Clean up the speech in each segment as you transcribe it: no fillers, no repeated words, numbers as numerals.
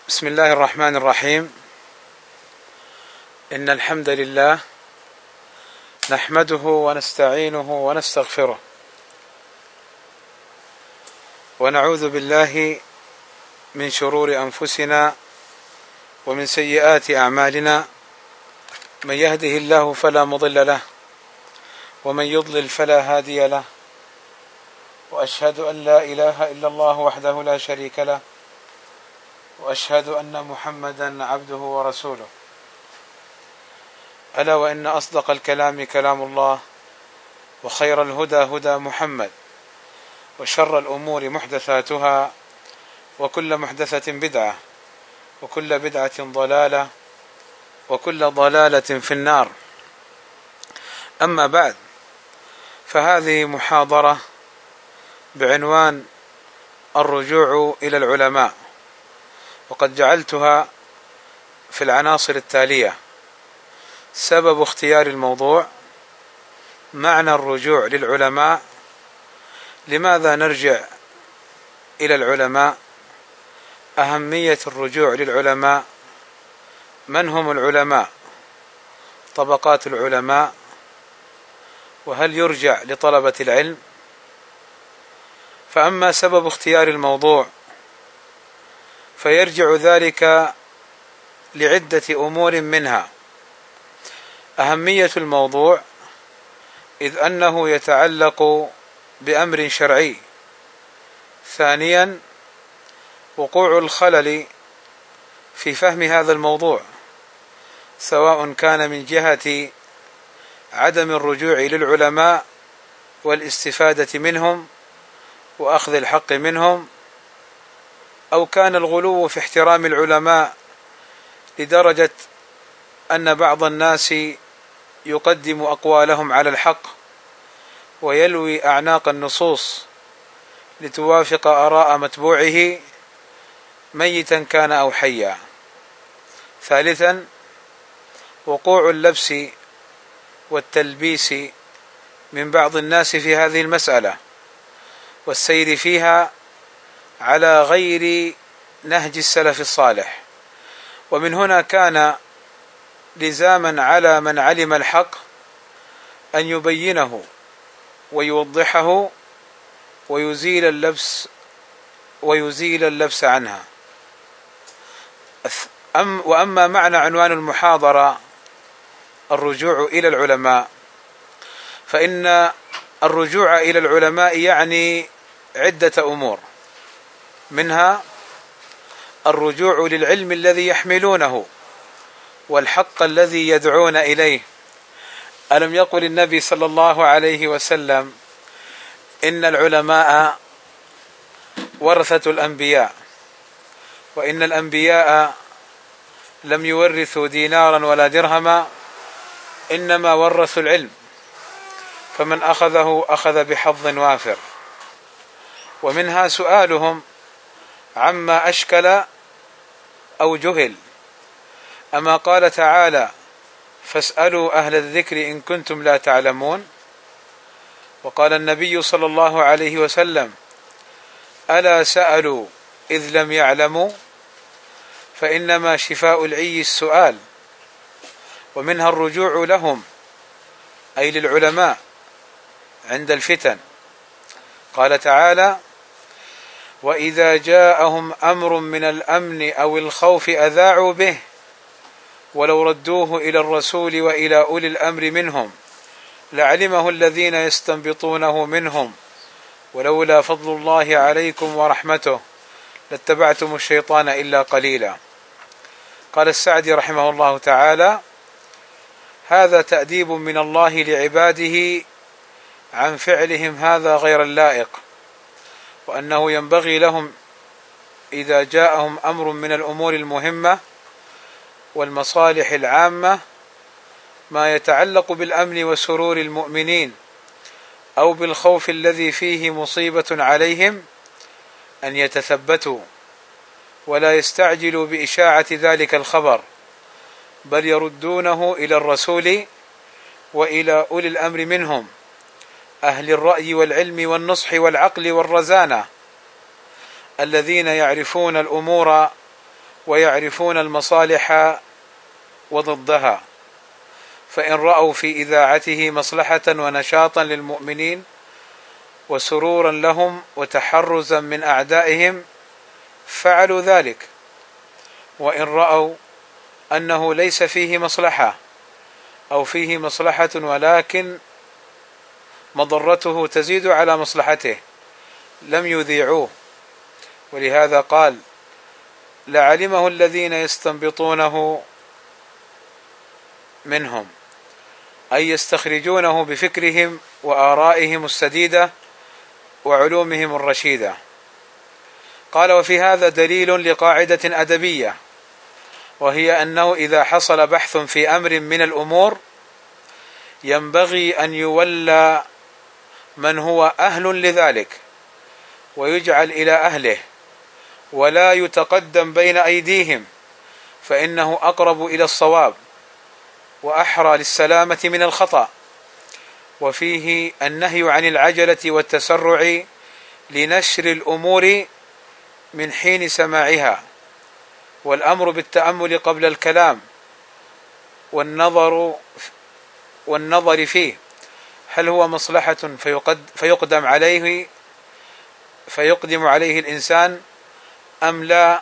بسم الله الرحمن الرحيم. إن الحمد لله نحمده ونستعينه ونستغفره، ونعوذ بالله من شرور أنفسنا ومن سيئات أعمالنا. من يهده الله فلا مضل له، ومن يضلل فلا هادي له، وأشهد أن لا إله إلا الله وحده لا شريك له، وأشهد أن محمدا عبده ورسوله. ألا وإن أصدق الكلام كلام الله، وخير الهدى هدى محمد، وشر الأمور محدثاتها، وكل محدثة بدعة، وكل بدعة ضلالة، وكل ضلالة في النار. أما بعد، فهذه محاضرة بعنوان الرجوع إلى العلماء، وقد جعلتها في العناصر التالية: سبب اختيار الموضوع، معنى الرجوع للعلماء، لماذا نرجع إلى العلماء، أهمية الرجوع للعلماء، من هم العلماء، طبقات العلماء، وهل يرجع لطلبة العلم. فأما سبب اختيار الموضوع فيرجع ذلك لعدة أمور، منها أهمية الموضوع، إذ أنه يتعلق بأمر شرعي. ثانيا، وقوع الخلل في فهم هذا الموضوع، سواء كان من جهة عدم الرجوع للعلماء والاستفادة منهم وأخذ الحق منهم، أو كان الغلو في احترام العلماء لدرجة أن بعض الناس يقدم أقوالهم على الحق ويلوي أعناق النصوص لتوافق آراء متبوعه ميتا كان أو حيا. ثالثا، وقوع اللبس والتلبيس من بعض الناس في هذه المسألة، والسير فيها على غير نهج السلف الصالح. ومن هنا كان لزاما على من علم الحق أن يبينه ويوضحه ويزيل اللبس عنها. وأما معنى عنوان المحاضرة الرجوع إلى العلماء، فإن الرجوع إلى العلماء يعني عدة أمور، منها الرجوع للعلم الذي يحملونه والحق الذي يدعون إليه. ألم يقل النبي صلى الله عليه وسلم: إن العلماء ورثة الأنبياء، وإن الأنبياء لم يورثوا دينارا ولا درهما، إنما ورثوا العلم، فمن أخذه أخذ بحظ وافر. ومنها سؤالهم عما أشكل أو جهل، أما قال تعالى: فاسألوا أهل الذكر إن كنتم لا تعلمون. وقال النبي صلى الله عليه وسلم: ألا سألوا إذ لم يعلموا، فإنما شفاء العي السؤال. ومنها الرجوع لهم، أي للعلماء، عند الفتن. قال تعالى: وإذا جاءهم أمر من الأمن أو الخوف أذاعوا به، ولو ردوه إلى الرسول وإلى أولي الأمر منهم لعلمه الذين يستنبطونه منهم، ولولا فضل الله عليكم ورحمته لاتبعتم الشيطان إلا قليلا. قال السعدي رحمه الله تعالى: هذا تأديب من الله لعباده عن فعلهم هذا غير اللائق، وأنه ينبغي لهم إذا جاءهم أمر من الأمور المهمة والمصالح العامة ما يتعلق بالأمن وسرور المؤمنين أو بالخوف الذي فيه مصيبة عليهم، أن يتثبتوا ولا يستعجلوا بإشاعة ذلك الخبر، بل يردونه إلى الرسول وإلى أولي الأمر منهم، أهل الرأي والعلم والنصح والعقل والرزانة، الذين يعرفون الأمور ويعرفون المصالح وضدها، فإن رأوا في إذاعته مصلحة ونشاطا للمؤمنين وسرورا لهم وتحرزا من أعدائهم فعلوا ذلك، وإن رأوا أنه ليس فيه مصلحة أو فيه مصلحة ولكن مضرته تزيد على مصلحته لم يذيعوه. ولهذا قال: لعلمه الذين يستنبطونه منهم، أي يستخرجونه بفكرهم وآرائهم السديدة وعلومهم الرشيدة. قال: وفي هذا دليل لقاعدة أدبية، وهي أنه إذا حصل بحث في أمر من الأمور ينبغي أن يولى من هو أهل لذلك ويجعل إلى أهله، ولا يتقدم بين أيديهم، فإنه أقرب إلى الصواب وأحرى للسلامة من الخطأ. وفيه النهي عن العجلة والتسرع لنشر الأمور من حين سماعها، والأمر بالتأمل قبل الكلام والنظر فيه، هل هو مصلحة فيقدم عليه الإنسان أم لا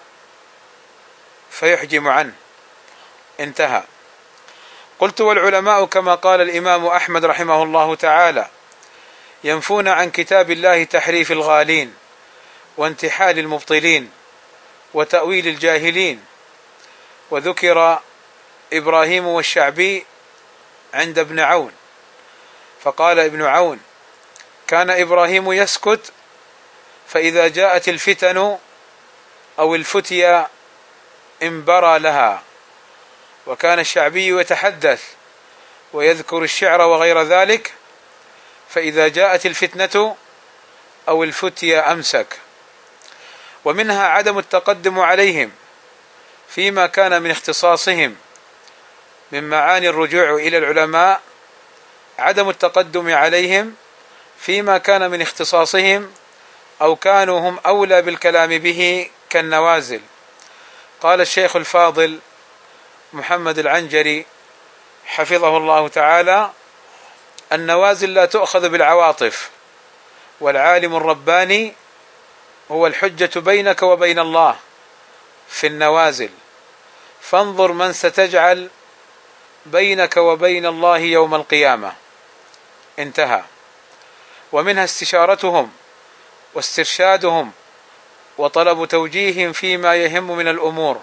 فيحجم عنه. انتهى. قلت: والعلماء كما قال الإمام أحمد رحمه الله تعالى ينفون عن كتاب الله تحريف الغالين وانتحال المبطلين وتأويل الجاهلين. وذكر إبراهيم والشعبي عند ابن عون، فقال ابن عون: كان إبراهيم يسكت فإذا جاءت الفتن أو الفتيا انبرى لها، وكان الشعبي يتحدث ويذكر الشعر وغير ذلك، فإذا جاءت الفتنة أو الفتيا أمسك. ومنها عدم التقدم عليهم فيما كان من اختصاصهم، من معاني الرجوع إلى العلماء عدم التقدم عليهم فيما كان من اختصاصهم أو كانوا هم أولى بالكلام به كالنوازل. قال الشيخ الفاضل محمد العنجري حفظه الله تعالى: النوازل لا تؤخذ بالعواطف، والعالم الرباني هو الحجة بينك وبين الله في النوازل، فانظر من ستجعل بينك وبين الله يوم القيامة. انتهى. ومنها استشارتهم واسترشادهم وطلب توجيههم فيما يهم من الأمور،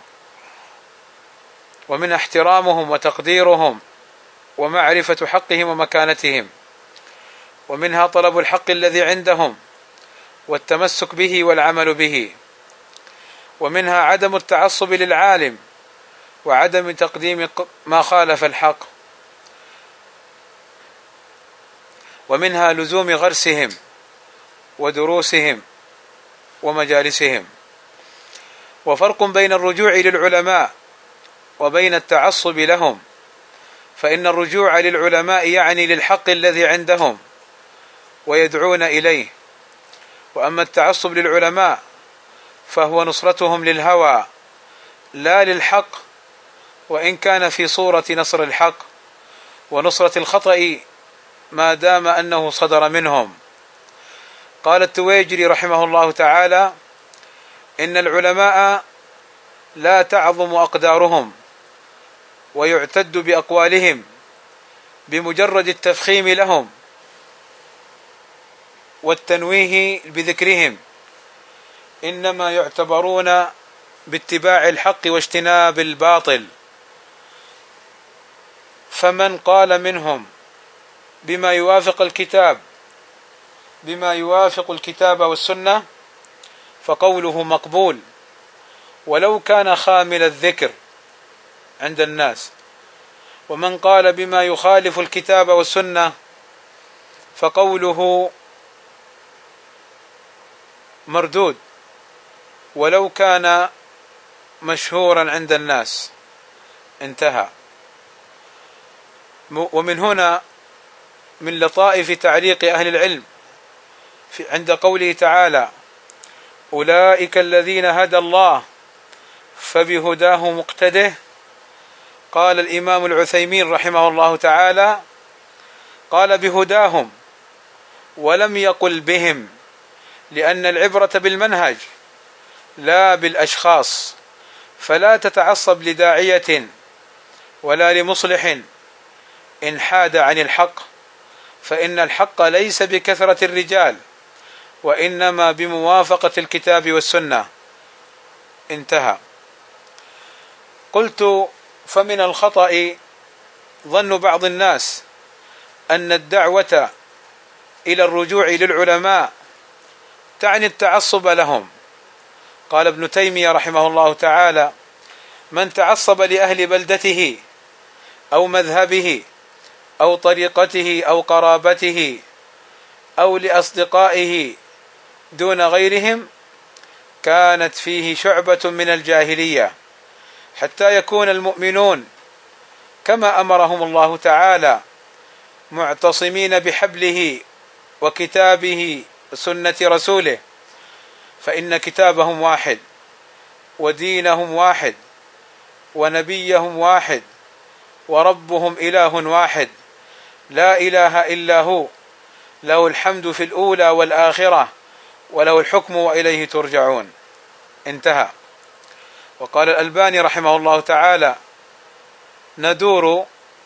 ومن احترامهم وتقديرهم ومعرفة حقهم ومكانتهم، ومنها طلب الحق الذي عندهم والتمسك به والعمل به، ومنها عدم التعصب للعالم وعدم تقديم ما خالف الحق، ومنها لزوم غرسهم ودروسهم ومجالسهم. وفرق بين الرجوع للعلماء وبين التعصب لهم، فإن الرجوع للعلماء يعني للحق الذي عندهم ويدعون إليه، وأما التعصب للعلماء فهو نصرتهم للهوى لا للحق، وإن كان في صورة نصر الحق ونصرة الخطأ ما دام أنه صدر منهم. قال التويجري رحمه الله تعالى: إن العلماء لا تعظم أقدارهم ويعتد بأقوالهم بمجرد التفخيم لهم والتنويه بذكرهم، إنما يعتبرون باتباع الحق واجتناب الباطل. فمن قال منهم بما يوافق الكتاب والسنة فقوله مقبول ولو كان خامل الذكر عند الناس، ومن قال بما يخالف الكتاب والسنة فقوله مردود ولو كان مشهورا عند الناس. انتهى. ومن هنا من لطائف تعليق أهل العلم عند قوله تعالى: أولئك الذين هدى الله فبهداه مقتده. قال الإمام العثيمين رحمه الله تعالى: قال بهداهم ولم يقل بهم، لأن العبرة بالمنهج لا بالأشخاص، فلا تتعصب لداعية ولا لمصلح إن حاد عن الحق، فإن الحق ليس بكثرة الرجال، وإنما بموافقة الكتاب والسنة. انتهى. قلت: فمن الخطأ ظن بعض الناس أن الدعوة إلى الرجوع للعلماء تعني التعصب لهم. قال ابن تيمية رحمه الله تعالى: من تعصب لأهل بلدته أو مذهبه أو طريقته أو قرابته أو لأصدقائه دون غيرهم كانت فيه شعبة من الجاهلية، حتى يكون المؤمنون كما أمرهم الله تعالى معتصمين بحبله وكتابه وسنة رسوله، فإن كتابهم واحد ودينهم واحد ونبيهم واحد وربهم إله واحد لا إله إلا هو، له الحمد في الأولى والآخرة وله الحكم وإليه ترجعون. انتهى. وقال الألباني رحمه الله تعالى: ندور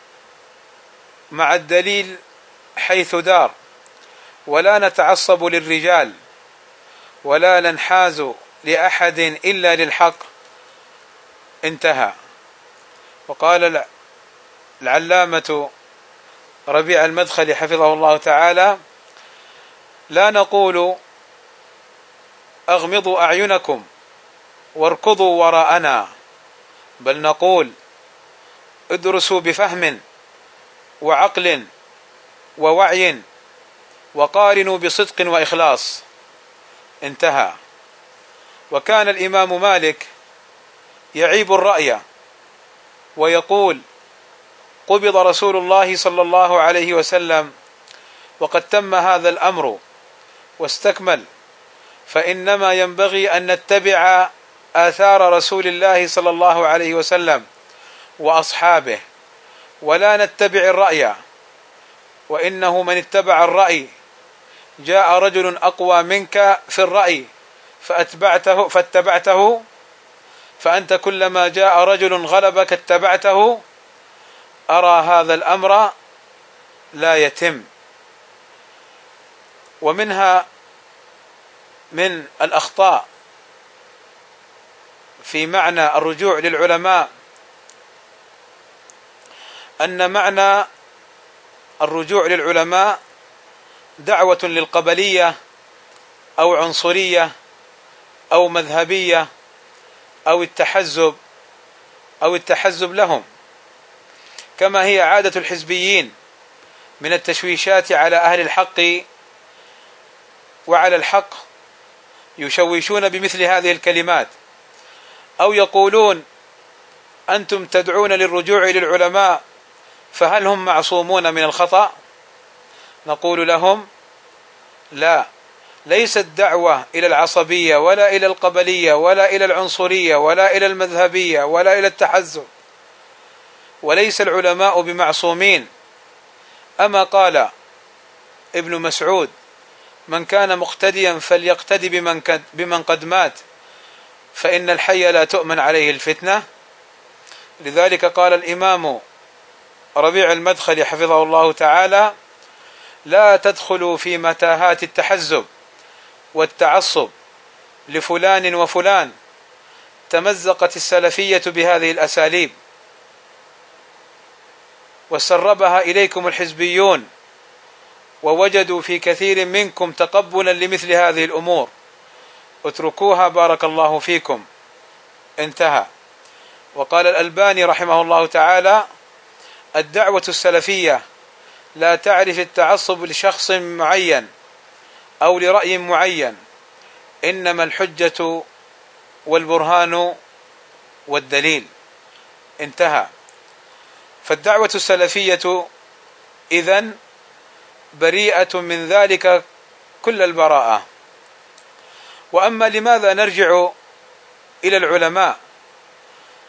مع الدليل حيث دار، ولا نتعصب للرجال ولا ننحاز لأحد إلا للحق. انتهى. وقال العلامة ربيع المدخلي حفظه الله تعالى: لا نقول أغمضوا أعينكم واركضوا وراءنا، بل نقول ادرسوا بفهم وعقل ووعي وقارنوا بصدق وإخلاص. انتهى. وكان الإمام مالك يعيب الرأي ويقول: قبض رسول الله صلى الله عليه وسلم وقد تم هذا الأمر واستكمل، فإنما ينبغي أن نتبع آثار رسول الله صلى الله عليه وسلم وأصحابه، ولا نتبع الرأي، وإنه من اتبع الرأي جاء رجل أقوى منك في الرأي فاتبعته، فأنت كلما جاء رجل غلبك اتبعته. أرى هذا الأمر لا يتم. ومنها من الأخطاء في معنى الرجوع للعلماء أن معنى الرجوع للعلماء دعوة للقبلية أو عنصرية أو مذهبية أو التحزب لهم، كما هي عادة الحزبيين من التشويشات على أهل الحق وعلى الحق، يشوشون بمثل هذه الكلمات، أو يقولون: أنتم تدعون للرجوع للعلماء، فهل هم معصومون من الخطأ؟ نقول لهم: لا، ليست الدعوة إلى العصبية ولا إلى القبلية ولا إلى العنصرية ولا إلى المذهبية ولا إلى التحزب، وليس العلماء بمعصومين. أما قال ابن مسعود: من كان مقتديا فليقتدي بمن قد مات، فإن الحي لا تؤمن عليه الفتنة. لذلك قال الإمام ربيع المدخلي حفظه الله تعالى: لا تدخلوا في متاهات التحزب والتعصب لفلان وفلان. تمزقت السلفية بهذه الأساليب وسربها إليكم الحزبيون، ووجدوا في كثير منكم تقبلا لمثل هذه الأمور، اتركوها بارك الله فيكم. انتهى. وقال الألباني رحمه الله تعالى: الدعوة السلفية لا تعرف التعصب لشخص معين أو لرأي معين، إنما الحجة والبرهان والدليل. انتهى. فالدعوة السلفية إذن بريئة من ذلك كل البراءة. وأما لماذا نرجع إلى العلماء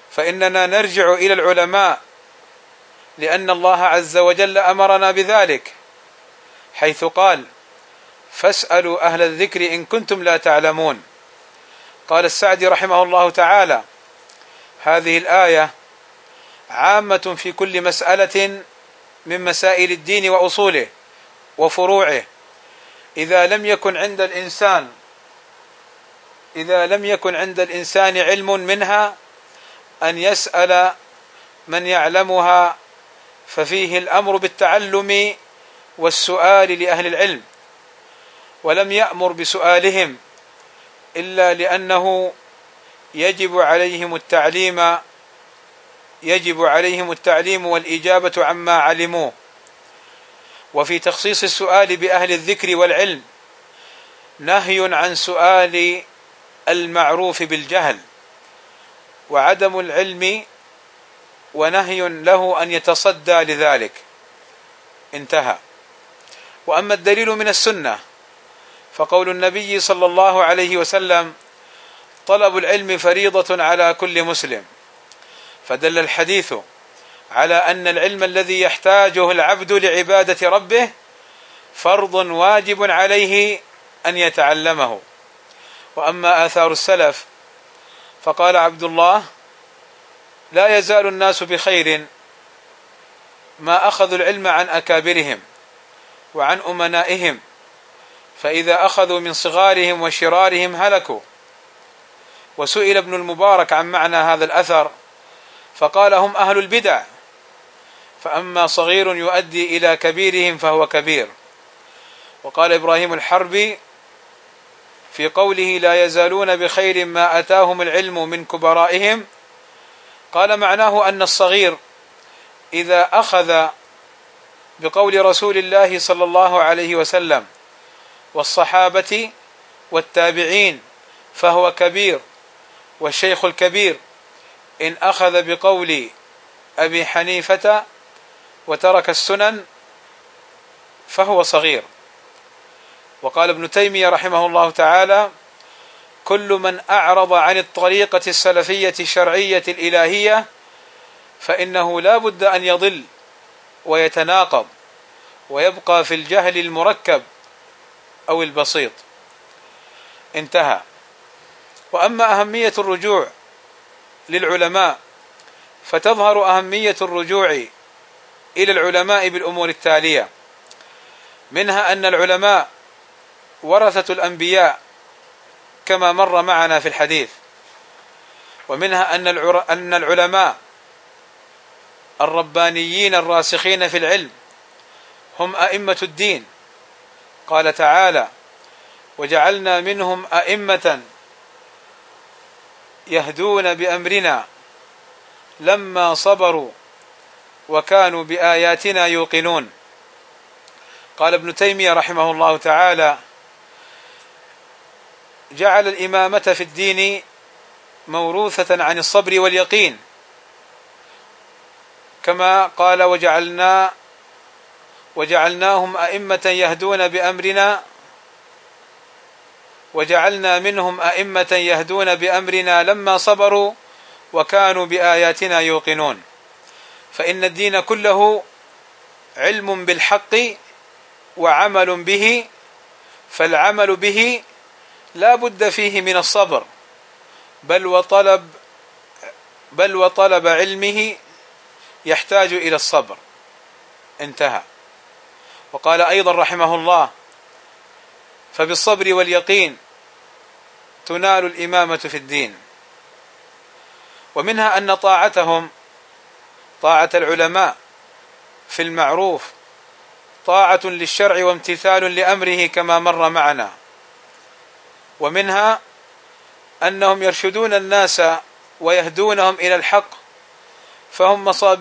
فإننا نرجع إلى العلماء، لأن الله عز وجل أمرنا بذلك، حيث قال: فاسألوا أهل الذكر إن كنتم لا تعلمون. قال السعدي رحمه الله تعالى: هذه الآية عامة في كل مسألة من مسائل الدين وأصوله وفروعه، إذا لم يكن عند الإنسان علم منها أن يسأل من يعلمها، ففيه الأمر بالتعلم والسؤال لأهل العلم، ولم يأمر بسؤالهم إلا لأنه يجب عليهم التعليم والإجابة عما علموه. وفي تخصيص السؤال بأهل الذكر والعلم نهي عن سؤال المعروف بالجهل وعدم العلم، ونهي له أن يتصدى لذلك. انتهى. وأما الدليل من السنة فقول النبي صلى الله عليه وسلم: طلب العلم فريضة على كل مسلم. فدل الحديث على أن العلم الذي يحتاجه العبد لعبادة ربه فرض واجب عليه أن يتعلمه. وأما آثار السلف فقال عبد الله: لا يزال الناس بخير ما أخذوا العلم عن أكابرهم وعن أمنائهم، فإذا أخذوا من صغارهم وشرارهم هلكوا. وسئل ابن المبارك عن معنى هذا الأثر فقال: هم أهل البدع، فأما صغير يؤدي إلى كبيرهم فهو كبير. وقال إبراهيم الحربي في قوله: لا يزالون بخير ما أتاهم العلم من كبرائهم، قال معناه أن الصغير إذا أخذ بقول رسول الله صلى الله عليه وسلم والصحابة والتابعين فهو كبير، والشيخ الكبير إن أخذ بقول أبي حنيفة وترك السنن فهو صغير. وقال ابن تيمية رحمه الله تعالى: كل من أعرض عن الطريقة السلفية الشرعية الإلهية فإنه لا بد أن يضل ويتناقض ويبقى في الجهل المركب أو البسيط. انتهى. وأما أهمية الرجوع للعلماء فتظهر أهمية الرجوع إلى العلماء بالأمور التالية: منها أن العلماء ورثة الأنبياء كما مر معنا في الحديث، ومنها أن العلماء الربانيين الراسخين في العلم هم أئمة الدين. قال تعالى: وجعلنا منهم أئمة يهدون بأمرنا لما صبروا وكانوا بآياتنا يوقنون. قال ابن تيمية رحمه الله تعالى: جعل الإمامة في الدين موروثة عن الصبر واليقين، كما قال: وجعلناهم أئمة يهدون بأمرنا وجعلنا منهم أئمة يهدون بأمرنا لما صبروا وكانوا بآياتنا يوقنون. فإن الدين كله علم بالحق وعمل به، فالعمل به لا بد فيه من الصبر، بل وطلب علمه يحتاج إلى الصبر. انتهى. وقال أيضا رحمه الله: فبالصبر واليقين تنال الإمامة في الدين. ومنها أن طاعتهم، طاعة العلماء في المعروف طاعة للشرع وامتثال لأمره كما مر معنا. ومنها أنهم يرشدون الناس ويهدونهم إلى الحق، فهم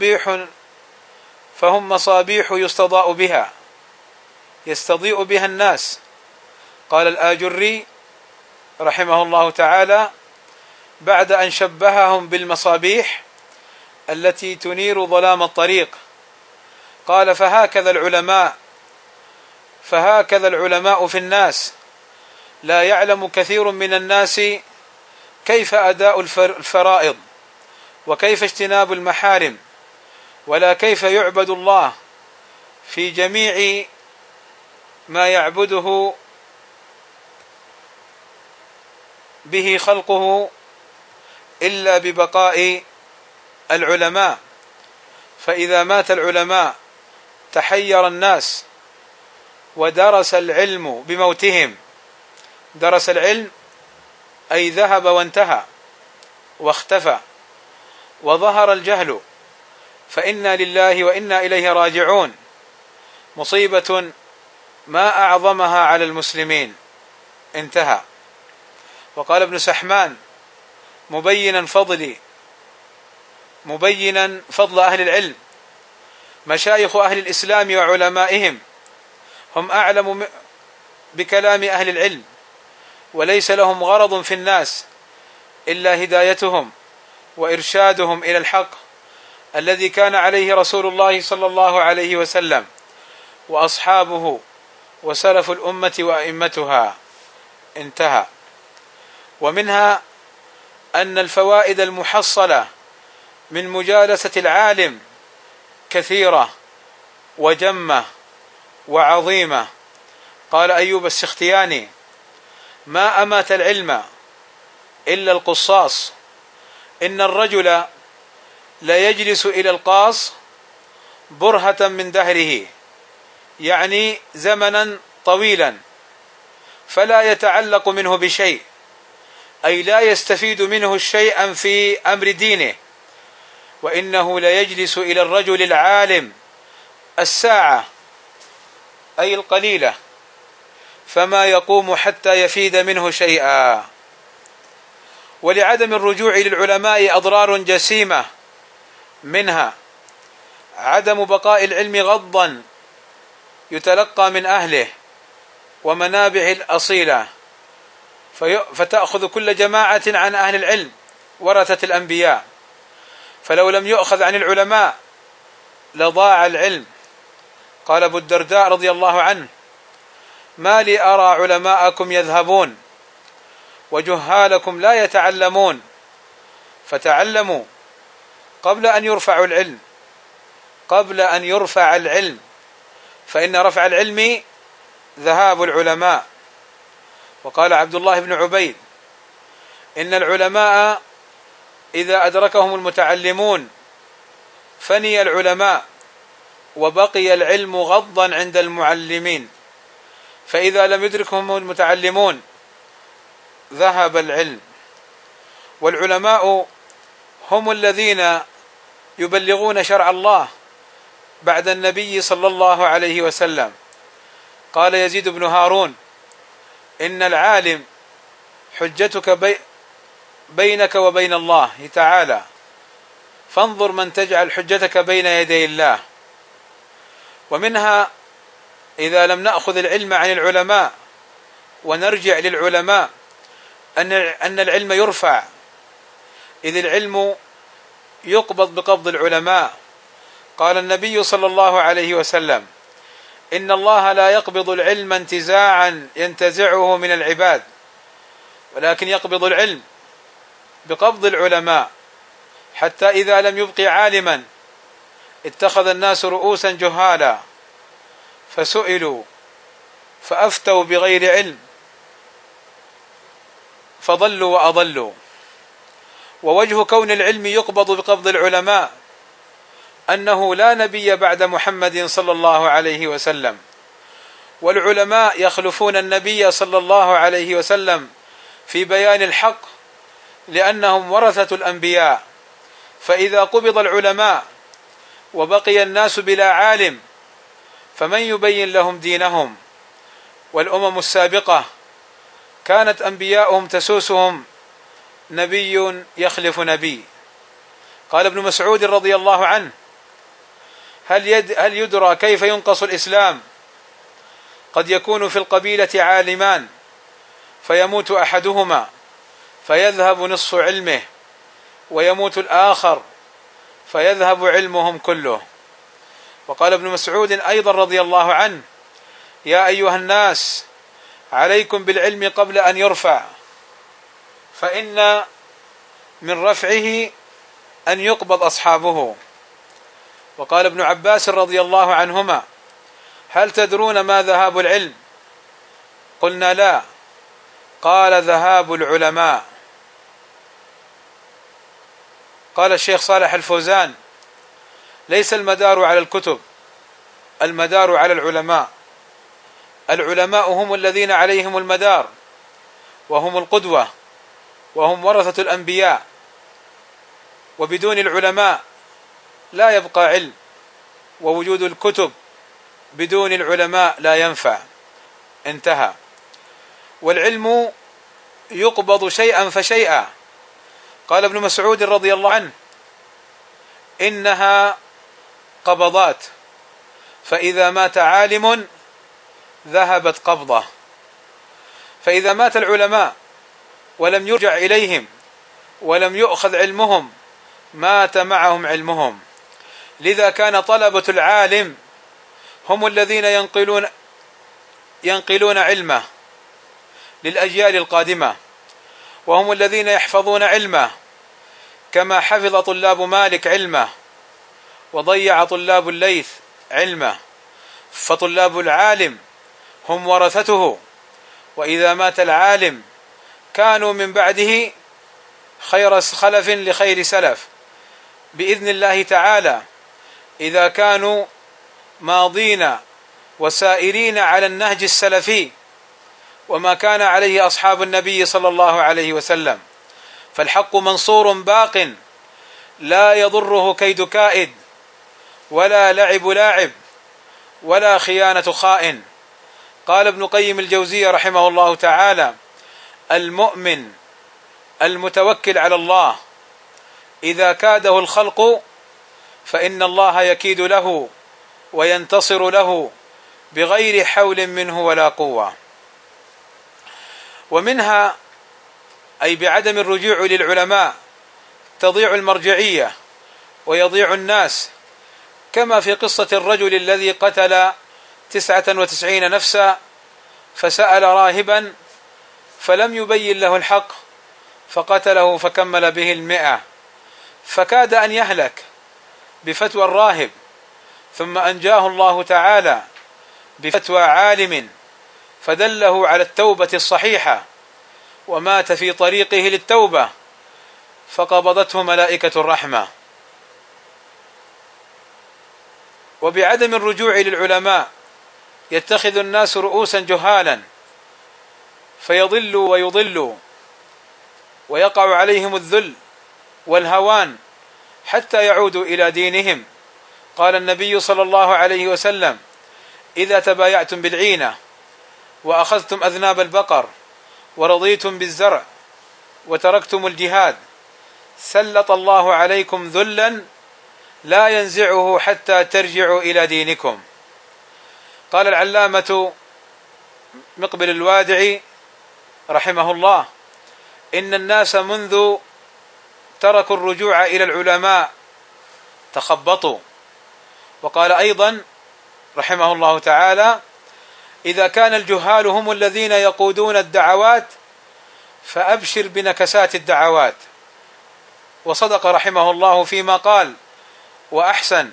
مصابيح يستضيء بها الناس. قال الآجري رحمه الله تعالى بعد أن شبههم بالمصابيح التي تنير ظلام الطريق، قال: فهكذا العلماء في الناس، لا يعلم كثير من الناس كيف أداء الفرائض، وكيف اجتناب المحارم، ولا كيف يعبد الله في جميع ما يعبده به خلقه إلا ببقاء العلماء. فإذا مات العلماء تحير الناس، ودرس العلم بموتهم. درس العلم أي ذهب وانتهى واختفى، وظهر الجهل، فإنا لله وإنا إليه راجعون. مصيبة ما أعظمها على المسلمين. انتهى. وقال ابن سحمان مبينا فضل أهل العلم: مشايخ أهل الإسلام وعلمائهم هم أعلم بكلام أهل العلم، وليس لهم غرض في الناس إلا هدايتهم وإرشادهم إلى الحق الذي كان عليه رسول الله صلى الله عليه وسلم وأصحابه وسلف الأمة وأئمتها. انتهى. ومنها أن الفوائد المحصلة من مجالسة العالم كثيرة وجمة وعظيمة. قال أيوب السختياني: ما أمات العلم إلا القصاص، إن الرجل لا يجلس إلى القاص برهة من دهره، يعني زمنا طويلا، فلا يتعلق منه بشيء، أي لا يستفيد منه شيئا في أمر دينه. وإنه لا يجلس إلى الرجل العالم الساعة، أي القليلة، فما يقوم حتى يفيد منه شيئا. ولعدم الرجوع للعلماء أضرار جسيمة، منها عدم بقاء العلم غضا يتلقى من أهله ومنابع الأصيلة، فتأخذ كل جماعة عن أهل العلم ورثة الأنبياء، فلو لم يؤخذ عن العلماء لضاع العلم. قال أبو الدرداء رضي الله عنه: ما لي أرى علماءكم يذهبون وجهالكم لا يتعلمون، فتعلموا قبل أن يرفع العلم، فإن رفع العلم ذهاب العلماء. وقال عبد الله بن عبيد: إن العلماء إذا أدركهم المتعلمون فني العلماء، وبقي العلم غضا عند المعلمين، فإذا لم يدركهم المتعلمون ذهب العلم. والعلماء هم الذين يبلغون شرع الله بعد النبي صلى الله عليه وسلم. قال يزيد بن هارون: إن العالم حجتك بينك وبين الله تعالى، فانظر من تجعل حجتك بين يدي الله. ومنها إذا لم نأخذ العلم عن العلماء ونرجع للعلماء أن العلم يرفع، إذ العلم يقبض بقبض العلماء. قال النبي صلى الله عليه وسلم: إن الله لا يقبض العلم انتزاعا ينتزعه من العباد، ولكن يقبض العلم بقبض العلماء، حتى إذا لم يبق عالما اتخذ الناس رؤوسا جهالا فسئلوا فأفتوا بغير علم فضلوا وأضلوا. ووجه كون العلم يقبض بقبض العلماء أنه لا نبي بعد محمد صلى الله عليه وسلم، والعلماء يخلفون النبي صلى الله عليه وسلم في بيان الحق، لأنهم ورثة الأنبياء. فإذا قبض العلماء وبقي الناس بلا عالم فمن يبين لهم دينهم؟ والأمم السابقة كانت أنبياؤهم تسوسهم نبي يخلف نبي. قال ابن مسعود رضي الله عنه: هل يدرى كيف ينقص الإسلام؟ قد يكون في القبيلة عالمان فيموت أحدهما فيذهب نصف علمه، ويموت الآخر فيذهب علمهم كله. وقال ابن مسعود أيضا رضي الله عنه: يا أيها الناس عليكم بالعلم قبل أن يرفع، فإن من رفعه أن يقبض أصحابه. وقال ابن عباس رضي الله عنهما: هل تدرون ما ذهاب العلم؟ قلنا: لا. قال: ذهاب العلماء. قال الشيخ صالح الفوزان: ليس المدار على الكتب، المدار على العلماء. العلماء هم الذين عليهم المدار، وهم القدوة، وهم ورثة الأنبياء، وبدون العلماء لا يبقى علم، ووجود الكتب بدون العلماء لا ينفع. انتهى. والعلم يقبض شيئا فشيئا. قال ابن مسعود رضي الله عنه: إنها قبضات، فإذا مات عالم ذهبت قبضة. فإذا مات العلماء ولم يرجع إليهم ولم يؤخذ علمهم مات معهم علمهم. لذا كان طلبة العالم هم الذين ينقلون علمه للأجيال القادمة، وهم الذين يحفظون علمه، كما حفظ طلاب مالك علمه وضيع طلاب الليث علمه. فطلاب العالم هم ورثته، وإذا مات العالم كانوا من بعده خير خلف لخير سلف بإذن الله تعالى، إذا كانوا ماضين وسائرين على النهج السلفي وما كان عليه أصحاب النبي صلى الله عليه وسلم. فالحق منصور باق، لا يضره كيد كائد، ولا لعب لاعب، ولا خيانة خائن. قال ابن قيم الجوزية رحمه الله تعالى: المؤمن المتوكل على الله إذا كاده الخلق فإن الله يكيد له وينتصر له بغير حول منه ولا قوة. ومنها أي بعدم الرجوع للعلماء تضيع المرجعية ويضيع الناس، كما في قصة الرجل الذي قتل 99 نفسا فسأل راهبا فلم يبين له الحق فقتله فكمل به 100، فكاد أن يهلك بفتوى الراهب، ثم أنجاه الله تعالى بفتوى عالم فدله على التوبة الصحيحة، ومات في طريقه للتوبة فقبضته ملائكة الرحمة. وبعدم الرجوع للعلماء يتخذ الناس رؤوسا جهالا فيضلوا ويضلوا، ويقع عليهم الذل والهوان حتى يعودوا إلى دينهم. قال النبي صلى الله عليه وسلم: إذا تبايعتم بالعينة وأخذتم أذناب البقر ورضيتم بالزرع وتركتم الجهاد سلط الله عليكم ذلا لا ينزعه حتى ترجعوا إلى دينكم. قال العلامة مقبل الوادعي رحمه الله: إن الناس منذ تركوا الرجوع إلى العلماء تخبطوا. وقال أيضا رحمه الله تعالى: إذا كان الجهال هم الذين يقودون الدعوات فأبشر بنكسات الدعوات. وصدق رحمه الله فيما قال وأحسن.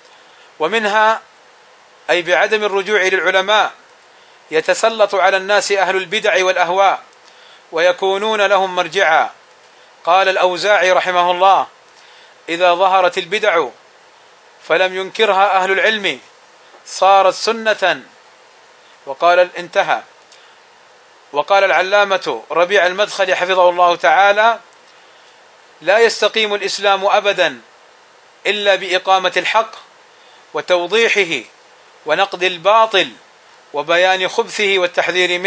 ومنها أي بعدم الرجوع للعلماء يتسلط على الناس أهل البدع والأهواء ويكونون لهم مرجعا. قال الأوزاعي رحمه الله: إذا ظهرت البدع فلم ينكرها أهل العلم صارت سنة. وقال انتهى. وقال العلامة ربيع المدخلي حفظه الله تعالى: لا يستقيم الإسلام أبدا إلا بإقامة الحق وتوضيحه ونقد الباطل وبيان خبثه والتحذير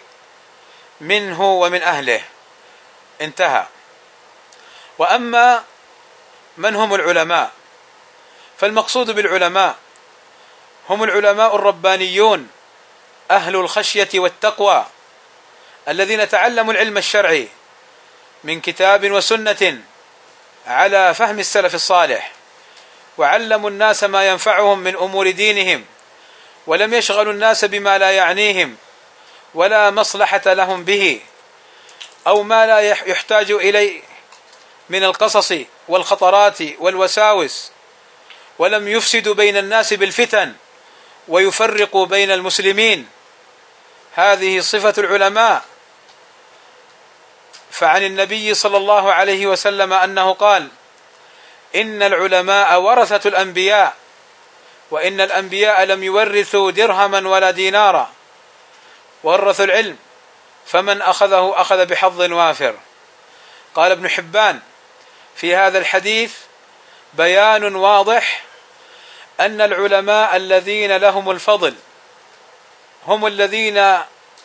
منه ومن أهله. انتهى. وأما من هم العلماء فالمقصود بالعلماء هم العلماء الربانيون أهل الخشية والتقوى الذين تعلموا العلم الشرعي من كتاب وسنة على فهم السلف الصالح، وعلموا الناس ما ينفعهم من أمور دينهم، ولم يشغلوا الناس بما لا يعنيهم ولا مصلحة لهم به أو ما لا يحتاج إليه من القصص والخطرات والوساوس، ولم يفسدوا بين الناس بالفتن ويفرقوا بين المسلمين. هذه صفة العلماء. فعن النبي صلى الله عليه وسلم أنه قال: إن العلماء ورثة الأنبياء، وإن الأنبياء لم يورثوا درهما ولا دينارا، ورثوا العلم، فمن أخذه أخذ بحظ وافر. قال ابن حبان في هذا الحديث: بيان واضح أن العلماء الذين لهم الفضل هم الذين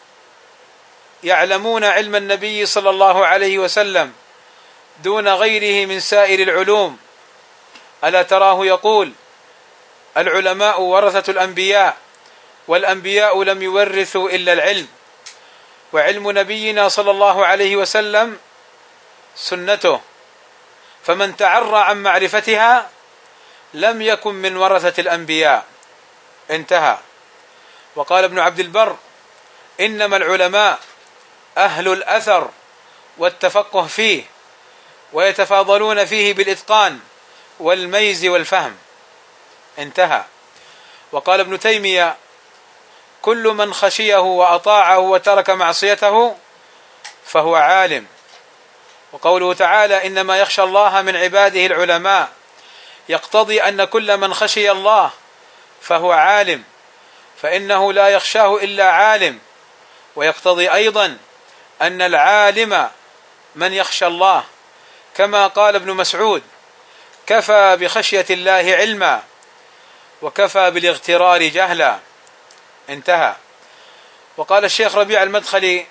يعلمون علم النبي صلى الله عليه وسلم دون غيره من سائر العلوم. ألا تراه يقول: العلماء ورثة الأنبياء، والأنبياء لم يورثوا إلا العلم، وعلم نبينا صلى الله عليه وسلم سنته، فمن تعرى عن معرفتها لم يكن من ورثة الأنبياء. انتهى. وقال ابن عبد البر: إنما العلماء أهل الأثر والتفقه فيه، ويتفاضلون فيه بالإتقان والميز والفهم. انتهى. وقال ابن تيمية: كل من خشيه وأطاعه وترك معصيته فهو عالم. وقوله تعالى: إنما يخشى الله من عباده العلماء، يقتضي أن كل من خشي الله فهو عالم، فإنه لا يخشاه إلا عالم. ويقتضي أيضا أن العالم من يخشى الله، كما قال ابن مسعود: كفى بخشية الله علما، وكفى بالاغترار جهلا. انتهى. وقال الشيخ ربيع المدخلي: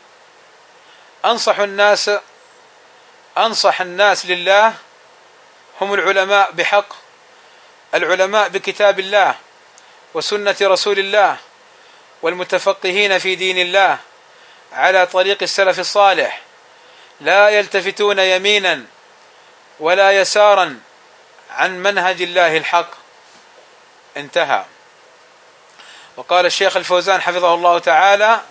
أنصح الناس لله هم العلماء بحق، العلماء بكتاب الله وسنة رسول الله، والمتفقهين في دين الله على طريق السلف الصالح، لا يلتفتون يمينا ولا يسارا عن منهج الله الحق. انتهى. وقال الشيخ الفوزان حفظه الله تعالى: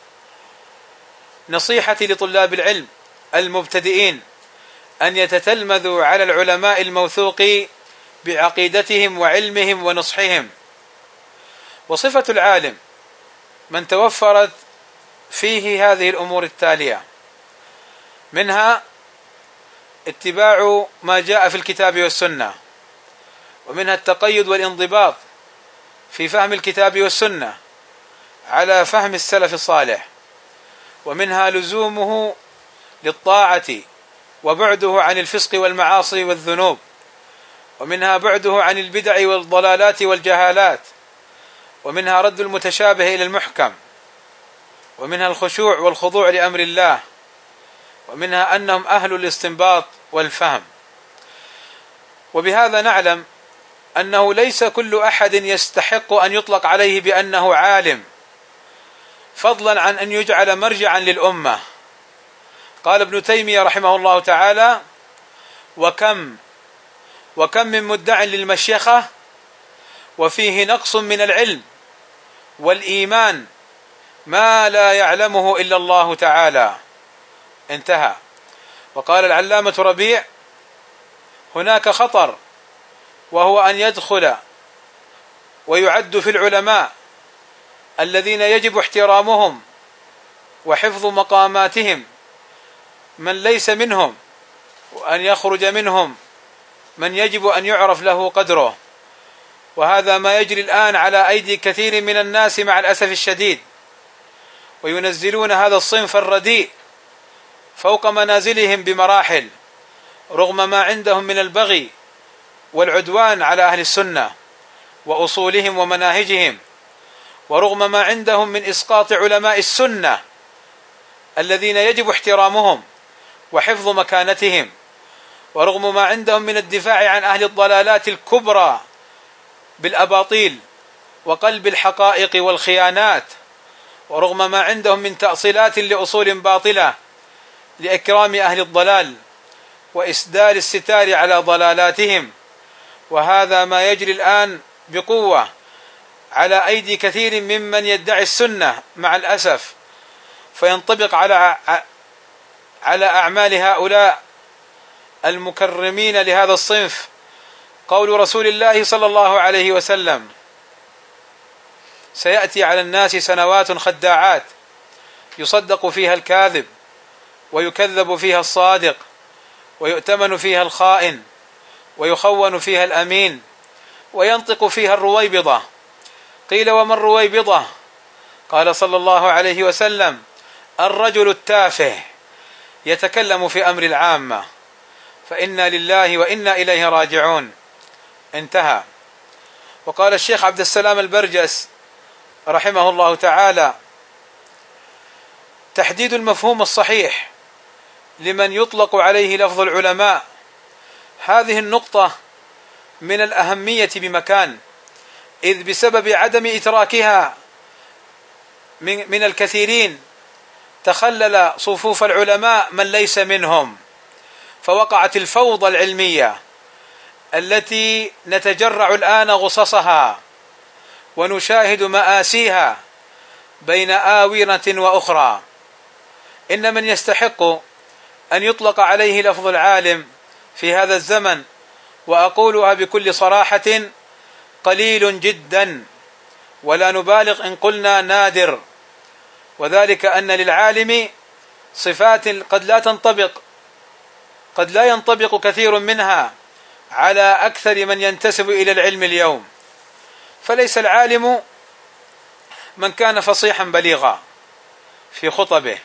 نصيحتي لطلاب العلم المبتدئين أن يتتلمذوا على العلماء الموثوق بعقيدتهم وعلمهم ونصحهم. وصفة العالم من توفرت فيه هذه الأمور التالية: منها اتباع ما جاء في الكتاب والسنة، ومنها التقيد والانضباط في فهم الكتاب والسنة على فهم السلف الصالح، ومنها لزومه للطاعة وبعده عن الفسق والمعاصي والذنوب، ومنها بعده عن البدع والضلالات والجهالات، ومنها رد المتشابه إلى المحكم، ومنها الخشوع والخضوع لأمر الله، ومنها أنهم أهل الاستنباط والفهم. وبهذا نعلم أنه ليس كل أحد يستحق أن يطلق عليه بأنه عالم، فضلا عن أن يجعل مرجعا للأمة. قال ابن تيمية رحمه الله تعالى: وكم من مدع للمشيخة وفيه نقص من العلم والإيمان ما لا يعلمه إلا الله تعالى. انتهى. وقال العلامة ربيع: هناك خطر، وهو أن يدخل ويعد في العلماء الذين يجب احترامهم وحفظ مقاماتهم من ليس منهم، وأن يخرج منهم من يجب أن يعرف له قدره. وهذا ما يجري الآن على أيدي كثير من الناس مع الأسف الشديد، وينزلون هذا الصنف الرديء فوق منازلهم بمراحل، رغم ما عندهم من البغي والعدوان على أهل السنة وأصولهم ومناهجهم، ورغم ما عندهم من إسقاط علماء السنة الذين يجب احترامهم وحفظ مكانتهم، ورغم ما عندهم من الدفاع عن أهل الضلالات الكبرى بالأباطيل وقلب الحقائق والخيانات، ورغم ما عندهم من تأصيلات لأصول باطلة لإكرام أهل الضلال وإسدال الستار على ضلالاتهم. وهذا ما يجري الآن بقوة على أيدي كثير ممن يدعي السنة مع الأسف، فينطبق على أعمال هؤلاء المكرمين لهذا الصنف قول رسول الله صلى الله عليه وسلم: سيأتي على الناس سنوات خداعات يصدق فيها الكاذب ويكذب فيها الصادق ويؤتمن فيها الخائن ويخون فيها الأمين وينطق فيها الرويبضة. قيل: وما الرويبضة؟ قال صلى الله عليه وسلم: الرجل التافه يتكلم في أمر العامة، فإنا لله وإنا إليه راجعون. انتهى. وقال الشيخ عبد السلام البرجس رحمه الله تعالى: تحديد المفهوم الصحيح لمن يطلق عليه لفظ العلماء، هذه النقطة من الأهمية بمكان، إذ بسبب عدم إدراكها من الكثيرين تخلل صفوف العلماء من ليس منهم، فوقعت الفوضى العلمية التي نتجرع الآن غصصها ونشاهد مآسيها بين آونة وأخرى. إن من يستحق أن يطلق عليه لفظ العالم في هذا الزمن، وأقولها بكل صراحة، قليل جدا، ولا نبالغ إن قلنا نادر، وذلك أن للعالم صفات قد لا ينطبق كثير منها على أكثر من ينتسب إلى العلم اليوم. فليس العالم من كان فصيحا بليغا في خطبه،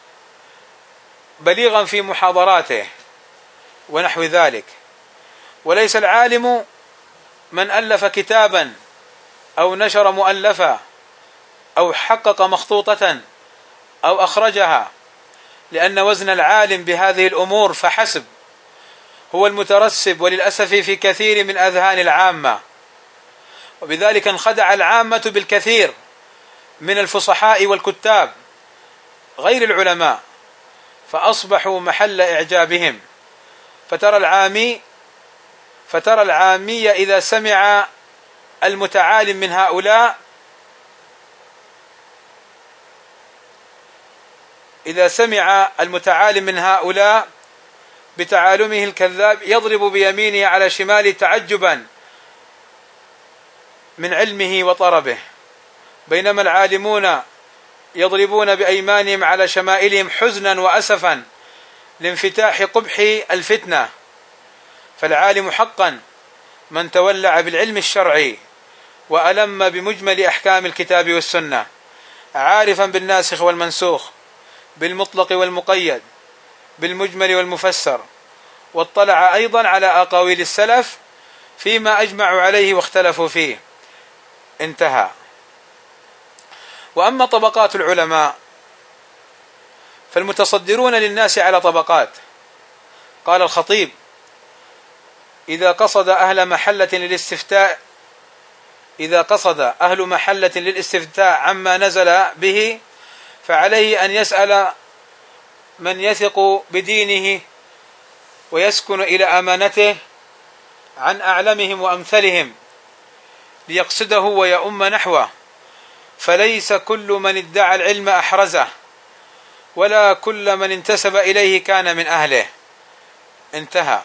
بليغا في محاضراته ونحو ذلك، وليس العالم من ألف كتابا أو نشر مؤلفا أو حقق مخطوطة أو أخرجها، لأن وزن العالم بهذه الأمور فحسب هو المترسب وللأسف في كثير من أذهان العامة، وبذلك انخدع العامة بالكثير من الفصحاء والكتاب غير العلماء، فأصبحوا محل إعجابهم. فترى العامي إذا سمع المتعالم من هؤلاء بتعالمه الكذاب يضرب بيمينه على شماله تعجبا من علمه وطربه، بينما العالمون يضربون بأيمانهم على شمائلهم حزنا وأسفا لانفتاح قبح الفتنة. فالعالم حقا من تولع بالعلم الشرعي وألم بمجمل أحكام الكتاب والسنة، عارفا بالناسخ والمنسوخ، بالمطلق والمقيد، بالمجمل والمفسر، واطلع أيضا على أقاويل السلف فيما أجمعوا عليه واختلفوا فيه. انتهى. وأما طبقات العلماء فالمتصدرون للناس على طبقات. قال الخطيب: إذا قصد أهل محلة للاستفتاء عما نزل به، فعليه أن يسأل من يثق بدينه ويسكن إلى أمانته عن أعلمهم وأمثلهم ليقصده ويؤم نحوه، فليس كل من ادعى العلم أحرزه، ولا كل من انتسب إليه كان من أهله. انتهى.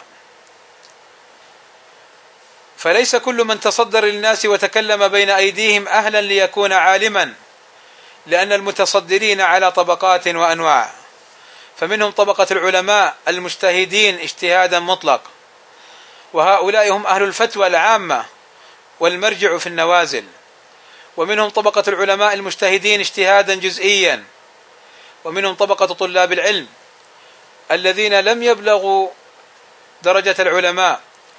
فليس كل من تصدر للناس وتكلم بين أيديهم أهلا ليكون عالما، لأن المتصدرين على طبقات وأنواع، فمنهم طبقة العلماء المجتهدين اجتهادا مطلق، وهؤلاء هم أهل الفتوى العامة والمرجع في النوازل، ومنهم طبقة العلماء المجتهدين اجتهادا جزئيا، ومنهم طبقة طلاب العلم الذين لم يبلغوا درجة العلماء،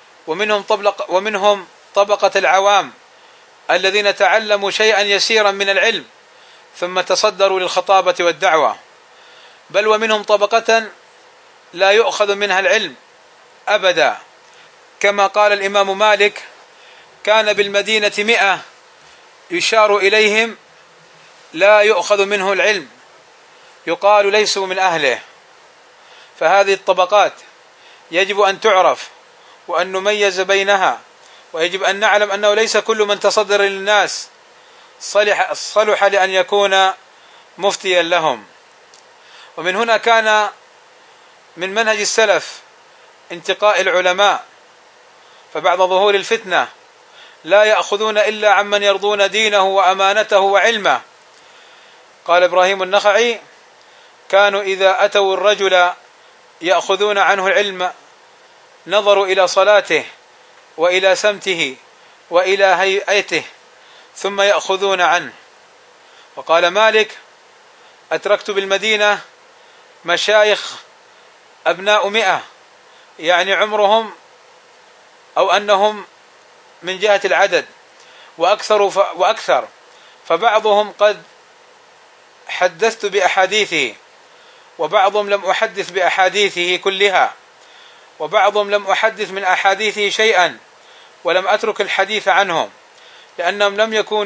ومنهم طبقة العوام الذين تعلموا شيئا يسيرا من العلم ثم تصدروا للخطابة والدعوة، بل ومنهم طبقة لا يؤخذ منها العلم أبدا، كما قال الإمام مالك: كان بالمدينة 100 يشار إليهم لا يؤخذ منه العلم، يقال ليسوا من أهله. فهذه الطبقات يجب أن تعرف وأن نميز بينها، ويجب أن نعلم أنه ليس كل من تصدر للناس صلح لأن يكون مفتيا لهم. ومن هنا كان من منهج السلف انتقاء العلماء، فبعد ظهور الفتنة لا يأخذون إلا عمن يرضون دينه وأمانته وعلمه. قال إبراهيم النخعي: كانوا إذا أتوا الرجل يأخذون عنه العلم نظروا إلى صلاته وإلى سمته وإلى هيئته ثم يأخذون عنه. وقال مالك: أتركت بالمدينة مشايخ أبناء 100، يعني عمرهم أو أنهم من جهة العدد وأكثر، فبعضهم قد حدثت بأحاديثه، وبعضهم لم أحدث بأحاديثه كلها، وبعضهم لم أحدث من أحاديثه شيئا ولم أترك الحديث عنهم، لأنهم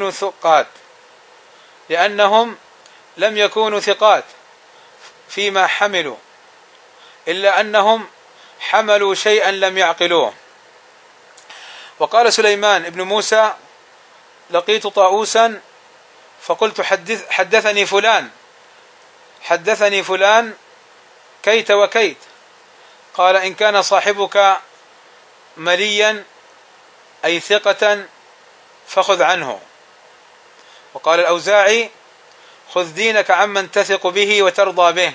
لم يكونوا ثقات فيما حملوا، إلا أنهم حملوا شيئا لم يعقلوه. وقال سليمان ابن موسى: لقيت طاووسا فقلت حدثني فلان كيت وكيت. قال: إن كان صاحبك مليا أي ثقة فخذ عنه. وقال الأوزاعي: خذ دينك عمن تثق به وترضى به.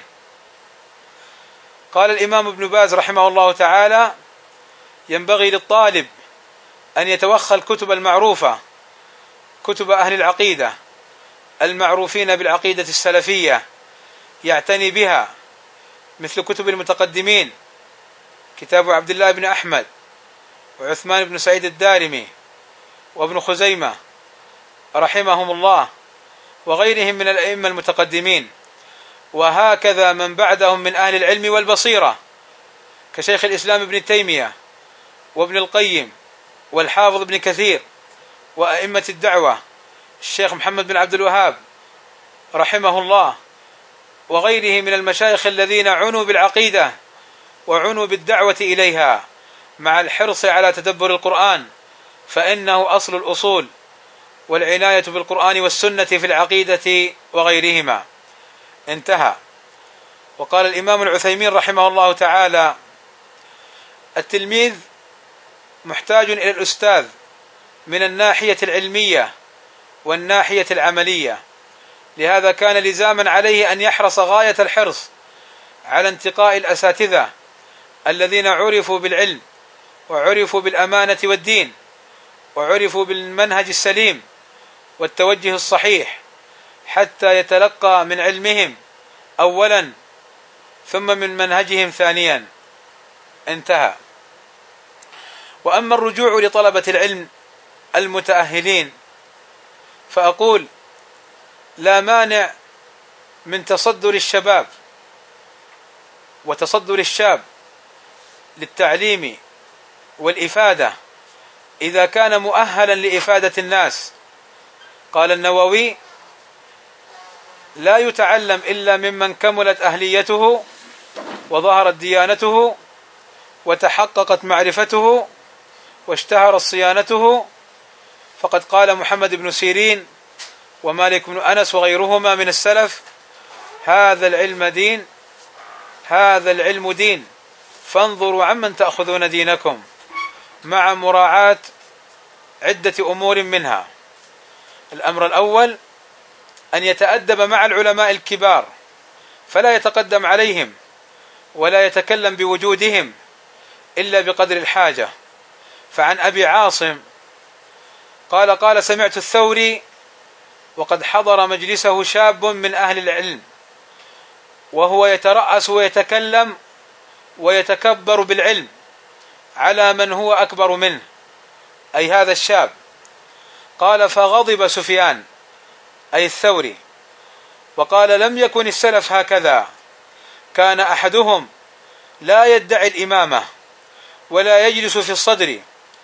قال الإمام ابن باز رحمه الله تعالى: ينبغي للطالب أن يتوخى الكتب المعروفة، كتب أهل العقيدة المعروفين بالعقيدة السلفية، يعتني بها، مثل كتب المتقدمين، كتاب عبد الله بن أحمد وعثمان بن سعيد الدارمي وابن خزيمة رحمهم الله، وغيرهم من الأئمة المتقدمين، وهكذا من بعدهم من أهل العلم والبصيرة، كشيخ الإسلام ابن تيمية وابن القيم والحافظ ابن كثير، وأئمة الدعوة الشيخ محمد بن عبد الوهاب رحمه الله، وغيره من المشايخ الذين عنوا بالعقيدة وعنوا بالدعوة إليها، مع الحرص على تدبر القرآن، فإنه أصل الأصول، والعناية بالقرآن والسنة في العقيدة وغيرهما. انتهى. وقال الإمام العثيمين رحمه الله تعالى: التلميذ محتاج إلى الأستاذ من الناحية العلمية والناحية العملية، لهذا كان لزاما عليه أن يحرص غاية الحرص على انتقاء الأساتذة الذين عرفوا بالعلم وعرفوا بالأمانة والدين وعرفوا بالمنهج السليم والتوجه الصحيح، حتى يتلقى من علمهم أولا ثم من منهجهم ثانيا. انتهى. وأما الرجوع لطلبة العلم المتأهلين، فأقول: لا مانع من تصدر الشباب وتصدر الشاب للتعليم والإفادة إذا كان مؤهلا لإفادة الناس. قال النووي: لا يتعلم إلا ممن كملت أهليته وظهرت ديانته وتحققت معرفته واشتهرت صيانته. فقد قال محمد بن سيرين ومالك بن أنس وغيرهما من السلف: هذا العلم دين فانظروا عمن تأخذون دينكم، مع مراعاة عدة أمور منها: الأمر الأول أن يتأدب مع العلماء الكبار، فلا يتقدم عليهم ولا يتكلم بوجودهم إلا بقدر الحاجة. فعن أبي عاصم قال: سمعت الثوري وقد حضر مجلسه شاب من أهل العلم وهو يترأس ويتكلم ويتكبر بالعلم على من هو أكبر منه، أي هذا الشاب. قال: فغضب سفيان أي الثوري وقال: لم يكن السلف هكذا، كان أحدهم لا يدعي الإمامة ولا يجلس في الصدر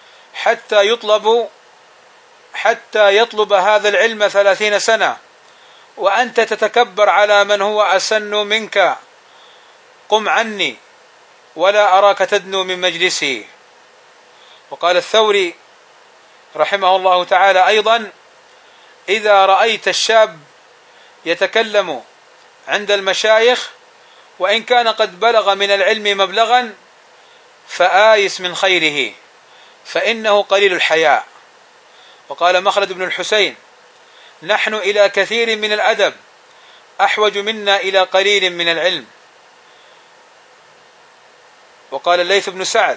حتى يطلب هذا العلم 30 سنة، وأنت تتكبر على من هو أسن منك. قم عني ولا أراك تدنو من مجلسي. وقال الثوري رحمه الله تعالى أيضا: إذا رأيت الشاب يتكلم عند المشايخ وإن كان قد بلغ من العلم مبلغا فآيس من خيره فإنه قليل الحياء. وقال مخلد بن الحسين: نحن إلى كثير من الأدب أحوج منا إلى قليل من العلم. وقال الليث بن سعد: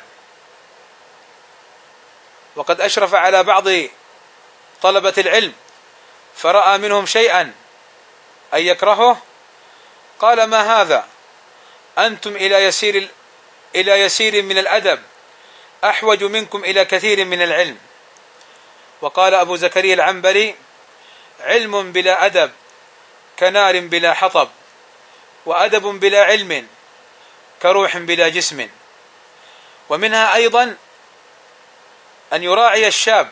وقد أشرف على بعض طلبة العلم فرأى منهم شيئا أن يكرهه، قال: ما هذا؟ أنتم إلى يسير من الأدب أحوج منكم إلى كثير من العلم. وقال أبو زكريا العنبري: علم بلا أدب كنار بلا حطب، وأدب بلا علم كروح بلا جسم. ومنها أيضا أن يراعي الشاب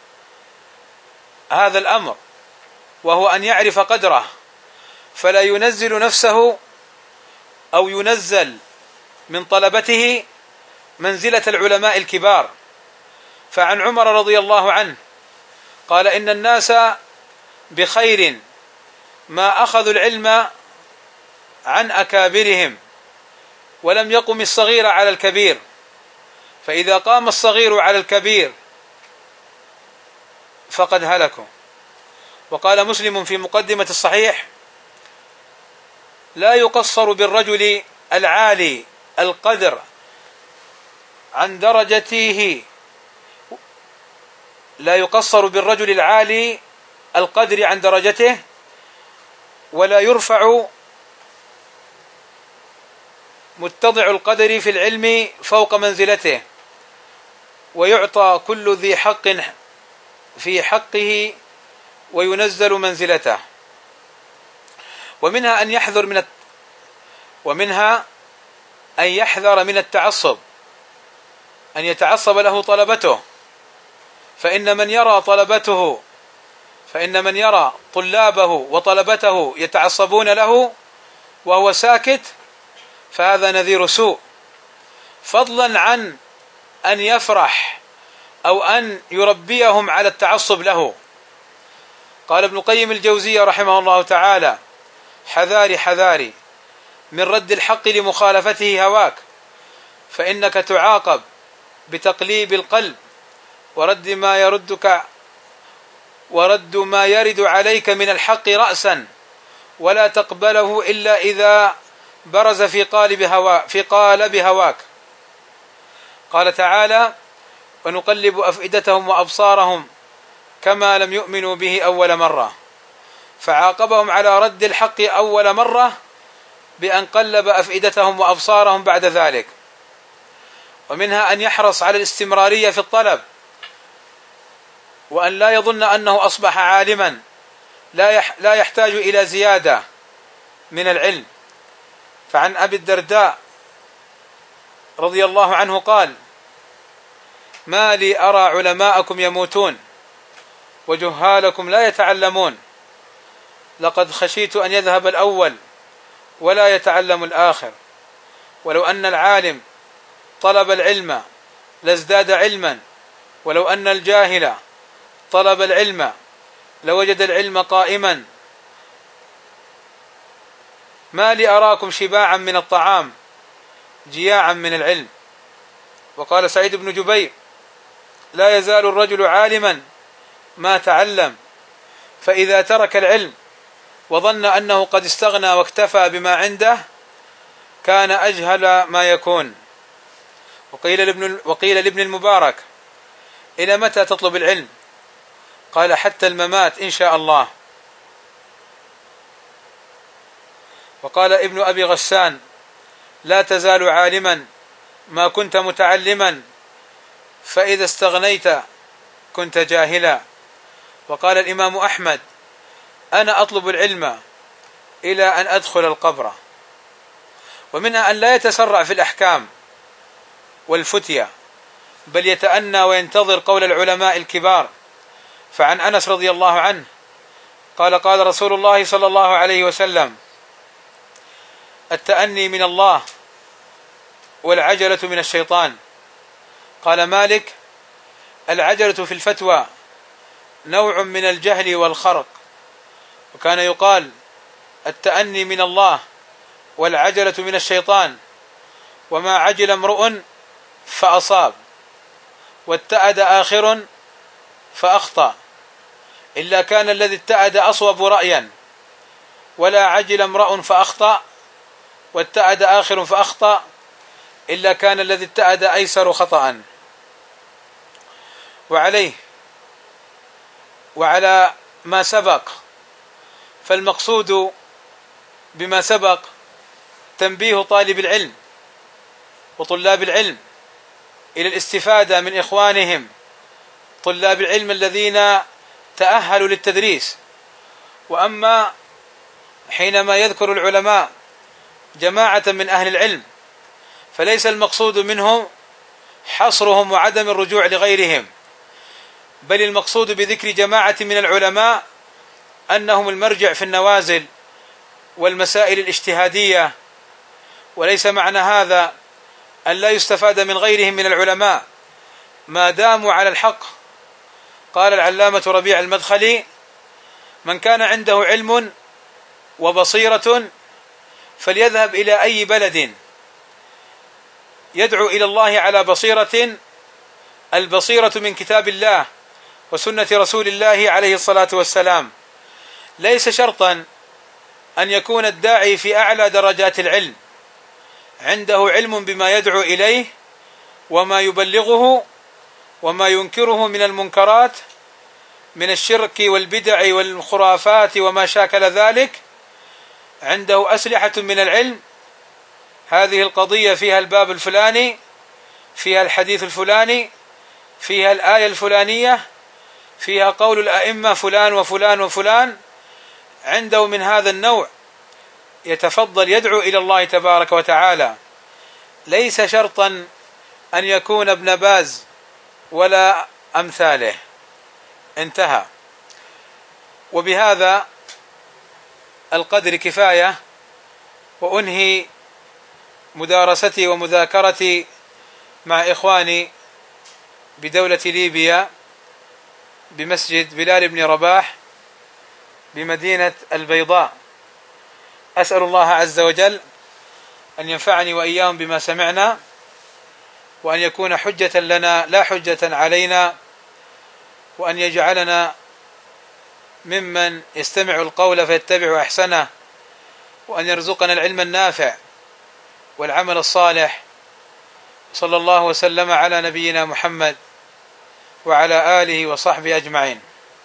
هذا الأمر، وهو أن يعرف قدره، فلا ينزل نفسه أو ينزل من طلبته منزلة العلماء الكبار. فعن عمر رضي الله عنه قال: إن الناس بخير ما أخذوا العلم عن أكابرهم ولم يقم الصغير على الكبير، فإذا قام الصغير على الكبير فقد هلكوا. وقال مسلم في مقدمة الصحيح: لا يقصر بالرجل العالي القدر عن درجته، لا يقصر بالرجل العالي القدر عن درجته، ولا يرفع متضع القدر في العلم فوق منزلته، ويعطى كل ذي حق في حقه وينزل منزلته. ومنها أن يحذر من التعصب، أن يتعصب له طلبته، فإن من يرى طلابه وطلبته يتعصبون له وهو ساكت فهذا نذير سوء، فضلا عن أن يفرح أو أن يربيهم على التعصب له. قال ابن قيم الجوزية رحمه الله تعالى: حذاري من رد الحق لمخالفته هواك، فإنك تعاقب بتقليب القلب ورد ما يرد عليك من الحق رأسا، ولا تقبله إلا إذا برز في قالب هواك. قال تعالى: ونقلب أفئدتهم وأبصارهم كما لم يؤمنوا به أول مرة، فعاقبهم على رد الحق أول مرة بأن قلب أفئدتهم وأبصارهم بعد ذلك. ومنها أن يحرص على الاستمرارية في الطلب، وأن لا يظن أنه أصبح عالما لا يحتاج إلى زيادة من العلم. فعن أبي الدرداء رضي الله عنه قال: ما لي أرى علماءكم يموتون وجهالكم لا يتعلمون، لقد خشيت أن يذهب الأول ولا يتعلم الآخر، ولو أن العالم طلب العلم لازداد علما، ولو أن الجاهل طلب العلم لوجد العلم قائما. ما لي أراكم شباعا من الطعام جياعا من العلم. وقال سعيد بن جبير: لا يزال الرجل عالما ما تعلم، فإذا ترك العلم وظن أنه قد استغنى واكتفى بما عنده كان أجهل ما يكون. وقيل لابن المبارك: إلى متى تطلب العلم؟ قال: حتى الممات إن شاء الله. وقال ابن أبي غسان: لا تزال عالما ما كنت متعلما، فإذا استغنيت كنت جاهلا. وقال الإمام أحمد: أنا أطلب العلم إلى أن أدخل القبر. ومنها أن لا يتسرع في الأحكام والفتية، بل يتأنى وينتظر قول العلماء الكبار. فعن أنس رضي الله عنه قال: قال رسول الله صلى الله عليه وسلم: التأني من الله والعجلة من الشيطان. قال مالك: العجلة في الفتوى نوع من الجهل والخرق. وكان يقال: التأني من الله والعجلة من الشيطان، وما عجل امرؤ فأصاب، واتعد آخر فأخطأ، إلا كان الذي اتعد أصوب رأيا، ولا عجل امرأ فأخطأ واتعد آخر فأخطأ، إلا كان الذي اتعد أيسر خطأ. وعلى ما سبق، فالمقصود بما سبق تنبيه طالب العلم وطلاب العلم إلى الاستفادة من إخوانهم طلاب العلم الذين تأهلوا للتدريس. وأما حينما يذكر العلماء جماعة من أهل العلم، فليس المقصود منهم حصرهم وعدم الرجوع لغيرهم، بل المقصود بذكر جماعة من العلماء أنهم المرجع في النوازل والمسائل الاجتهادية، وليس معنى هذا أن لا يستفاد من غيرهم من العلماء ما داموا على الحق. قال العلامة ربيع المدخلي: من كان عنده علم وبصيرة فليذهب إلى أي بلد يدعو إلى الله على بصيرة، البصيرة من كتاب الله وسنة رسول الله عليه الصلاة والسلام. ليس شرطا أن يكون الداعي في أعلى درجات العلم عنده علم بما يدعو إليه وما يبلغه وما ينكره من المنكرات من الشرك والبدع والخرافات وما شاكل ذلك، عنده أسلحة من العلم، هذه القضية فيها الباب الفلاني، فيها الحديث الفلاني، فيها الآية الفلانية، فيها قول الأئمة فلان وفلان وفلان، عنده من هذا النوع يتفضل يدعو إلى الله تبارك وتعالى. ليس شرطا أن يكون ابن باز ولا أمثاله. انتهى. وبهذا القدر كفاية، وأنهي مدارستي ومذاكرتي مع إخواني بدولة ليبيا بمسجد بلال بن رباح بمدينة البيضاء. أسأل الله عز وجل أن ينفعني وإياهم بما سمعنا، وأن يكون حجة لنا لا حجة علينا، وأن يجعلنا ممن يستمع القول فيتبع أحسنه، وأن يرزقنا العلم النافع والعمل الصالح. صلى الله وسلم على نبينا محمد وعلى آله وصحبه أجمعين.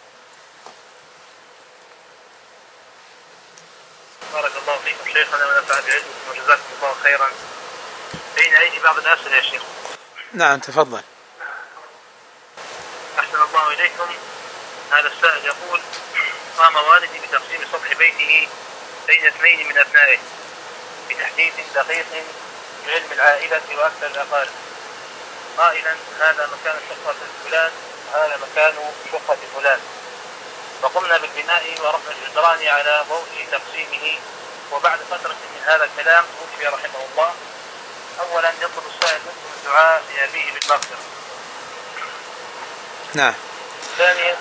بارك الله فيكم شيخنا ونفع بعلمكم وجزاكم الله خيرا. بين أيدي بعض الأسئلة يا شيخ. نعم تفضل. أحسن الله إليكم. هذا السائل يقول: قام والدي بتقسيم سطح بيته بين اثنين من أبنائه بتحديد دقيق بعلم العائلة وأكثر الأقارب، قائلا هذا مكان شقة فلان وهذا مكان شقة فلان، فقمنا بالبناء ورفع الجدران على ضوء تقسيمه. وبعد فترة من هذا الكلام توفي رحمه الله. أولا يطلب السائل منكم الدعاء لأبيه بالمغفرة. نعم. ثانيا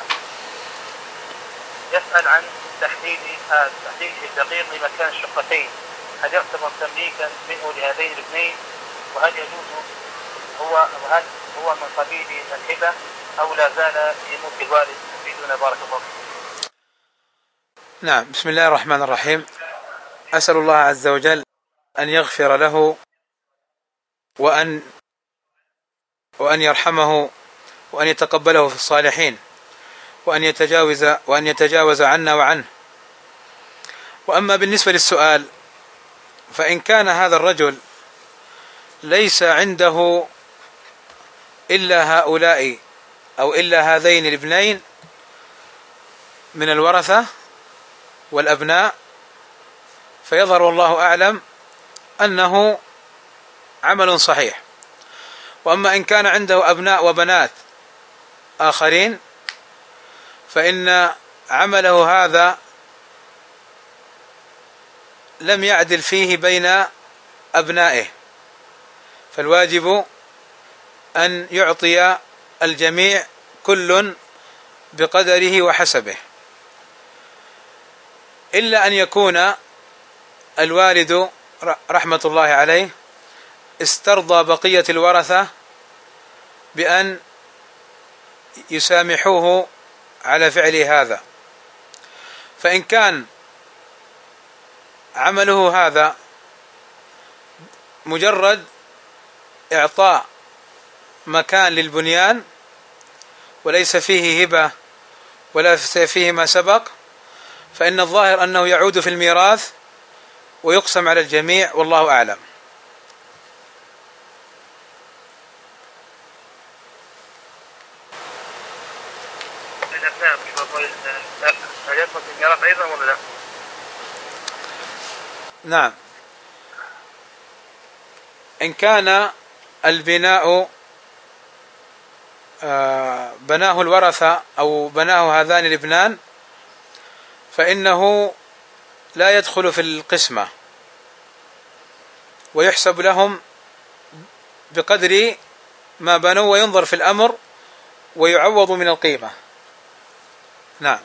يسأل عن تحديد الدقيق لمكان الشقتين، هل يعتبر تمليكا منه لهذين الاثنين؟ وهل يجوز وهل هو من قبيل الهبة أو لا زال في ملك الوالد؟ يفيدنا بارك الله فيكم. نعم. بسم الله الرحمن الرحيم. أسأل الله عز وجل أن يغفر له وأن يرحمه وأن يتقبله في الصالحين وأن يتجاوز عنا وعنه. وأما بالنسبة للسؤال، فإن كان هذا الرجل ليس عنده إلا هؤلاء أو إلا هذين الابنين من الورثة والأبناء، فيظهر والله أعلم أنه عمل صحيح. وأما إن كان عنده أبناء وبنات آخرين فإن عمله هذا لم يعدل فيه بين أبنائه، فالواجب أن يعطي الجميع كل بقدره وحسبه، إلا أن يكون الوالد رحمة الله عليه استرضى بقية الورثة بأن يسامحوه على فعل هذا. فإن كان عمله هذا مجرد إعطاء مكان للبنيان وليس فيه هبة ولا فيه ما سبق، فإن الظاهر أنه يعود في الميراث ويقسم على الجميع، والله أعلم. نعم، إن كان البناء بناه الورثة أو بناه هذان الابنان فإنه لا يدخل في القسمة، ويحسب لهم بقدر ما بنوا وينظر في الأمر ويعوض من القيمة. نعم.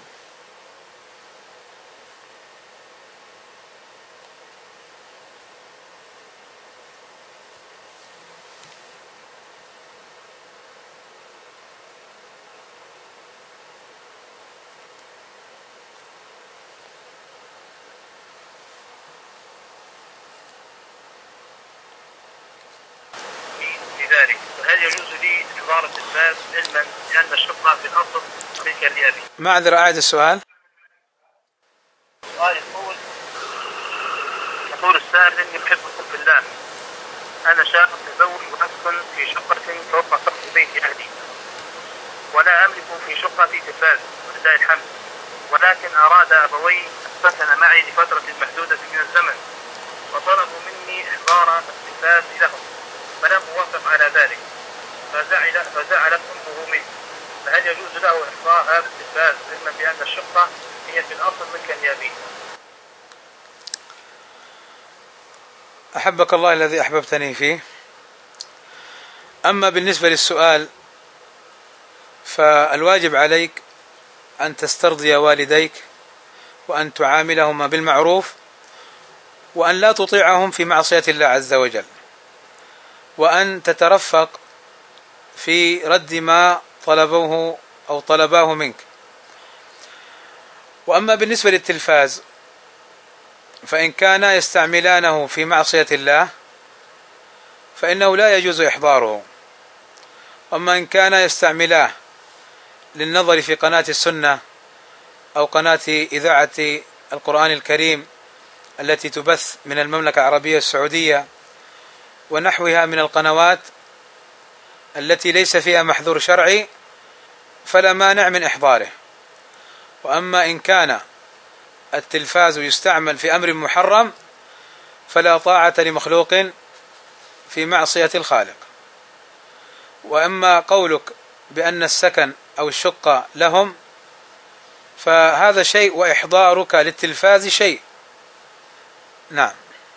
هل يجوز لي إحضار التلفاز علما بأن الشقة في الأصل ملك لأبي؟ معذرة، أعد السؤال. السؤال يقول السائل: إني أحبكم في الله، أنا شاب متزوج وأسكن في شقة فوق سقف بيت أهلي، ولا أملك في شقتي تلفاز ولله الحمد، ولكن أراد أبوي السكن معي لفترة محدودة من الزمن، وطلبوا مني إحضار التلفاز لهم، فلم أوافق على ذلك، فزعلت أمه منه، فهل يجوز له إحضار هذا التلفاز علما بأن الشقة هي في الأصل ملكا لأبيه؟ أحبك الله الذي أحببتني فيه. أما بالنسبة للسؤال فالواجب عليك أن تسترضي والديك وأن تعاملهما بالمعروف، وأن لا تطيعهم في معصية الله عز وجل، وأن تترفق في رد ما طلبوه أو طلباه منك. وأما بالنسبة للتلفاز فإن كانا يستعملانه في معصية الله فإنه لا يجوز إحضاره. أما إن كان يستعملاه للنظر في قناة السنة أو قناة إذاعة القرآن الكريم التي تبث من المملكة العربية السعودية ونحوها من القنوات التي ليس فيها محذور شرعي فلا مانع من إحضاره. وأما إن كان التلفاز يستعمل في أمر محرم فلا طاعة لمخلوق في معصية الخالق. وأما قولك بأن السكن أو الشقة لهم فهذا شيء، وإحضارك للتلفاز شيء. نعم.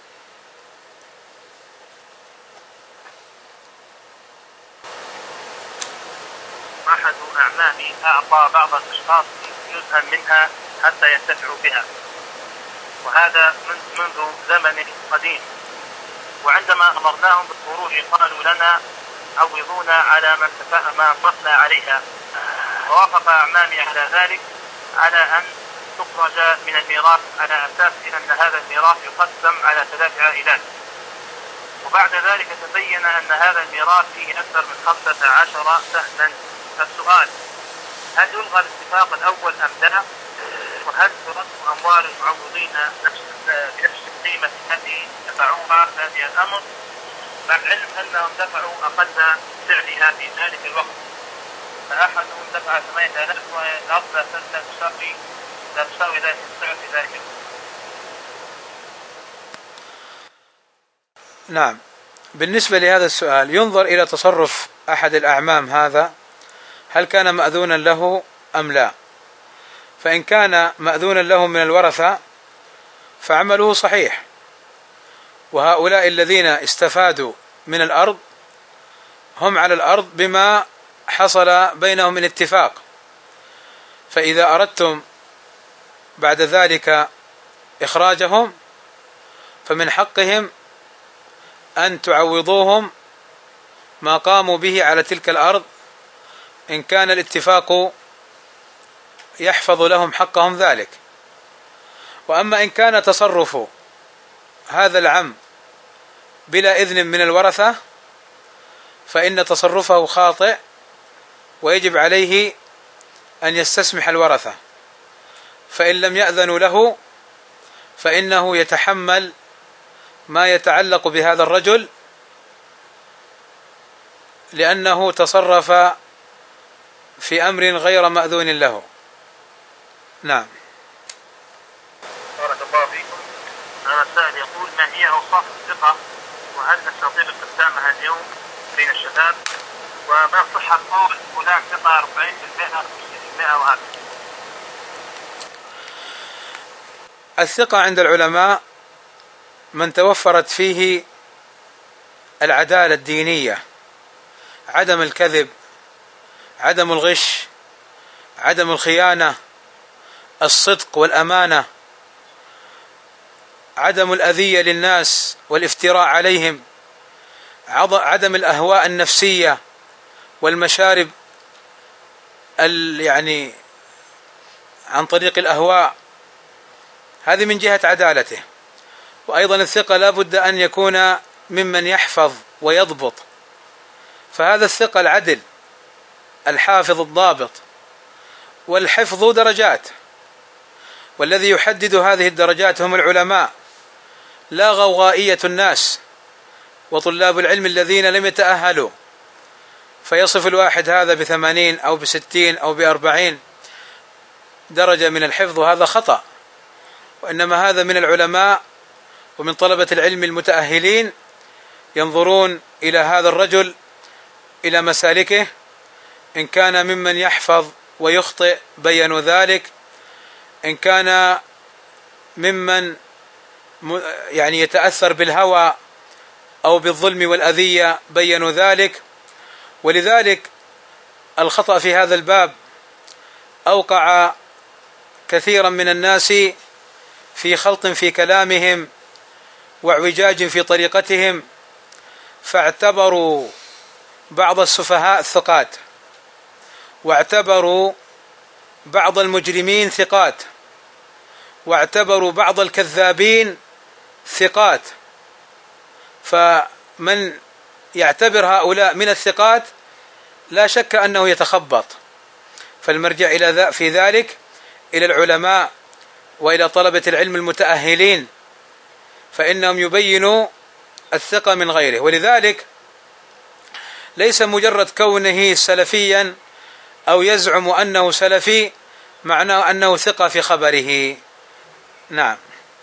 أحد أعمامي أعطى بعض الأشخاص جزءا منها حتى ينتفعوا بها، وهذا منذ زمن قديم، وعندما أمرناهم بالخروج قالوا لنا عوضونا على ما أنفقنا عليها، ووافق أعمامي على ذلك على أن تخرج من الميراث على أساس أن هذا الميراث يقسم على 3 عائلات. وبعد ذلك تبين أن هذا الميراث فيه أكثر من 15 سهما. فالسؤال: هل يلغى الاتفاق الأول أم لا؟ وهل ترد أموال المعوضين بنفس القيمة التي دفعوها في هذا الأمر، مع العلم أنهم دفعوا أقل سعرها في ذلك الوقت؟ فأحدهم دفع 8000 والأرض لا تساوي ذلك السعر في ذلك الوقت. نعم. بالنسبة لهذا السؤال ينظر إلى تصرف أحد الأعمام هذا، هل كان مأذونا له أم لا؟ فإن كان مأذونا له من الورثة فعمله صحيح، وهؤلاء الذين استفادوا من الأرض هم على الأرض بما حصل بينهم من اتفاق، فإذا أردتم بعد ذلك إخراجهم فمن حقهم أن تعوضوهم ما قاموا به على تلك الأرض إن كان الاتفاق يحفظ لهم حقهم ذلك. وأما إن كان تصرف هذا العم بلا إذن من الورثة فإن تصرفه خاطئ، ويجب عليه أن يستسمح الورثة، فإن لم يأذنوا له فإنه يتحمل ما يتعلق بهذا الرجل لأنه تصرف في أمر غير مأذون له. نعم. بارك الله فيكم. هذا السائل يقول: ما هي أوصاف الثقة، وهل نستطيع استخدامها اليوم بين الشباب، وما صحة قول فلان ثقة 40% 50% وهكذا؟ الثقة عند العلماء من توفرت فيه العدالة الدينية، عدم الكذب، عدم الغش، عدم الخيانة، الصدق والأمانة، عدم الأذية للناس والافتراء عليهم، عدم الأهواء النفسية والمشارب يعني عن طريق الأهواء، هذه من جهة عدالته. وأيضا الثقة لا بد أن يكون ممن يحفظ ويضبط، فهذا الثقة العدل الحافظ الضابط، والحفظ درجات، والذي يحدد هذه الدرجات هم العلماء لا غوغائية الناس وطلاب العلم الذين لم يتأهلوا، فيصف الواحد هذا ب80 أو ب60 أو ب40 درجة من الحفظ، وهذا خطأ. وإنما هذا من العلماء ومن طلبة العلم المتأهلين، ينظرون إلى هذا الرجل إلى مسالكه، إن كان ممن يحفظ ويخطئ بينوا ذلك، إن كان ممن يعني يتأثر بالهوى أو بالظلم والأذية بينوا ذلك. ولذلك الخطأ في هذا الباب أوقع كثيرا من الناس في خلط في كلامهم واعوجاج في طريقتهم، فاعتبروا بعض السفهاء ثقات، واعتبروا بعض المجرمين ثقات، واعتبروا بعض الكذابين ثقات. فمن يعتبر هؤلاء من الثقات لا شك أنه يتخبط، فالمرجع إلى في ذلك إلى العلماء وإلى طلبة العلم المتأهلين، فإنهم يبينوا الثقة من غيره. ولذلك ليس مجرد كونه سلفيا أو يزعم أنه سلفي معناه أنه ثقة في خبره. نعم.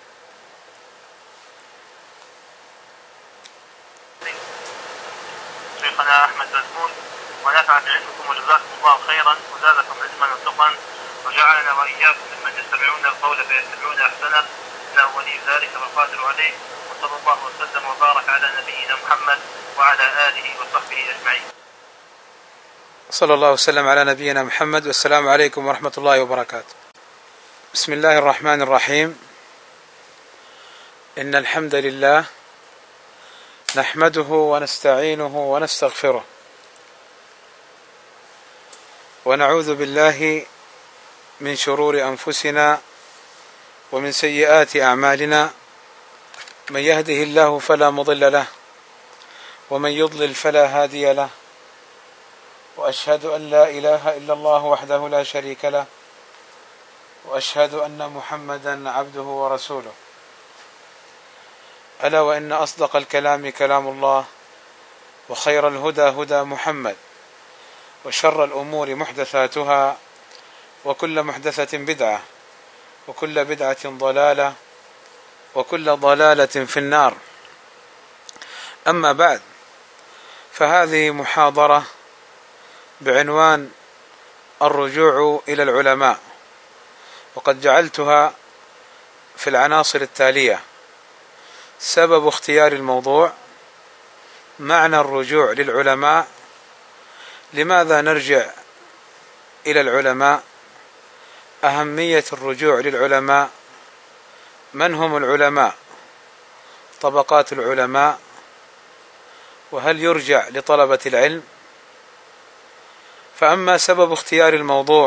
شيخنا أحمد مزمون، ونفع بعلمكم وجزاكم الله خيرا وزادكم علما وتقا وجعلنا وإياكم ممن يستمعون القول فيتبعون أحسنه، إنه ولي ذلك والقادر عليه. وصلى الله وسلم وبارك على نبينا محمد وعلى آله وصحبه أجمعين. صلى الله وسلم على نبينا محمد، والسلام عليكم ورحمة الله وبركاته. بسم الله الرحمن الرحيم. إن الحمد لله نحمده ونستعينه ونستغفره، ونعوذ بالله من شرور أنفسنا ومن سيئات أعمالنا، من يهده الله فلا مضل له، ومن يضلل فلا هادي له، وأشهد أن لا إله إلا الله وحده لا شريك له، وأشهد أن محمدا عبده ورسوله. ألا وإن أصدق الكلام كلام الله، وخير الهدى هدى محمد، وشر الأمور محدثاتها، وكل محدثة بدعة، وكل بدعة ضلالة، وكل ضلالة في النار. أما بعد، فهذه محاضرة بعنوان الرجوع إلى العلماء، وقد جعلتها في العناصر التالية: سبب اختيار الموضوع، معنى الرجوع للعلماء، لماذا نرجع إلى العلماء، أهمية الرجوع للعلماء، من هم العلماء، طبقات العلماء، وهل يرجع لطلبة العلم؟ فأما سبب اختيار الموضوع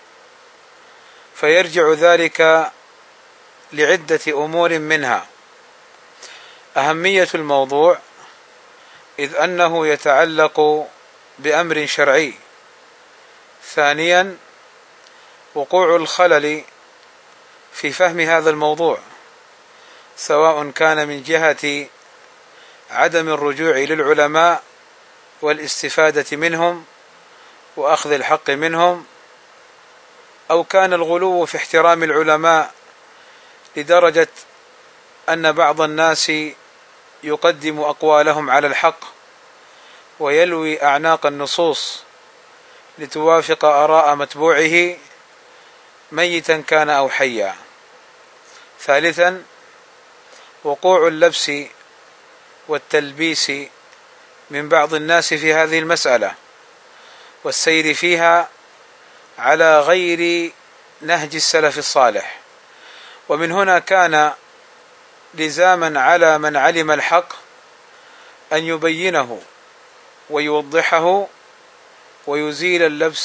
فيرجع ذلك لعدة أمور، منها أهمية الموضوع إذ أنه يتعلق بأمر شرعي. ثانيا وقوع الخلل في فهم هذا الموضوع، سواء كان من جهة عدم الرجوع للعلماء والاستفادة منهم وأخذ الحق منهم، أو كان الغلو في احترام العلماء لدرجة أن بعض الناس يقدم أقوالهم على الحق ويلوي أعناق النصوص لتوافق آراء متبوعه ميتا كان أو حيا. ثالثا وقوع اللبس والتلبيس من بعض الناس في هذه المسألة والسير فيها على غير نهج السلف الصالح، ومن هنا كان لزاما على من علم الحق أن يبينه ويوضحه ويزيل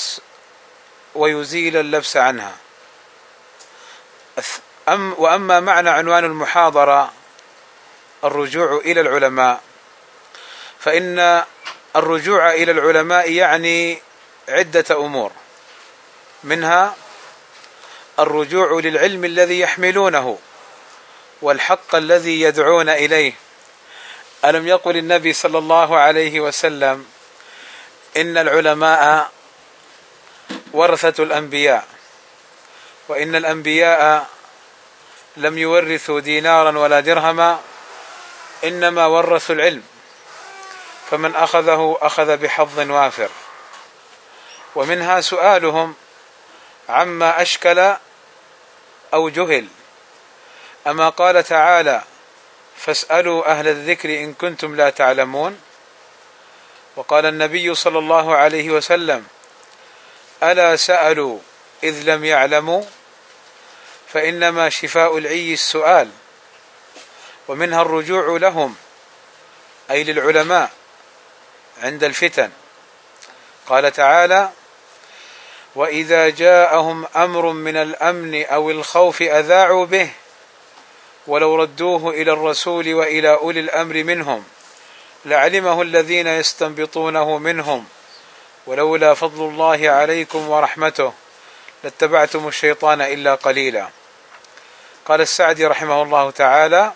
اللبس عنها. وأما معنى عنوان المحاضرة الرجوع إلى العلماء، فإن الرجوع إلى العلماء يعني عدة أمور، منها الرجوع للعلم الذي يحملونه والحق الذي يدعون إليه. ألم يقل النبي صلى الله عليه وسلم إن العلماء ورثة الأنبياء، وإن الأنبياء لم يورثوا دينارا ولا درهما، إنما ورثوا العلم، فمن أخذه أخذ بحظ وافر. ومنها سؤالهم عما أشكل أو جهل، أما قال تعالى فاسألوا أهل الذكر إن كنتم لا تعلمون، وقال النبي صلى الله عليه وسلم ألا سألوا إذ لم يعلموا، فإنما شفاء العي السؤال. ومنها الرجوع لهم أي للعلماء عند الفتن، قال تعالى وإذا جاءهم أمر من الأمن أو الخوف أذاعوا به ولو ردوه إلى الرسول وإلى أولي الأمر منهم لعلمه الذين يستنبطونه منهم ولولا فضل الله عليكم ورحمته لاتبعتم الشيطان إلا قليلا. قال السعدي رحمه الله تعالى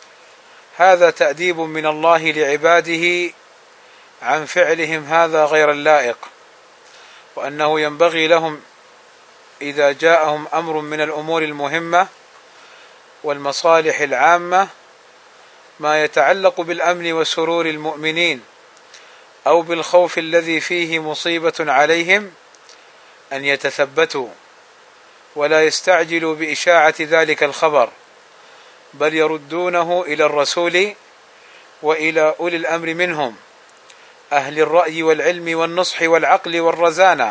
هذا تأديب من الله لعباده عن فعلهم هذا غير اللائق، وأنه ينبغي لهم إذا جاءهم أمر من الأمور المهمة والمصالح العامة ما يتعلق بالأمن وسرور المؤمنين أو بالخوف الذي فيه مصيبة عليهم أن يتثبتوا ولا يستعجلوا بإشاعة ذلك الخبر، بل يردونه إلى الرسول وإلى أولي الأمر منهم أهل الرأي والعلم والنصح والعقل والرزانة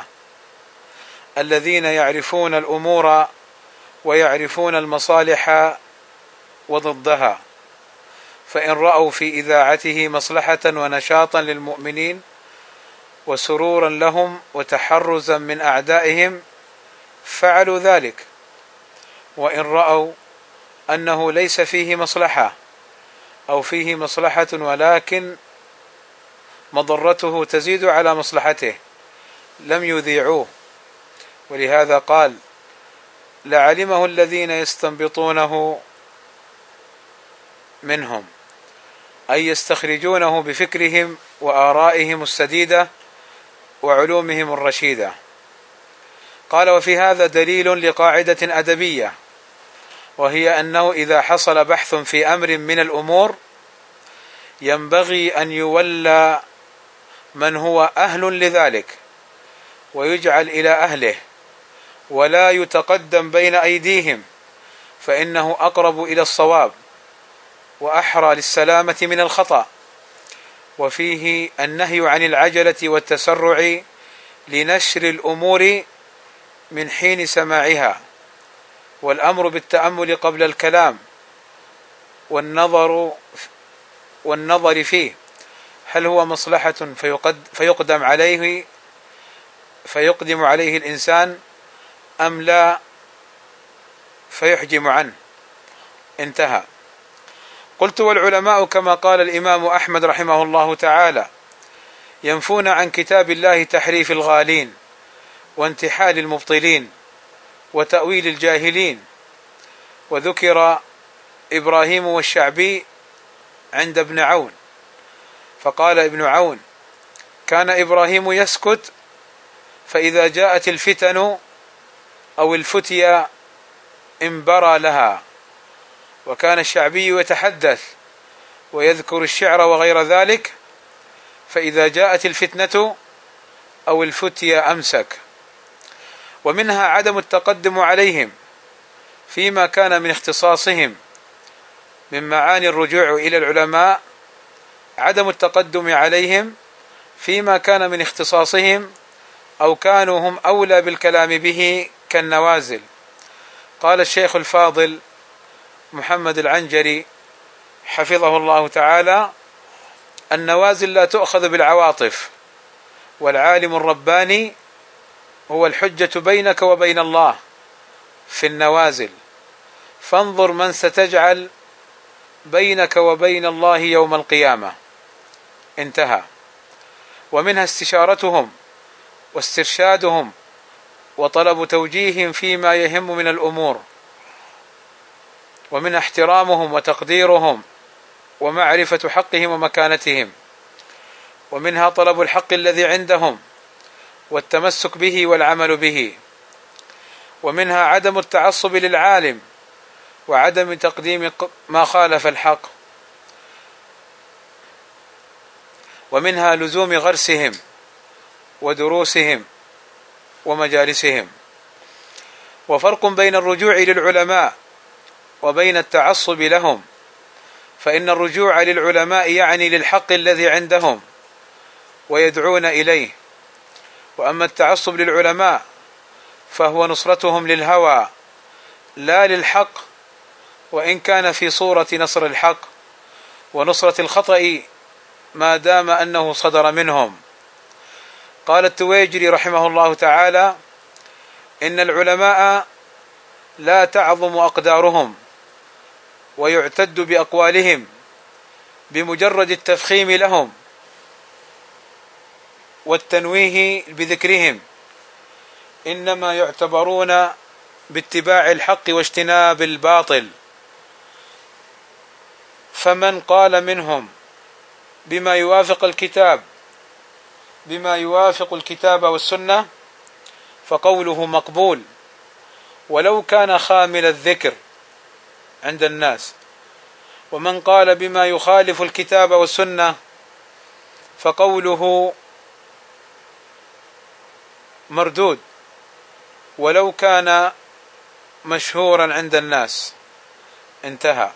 الذين يعرفون الأمور ويعرفون المصالح وضدها، فإن رأوا في إذاعته مصلحة ونشاطا للمؤمنين وسرورا لهم وتحرزا من أعدائهم فعلوا ذلك، وإن رأوا أنه ليس فيه مصلحة أو فيه مصلحة ولكن مضرته تزيد على مصلحته لم يذيعوه. ولهذا قال لعلمه الذين يستنبطونه منهم، أي يستخرجونه بفكرهم وآرائهم السديدة وعلومهم الرشيدة. قال وفي هذا دليل لقاعدة أدبية، وهي أنه إذا حصل بحث في أمر من الأمور ينبغي أن يولى من هو أهل لذلك ويجعل إلى أهله ولا يتقدم بين أيديهم، فإنه أقرب إلى الصواب وأحرى للسلامة من الخطأ. وفيه النهي عن العجلة والتسرع لنشر الأمور من حين سماعها، والأمر بالتأمل قبل الكلام والنظر فيه، هل هو مصلحة فيقدم عليه الإنسان، أم لا فيحجم عنه؟ انتهى. قلت: والعلماء كما قال الإمام أحمد رحمه الله تعالى ينفون عن كتاب الله تحريف الغالين وانتحال المبطلين وتأويل الجاهلين. وذكر إبراهيم والشعبي عند ابن عون، فقال ابن عون: كان إبراهيم يسكت فإذا جاءت الفتن أو الفتية انبرى لها، وكان الشعبي يتحدث ويذكر الشعر وغير ذلك، فإذا جاءت الفتنة أو الفتية أمسك. ومنها عدم التقدم عليهم فيما كان من اختصاصهم، من معاني الرجوع إلى العلماء عدم التقدم عليهم فيما كان من اختصاصهم أو كانوا هم أولى بالكلام به كالنوازل. قال الشيخ الفاضل محمد العنجري حفظه الله تعالى: النوازل لا تؤخذ بالعواطف، والعالم الرباني هو الحجة بينك وبين الله في النوازل، فانظر من ستجعل بينك وبين الله يوم القيامة. انتهى. ومنها استشارتهم واسترشادهم وطلب توجيههم فيما يهم من الأمور، ومن احترامهم وتقديرهم ومعرفة حقهم ومكانتهم، ومنها طلب الحق الذي عندهم والتمسك به والعمل به، ومنها عدم التعصب للعالم وعدم تقديم ما خالف الحق، ومنها لزوم غرسهم ودروسهم ومجالسهم. وفرق بين الرجوع للعلماء وبين التعصب لهم، فإن الرجوع للعلماء يعني للحق الذي عندهم ويدعون إليه، وأما التعصب للعلماء فهو نصرتهم للهوى لا للحق، وإن كان في صورة نصر الحق ونصرة الخطأ ما دام أنه صدر منهم. قال التويجري رحمه الله تعالى: إن العلماء لا تعظم أقدارهم ويعتد بأقوالهم بمجرد التفخيم لهم والتنويه بذكرهم، إنما يعتبرون باتباع الحق واجتناب الباطل. فمن قال منهم بما يوافق الكتاب والسنة فقوله مقبول ولو كان خامل الذكر عند الناس، ومن قال بما يخالف الكتاب والسنة فقوله مردود ولو كان مشهورا عند الناس. انتهى.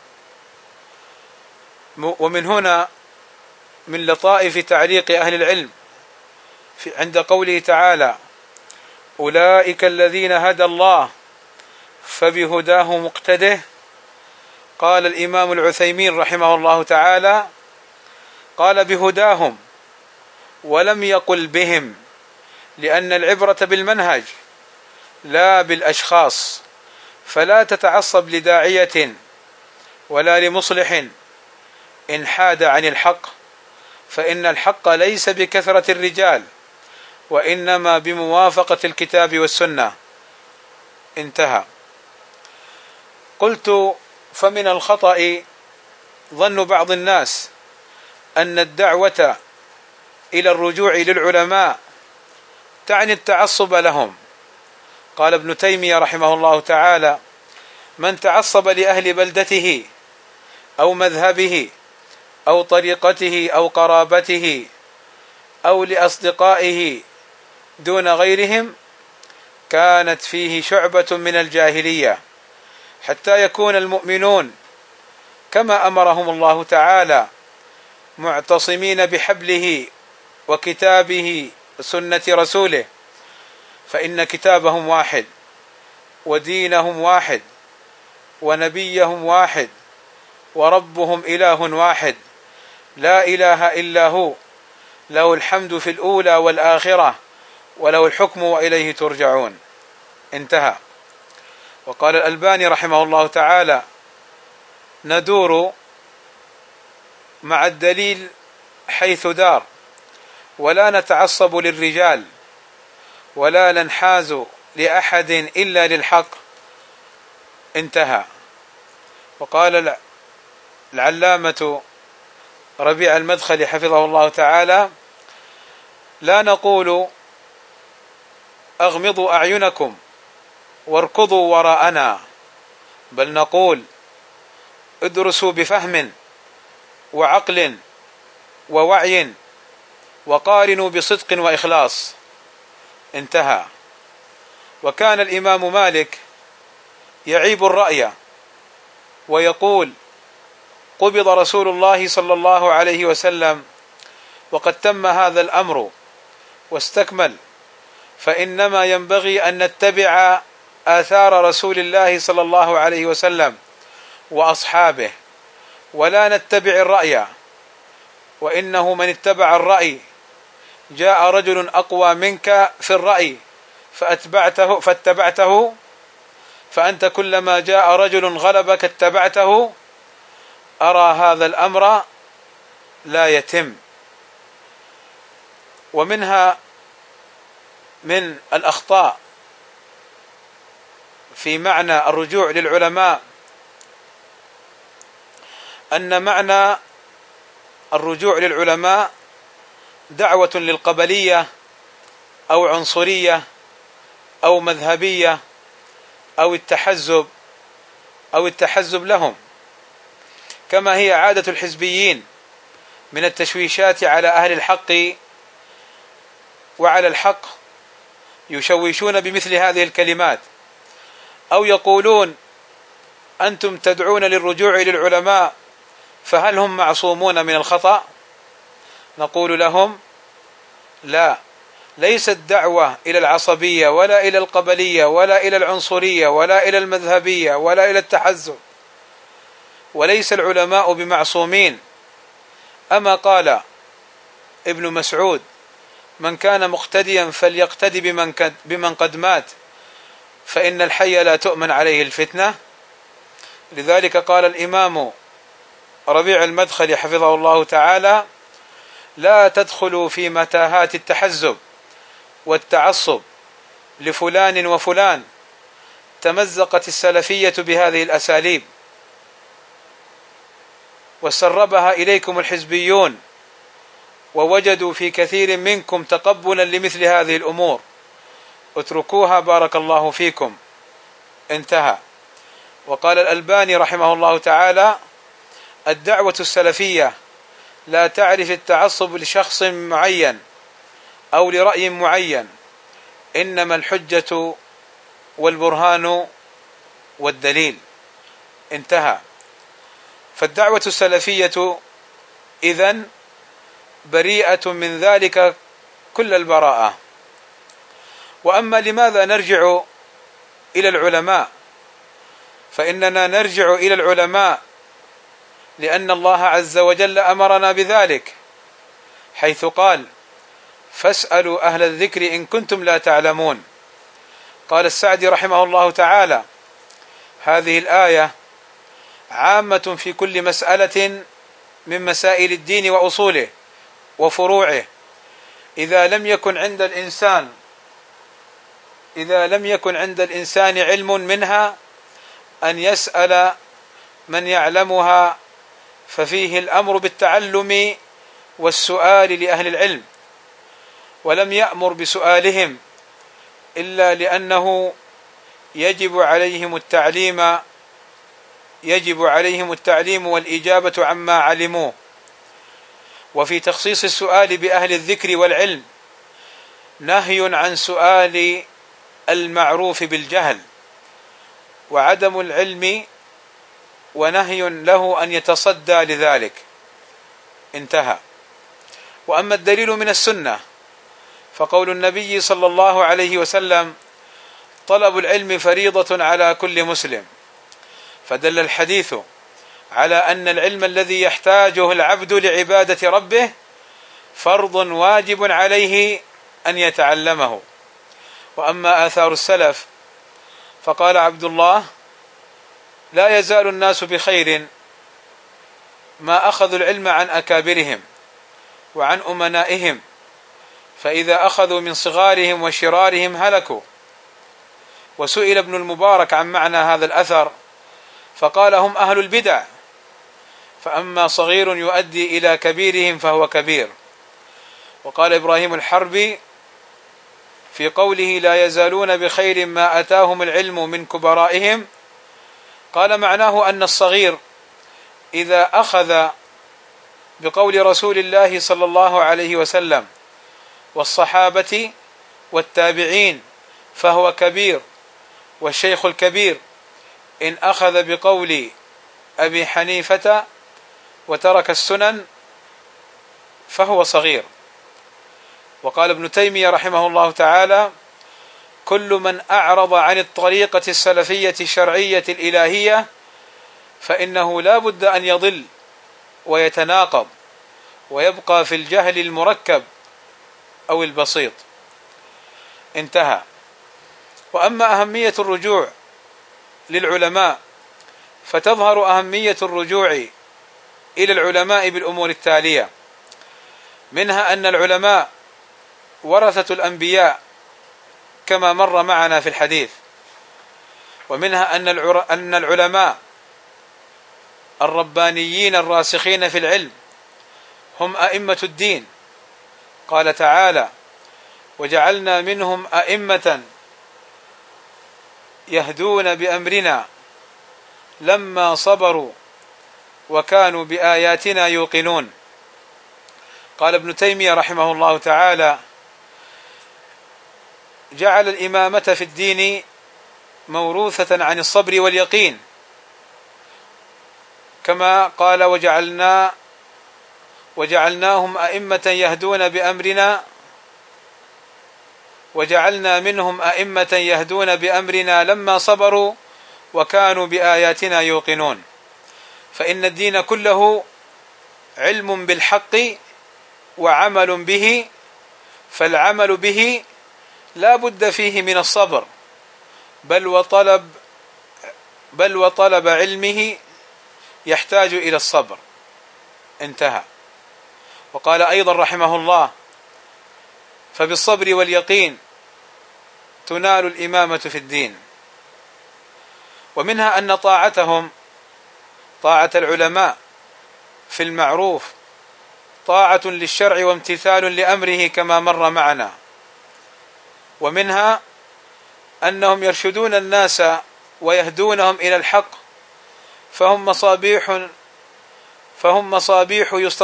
ومن هنا من لطائف تعليق أهل العلم عند قوله تعالى: أولئك الذين هدى الله فبهداه مقتده. قال الإمام العثيمين رحمه الله تعالى: قال بهداهم ولم يقل بهم، لأن العبرة بالمنهج لا بالأشخاص، فلا تتعصب لداعية ولا لمصلح إن حاد عن الحق، فإن الحق ليس بكثرة الرجال وإنما بموافقة الكتاب والسنة. انتهى. قلت: فمن الخطأ ظن بعض الناس أن الدعوة إلى الرجوع للعلماء تعني التعصب لهم. قال ابن تيمية رحمه الله تعالى: من تعصب لأهل بلدته أو مذهبه أو طريقته أو قرابته أو لأصدقائه دون غيرهم كانت فيه شعبة من الجاهلية، حتى يكون المؤمنون كما أمرهم الله تعالى معتصمين بحبله وكتابه وسنة رسوله، فإن كتابهم واحد ودينهم واحد ونبيهم واحد وربهم إله واحد لا إله إلا هو له الحمد في الأولى والآخرة وله الحكم وإليه ترجعون. انتهى. وقال الألباني رحمه الله تعالى: ندور مع الدليل حيث دار، ولا نتعصب للرجال، ولا ننحاز لأحد إلا للحق. انتهى. وقال العلامة ربيع المدخلي حفظه الله تعالى: لا نقول أغمضوا أعينكم واركضوا وراءنا، بل نقول ادرسوا بفهم وعقل ووعي وقارنوا بصدق وإخلاص. انتهى. وكان الإمام مالك يعيب الرأي ويقول: قبض رسول الله صلى الله عليه وسلم وقد تم هذا الأمر واستكمل، فإنما ينبغي أن نتبع آثار رسول الله صلى الله عليه وسلم وأصحابه، ولا نتبع الرأي، وإنه من اتبع الرأي جاء رجل أقوى منك في الرأي فاتبعته، فأنت كلما جاء رجل غلبك اتبعته. أرى هذا الأمر لا يتم. ومنها من الأخطاء في معنى الرجوع للعلماء أن معنى الرجوع للعلماء دعوة للقبلية أو عنصرية أو مذهبية أو التحزب لهم، كما هي عادة الحزبيين من التشويشات على أهل الحق وعلى الحق، يشوشون بمثل هذه الكلمات، أو يقولون: أنتم تدعون للرجوع للعلماء، فهل هم معصومون من الخطأ؟ نقول لهم: لا، ليست دعوة إلى العصبية ولا إلى القبلية ولا إلى العنصرية ولا إلى المذهبية ولا إلى التحزب، وليس العلماء بمعصومين. أما قال ابن مسعود: من كان مقتديا فليقتدي بمن قد مات، فإن الحي لا تؤمن عليه الفتنة. لذلك قال الإمام ربيع المدخلي حفظه الله تعالى: لا تدخلوا في متاهات التحزب والتعصب لفلان وفلان. تمزقت السلفية بهذه الأساليب وسربها إليكم الحزبيون، ووجدوا في كثير منكم تقبلا لمثل هذه الأمور، اتركوها بارك الله فيكم. انتهى. وقال الألباني رحمه الله تعالى: الدعوة السلفية لا تعرف التعصب لشخص معين أو لرأي معين، إنما الحجة والبرهان والدليل. انتهى. فالدعوة السلفية إذن بريئة من ذلك كل البراءة. وأما لماذا نرجع إلى العلماء؟ فإننا نرجع إلى العلماء لأن الله عز وجل أمرنا بذلك، حيث قال: فاسألوا أهل الذكر إن كنتم لا تعلمون. قال السعدي رحمه الله تعالى: هذه الآية عامة في كل مسألة من مسائل الدين وأصوله وفروعه، إذا لم يكن عند الإنسان علم منها أن يسأل من يعلمها، ففيه الأمر بالتعلم والسؤال لأهل العلم، ولم يأمر بسؤالهم إلا لأنه يجب عليهم التعليم والإجابة عما علموه. وفي تخصيص السؤال بأهل الذكر والعلم نهي عن سؤال المعروف بالجهل وعدم العلم، ونهي له أن يتصدى لذلك. انتهى. وأما الدليل من السنة فقول النبي صلى الله عليه وسلم: طلب العلم فريضة على كل مسلم. فدل الحديث على أن العلم الذي يحتاجه العبد لعبادة ربه فرض واجب عليه أن يتعلمه. وأما آثار السلف فقال عبد الله: لا يزال الناس بخير ما أخذوا العلم عن أكابرهم وعن أمنائهم، فإذا أخذوا من صغارهم وشرارهم هلكوا. وسئل ابن المبارك عن معنى هذا الأثر فقال: هم أهل البدع، فأما صغير يؤدي إلى كبيرهم فهو كبير. وقال إبراهيم الحربي في قوله: لا يزالون بخير ما أتاهم العلم من كبرائهم، قال: معناه أن الصغير إذا أخذ بقول رسول الله صلى الله عليه وسلم والصحابة والتابعين فهو كبير، والشيخ الكبير إن أخذ بقول أبي حنيفة وترك السنن فهو صغير. وقال ابن تيمية رحمه الله تعالى: كل من أعرض عن الطريقة السلفية الشرعية الإلهية فإنه لا بد أن يضل ويتناقض ويبقى في الجهل المركب أو البسيط. انتهى. وأما أهمية الرجوع للعلماء فتظهر أهمية الرجوع إلى العلماء بالأمور التالية: منها أن العلماء ورثة الأنبياء كما مر معنا في الحديث، ومنها أن العلماء الربانيين الراسخين في العلم هم أئمة الدين. قال تعالى: وجعلنا منهم أئمة يهدون بأمرنا لما صبروا وكانوا بآياتنا يوقنون. قال ابن تيمية رحمه الله تعالى: جعل الإمامة في الدين موروثة عن الصبر واليقين، كما قال: وجعلناهم أئمة يهدون بأمرنا وجعلنا منهم أئمة يهدون بأمرنا لما صبروا وكانوا بآياتنا يوقنون. فإن الدين كله علم بالحق وعمل به، فالعمل به لا بد فيه من الصبر، بل وطلب علمه يحتاج إلى الصبر. انتهى. وقال أيضا رحمه الله: فبالصبر واليقين تنال الإمامة في الدين. ومنها أن طاعتهم، طاعة العلماء في المعروف طاعة للشرع وامتثال لأمره كما مر معنا. ومنها أنهم يرشدون الناس ويهدونهم إلى الحق، فهم مصابيح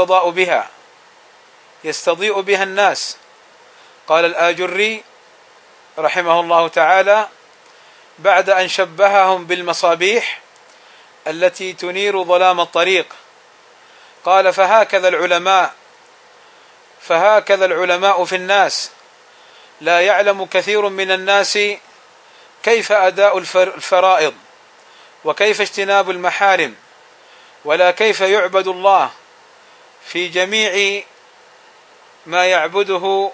يستضيء بها الناس. قال الآجري رحمه الله تعالى بعد أن شبههم بالمصابيح التي تنير ظلام الطريق، قال: فهكذا العلماء في الناس، لا يعلم كثير من الناس كيف أداء الفرائض وكيف اجتناب المحارم، ولا كيف يعبد الله في جميع ما يعبده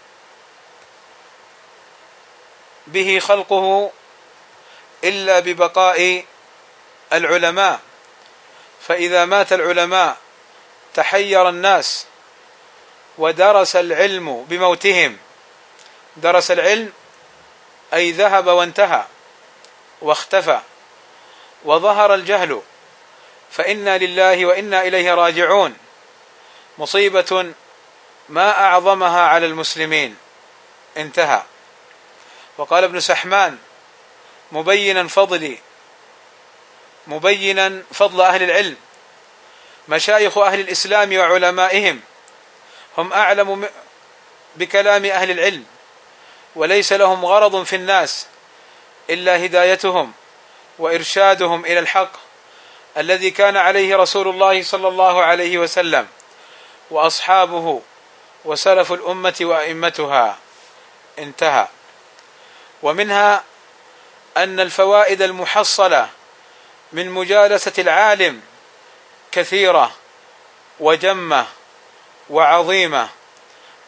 به خلقه إلا ببقاء العلماء. فإذا مات العلماء تحير الناس، ودرس العلم بموتهم. درس العلم أي ذهب وانتهى واختفى، وظهر الجهل، فإنا لله وإنا إليه راجعون. مصيبة ما أعظمها على المسلمين. انتهى. وقال ابن سحمان مبينا فضل أهل العلم: مشايخ أهل الإسلام وعلمائهم هم أعلم بكلام أهل العلم، وليس لهم غرض في الناس إلا هدايتهم وإرشادهم إلى الحق الذي كان عليه رسول الله صلى الله عليه وسلم وأصحابه وسلف الأمة وأئمتها. انتهى. ومنها أن الفوائد المحصلة من مجالسة العالم كثيرة وجمة وعظيمة،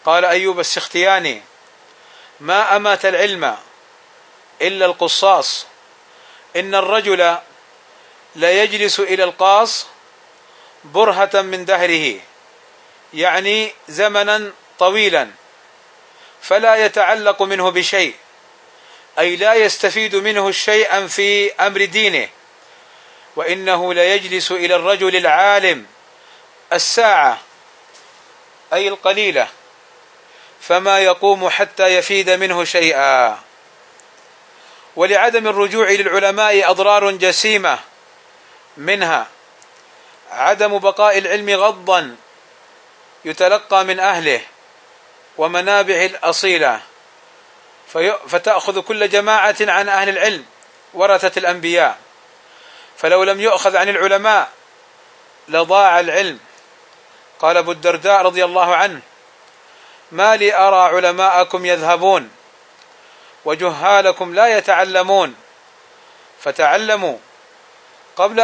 قال أيوب السختياني: ما أمات العلم إلا القصاص، إن الرجل لا يجلس إلى القاص برهة من دهره، يعني زمنا طويلا، فلا يتعلق منه بشيء، أي لا يستفيد منه شيئا في أمر دينه، وإنه لا يجلس إلى الرجل العالم الساعة أي القليلة، فما يقوم حتى يفيد منه شيئا. ولعدم الرجوع للعلماء أضرار جسيمة، منها عدم بقاء العلم غضا يتلقى من أهله ومنابع الأصيلة، فتأخذ كل جماعة عن أهل العلم ورثة الأنبياء، فلو لم يؤخذ عن العلماء لضاع العلم. قال أبو الدرداء رضي الله عنه: ما لي أرى علماءكم يذهبون وجهالكم لا يتعلمون، فتعلموا قبل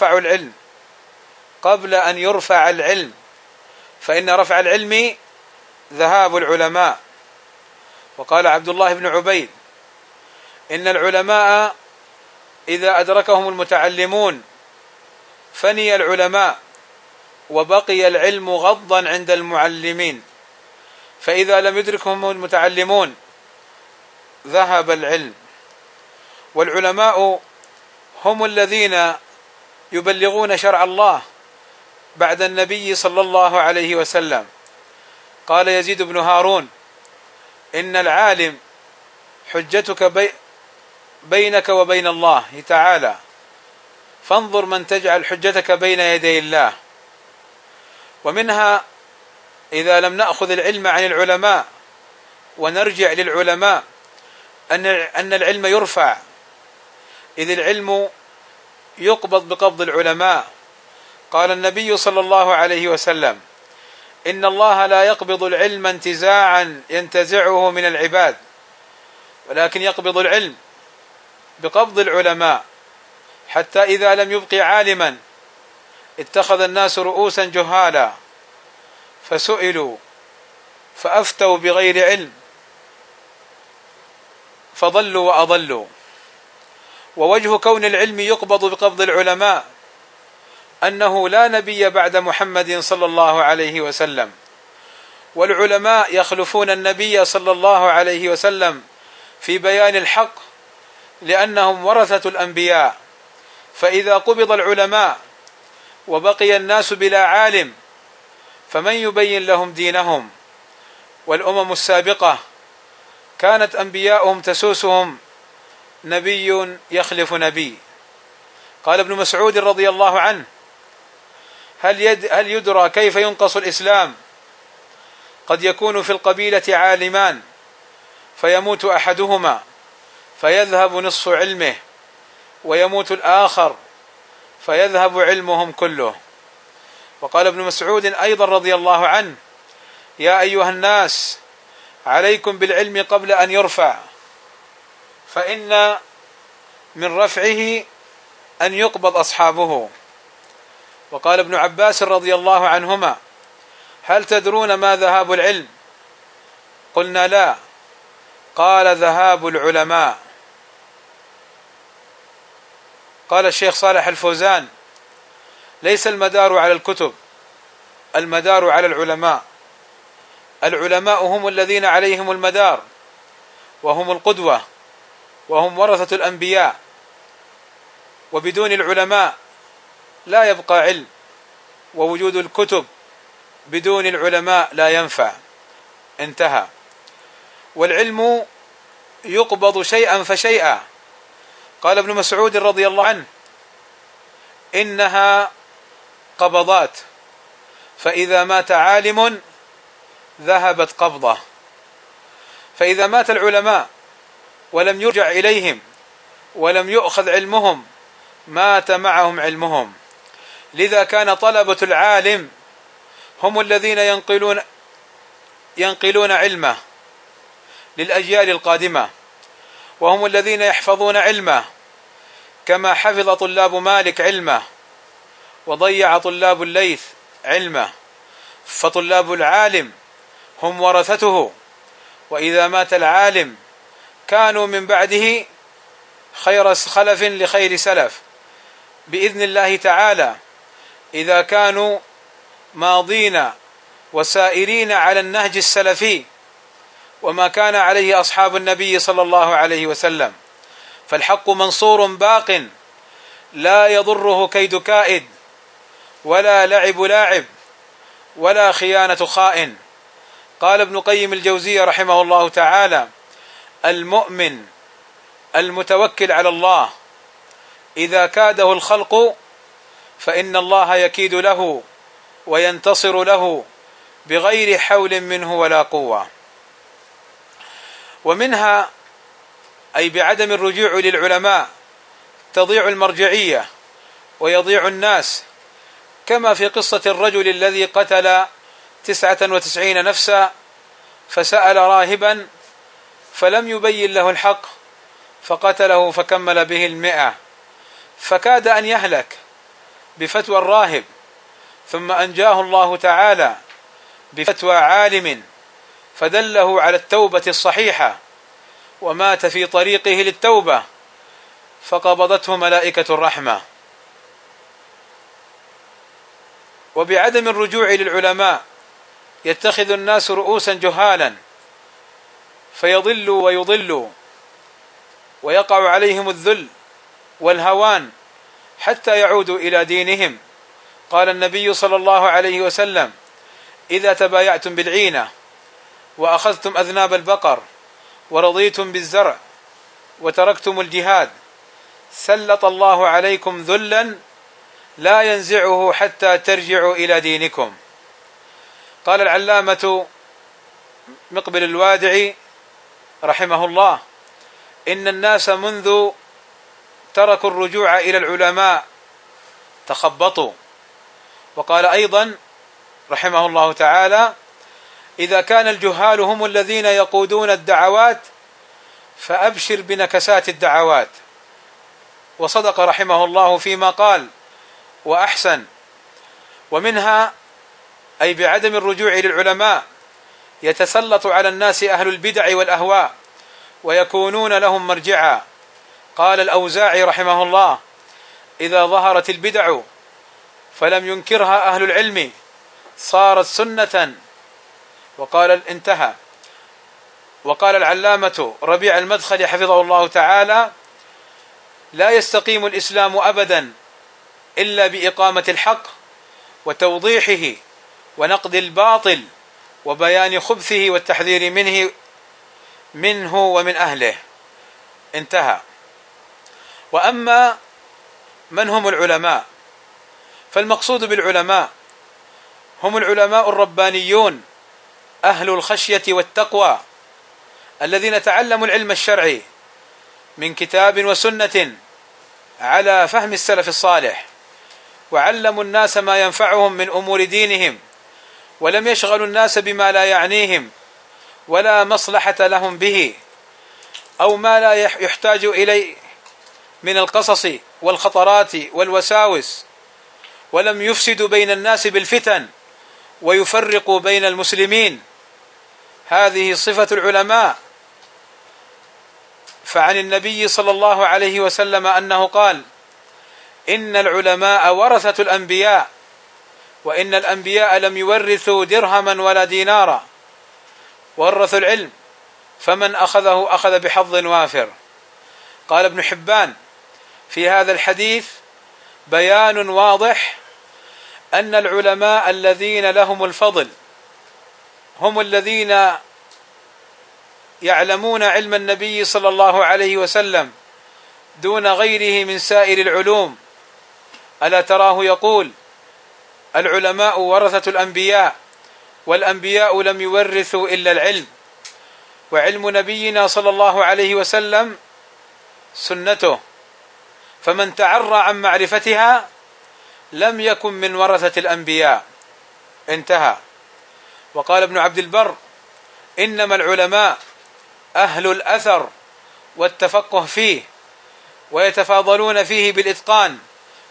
أن يرفع العلم، فإن رفع العلم ذهاب العلماء. وقال عبد الله بن عبيد: إن العلماء إذا أدركهم المتعلمون فني العلماء، وبقي العلم غضا عند المعلمين، فإذا لم يدركهم المتعلمون ذهب العلم. والعلماء هم الذين يبلغون شرع الله بعد النبي صلى الله عليه وسلم. قال يزيد بن هارون: إن العالم حجتك بينك وبين الله تعالى، فانظر من تجعل حجتك بين يدي الله. ومنها إذا لم نأخذ العلم عن العلماء ونرجع للعلماء أن العلم يرفع، إذ العلم يقبض بقبض العلماء. قال النبي صلى الله عليه وسلم: إن الله لا يقبض العلم انتزاعا ينتزعه من العباد، ولكن يقبض العلم بقبض العلماء، حتى إذا لم يبق عالما اتخذ الناس رؤوسا جهالا فسئلوا فأفتوا بغير علم فضلوا وأضلوا. ووجه كون العلم يقبض بقبض العلماء أنه لا نبي بعد محمد صلى الله عليه وسلم، والعلماء يخلفون النبي صلى الله عليه وسلم في بيان الحق، لأنهم ورثة الأنبياء. فإذا قبض العلماء وبقي الناس بلا عالم فمن يبين لهم دينهم؟ والأمم السابقة كانت أنبياؤهم تسوسهم نبي يخلف نبي. قال ابن مسعود رضي الله عنه: هل يدرى كيف ينقص الإسلام؟ قد يكون في القبيلة عالمان فيموت أحدهما فيذهب نصف علمه، ويموت الآخر فيذهب علمهم كله. وقال ابن مسعود أيضا رضي الله عنه: يا أيها الناس عليكم بالعلم قبل أن يرفع، فإن من رفعه أن يقبض أصحابه. وقال ابن عباس رضي الله عنهما: هل تدرون ما ذهاب العلم؟ قلنا لا. قال: ذهاب العلماء. قال الشيخ صالح الفوزان: ليس المدار على الكتب، المدار على العلماء. العلماء هم الذين عليهم المدار، وهم القدوة، وهم ورثة الأنبياء، وبدون العلماء لا يبقى علم، ووجود الكتب بدون العلماء لا ينفع. انتهى. والعلم يقبض شيئا فشيئا. قال ابن مسعود رضي الله عنه: إنها قبضات، فإذا مات عالم ذهبت قبضة. فإذا مات العلماء ولم يرجع إليهم ولم يؤخذ علمهم مات معهم علمهم. لذا كان طلبة العالم هم الذين ينقلون علمه للأجيال القادمة، وهم الذين يحفظون علمه، كما حفظ طلاب مالك علمه وضيع طلاب الليث علمه. فطلاب العالم هم ورثته، وإذا مات العالم كانوا من بعده خير خلف لخير سلف بإذن الله تعالى، إذا كانوا ماضين وسائرين على النهج السلفي وما كان عليه أصحاب النبي صلى الله عليه وسلم. فالحق منصور باق لا يضره كيد كائد، ولا لعب لاعب، ولا خيانة خائن. قال ابن قيم الجوزية رحمه الله تعالى: المؤمن المتوكل على الله إذا كاده الخلق فإن الله يكيد له وينتصر له بغير حول منه ولا قوة. ومنها أي بعدم الرجوع للعلماء تضيع المرجعية ويضيع الناس، كما في قصة الرجل الذي قتل 99 نفسا فسأل راهبا فلم يبين له الحق فقتله فكمل به 100، فكاد أن يهلك بفتوى الراهب، ثم أنجاه الله تعالى بفتوى عالم فدله على التوبة الصحيحة، ومات في طريقه للتوبة فقبضته ملائكة الرحمة. وبعدم الرجوع للعلماء يتخذ الناس رؤوسا جهالا فيضلوا ويضلوا، ويقع عليهم الذل والهوان حتى يعودوا إلى دينهم. قال النبي صلى الله عليه وسلم: إذا تبايعتم بالعينة وأخذتم أذناب البقر ورضيتم بالزرع وتركتم الجهاد سلط الله عليكم ذلا لا ينزعه حتى ترجعوا إلى دينكم. قال العلامة مقبل الوادعي رحمه الله: إن الناس منذ تركوا الرجوع إلى العلماء تخبطوا. وقال أيضا رحمه الله تعالى: إذا كان الجهال هم الذين يقودون الدعوات فأبشر بنكسات الدعوات. وصدق رحمه الله فيما قال وأحسن. ومنها أي بعدم الرجوع للعلماء يتسلط على الناس أهل البدع والأهواء ويكونون لهم مرجعا. قال الأوزاعي رحمه الله: إذا ظهرت البدع فلم ينكرها أهل العلم صارت سنة. وقال انتهى. وقال العلامة ربيع المدخلي حفظه الله تعالى: لا يستقيم الإسلام أبدا إلا بإقامة الحق وتوضيحه ونقد الباطل وبيان خبثه والتحذير منه ومن أهله. انتهى. وأما من هم العلماء فالمقصود بالعلماء هم العلماء الربانيون أهل الخشية والتقوى الذين تعلموا العلم الشرعي من كتاب وسنة على فهم السلف الصالح، وعلموا الناس ما ينفعهم من أمور دينهم، ولم يشغلوا الناس بما لا يعنيهم ولا مصلحة لهم به أو ما لا يحتاج إليه من القصص والخطرات والوساوس، ولم يفسدوا بين الناس بالفتن ويفرقوا بين المسلمين. هذه صفة العلماء. فعن النبي صلى الله عليه وسلم أنه قال: إن العلماء ورثة الأنبياء، وإن الأنبياء لم يورثوا درهما ولا دينارا، ورثوا العلم فمن أخذه أخذ بحظ وافر. قال ابن حبان في هذا الحديث بيان واضح أن العلماء الذين لهم الفضل هم الذين يعلمون علم النبي صلى الله عليه وسلم دون غيره من سائر العلوم. ألا تراه يقول: العلماء ورثة الأنبياء، والأنبياء لم يورثوا إلا العلم، وعلم نبينا صلى الله عليه وسلم سنته، فمن تعرى عن معرفتها لم يكن من ورثة الأنبياء. انتهى. وقال ابن عبد البر: إنما العلماء أهل الأثر والتفقه فيه، ويتفاضلون فيه بالإتقان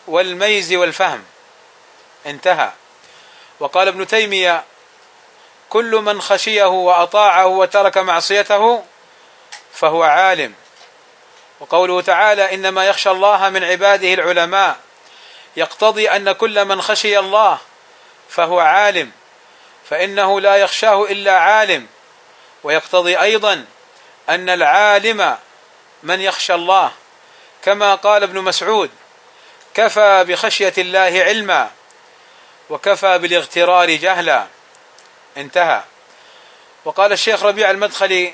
والميز والفهم. انتهى. وقال ابن تيمية كل من خشيه وأطاعه وترك معصيته فهو عالم. وقوله تعالى إنما يخشى الله من عباده العلماء يقتضي أن كل من خشي الله فهو عالم، فإنه لا يخشاه إلا عالم. ويقتضي أيضا أن العالم من يخشى الله، كما قال ابن مسعود كفى بخشية الله علما وكفى بالاغترار جهلا. انتهى. وقال الشيخ ربيع المدخلي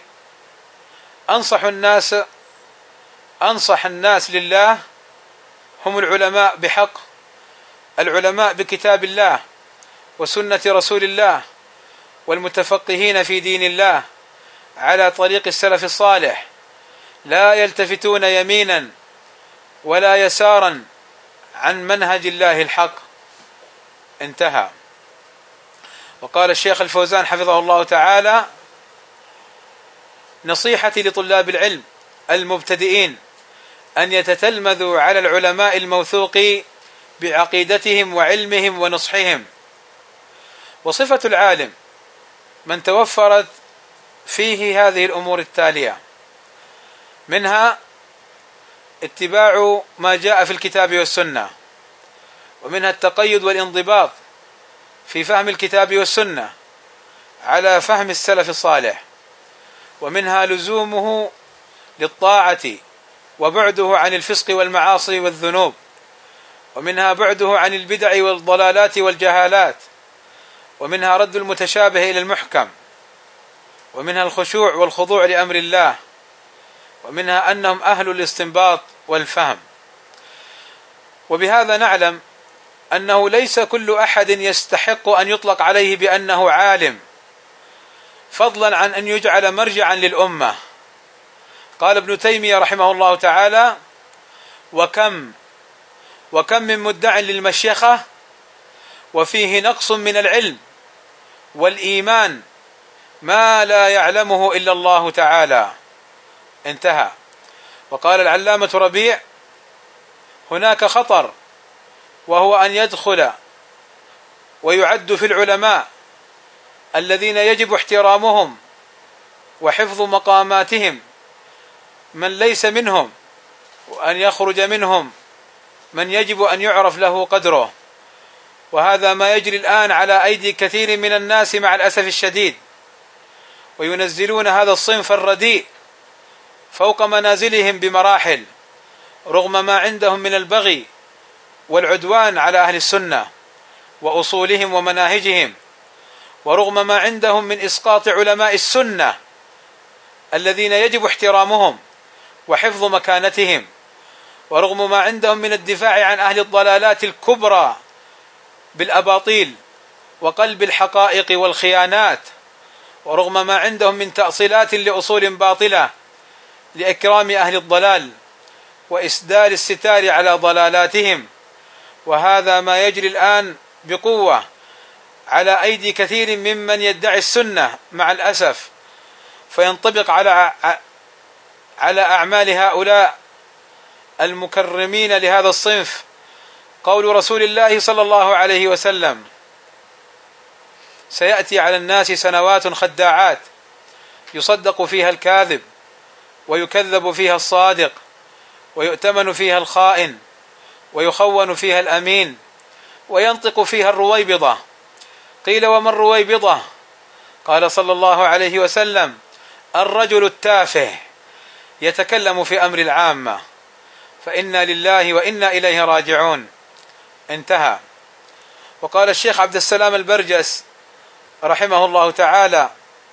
أنصح الناس لله هم العلماء بحق، العلماء بكتاب الله وسنة رسول الله، والمتفقهين في دين الله على طريق السلف الصالح، لا يلتفتون يمينا ولا يسارا عن منهج الله الحق. انتهى. وقال الشيخ الفوزان حفظه الله تعالى نصيحتي لطلاب العلم المبتدئين أن يتتلمذوا على العلماء الموثوق بعقيدتهم وعلمهم ونصحهم. وصفة العالم من توفرت فيه هذه الأمور التالية: منها اتباع ما جاء في الكتاب والسنة، ومنها التقيد والانضباط في فهم الكتاب والسنة على فهم السلف الصالح، ومنها لزومه للطاعة وبعده عن الفسق والمعاصي والذنوب، ومنها بعده عن البدع والضلالات والجهالات، ومنها رد المتشابه إلى المحكم، ومنها الخشوع والخضوع لأمر الله، ومنها أنهم أهل الاستنباط والفهم. وبهذا نعلم أنه ليس كل أحد يستحق أن يطلق عليه بأنه عالم، فضلا عن أن يجعل مرجعا للأمة. قال ابن تيمية رحمه الله تعالى: وكم من مدع للمشيخة وفيه نقص من العلم والإيمان ما لا يعلمه إلا الله تعالى. انتهى. وقال العلامة ربيع: هناك خطر، وهو أن يدخل ويعد في العلماء الذين يجب احترامهم وحفظ مقاماتهم من ليس منهم، وأن يخرج منهم من يجب أن يعرف له قدره. وهذا ما يجري الآن على أيدي كثير من الناس مع الأسف الشديد، وينزلون هذا الصنف الرديء فوق منازلهم بمراحل، رغم ما عندهم من البغي والعدوان على أهل السنة وأصولهم ومناهجهم، ورغم ما عندهم من إسقاط علماء السنة الذين يجب احترامهم وحفظ مكانتهم، ورغم ما عندهم من الدفاع عن أهل الضلالات الكبرى بالأباطيل وقلب الحقائق والخيانات، ورغم ما عندهم من تأصيلات لأصول باطلة لإكرام أهل الضلال وإسدال الستار على ضلالاتهم. وهذا ما يجري الآن بقوة على أيدي كثير ممن يدعي السنة مع الأسف، فينطبق على أعمال هؤلاء المكرمين لهذا الصنف قول رسول الله صلى الله عليه وسلم: سيأتي على الناس سنوات خداعات يصدق فيها الكاذب ويكذب فيها الصادق ويؤتمن فيها الخائن ويخون فيها الأمين وينطق فيها الرويبضة. قيل: وما الرويبضة؟ قال صلى الله عليه وسلم: الرجل التافه يتكلم في أمر العامة، فإنا لله وإنا إليه راجعون. انتهى. وقال الشيخ عبد السلام البرجس رحمه الله تعالى: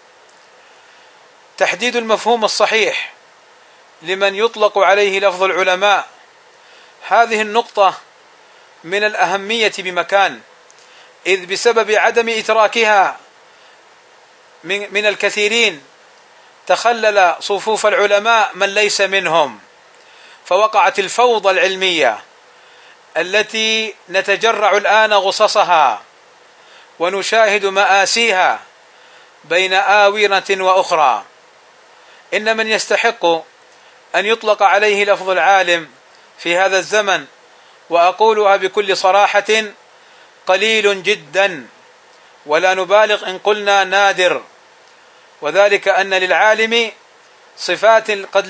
تحديد المفهوم الصحيح لمن يطلق عليه لفظ العلماء، هذه النقطة من الأهمية بمكان، إذ بسبب عدم إدراكها من الكثيرين تخلل صفوف العلماء من ليس منهم، فوقعت الفوضى العلمية التي نتجرع الآن غصصها ونشاهد مآسيها بين آونة وأخرى. إن من يستحق أن يطلق عليه لفظ العالم في هذا الزمن، وأقولها بكل صراحة، قليل جدا، ولا نبالغ إن قلنا نادر، وذلك أن للعالم صفات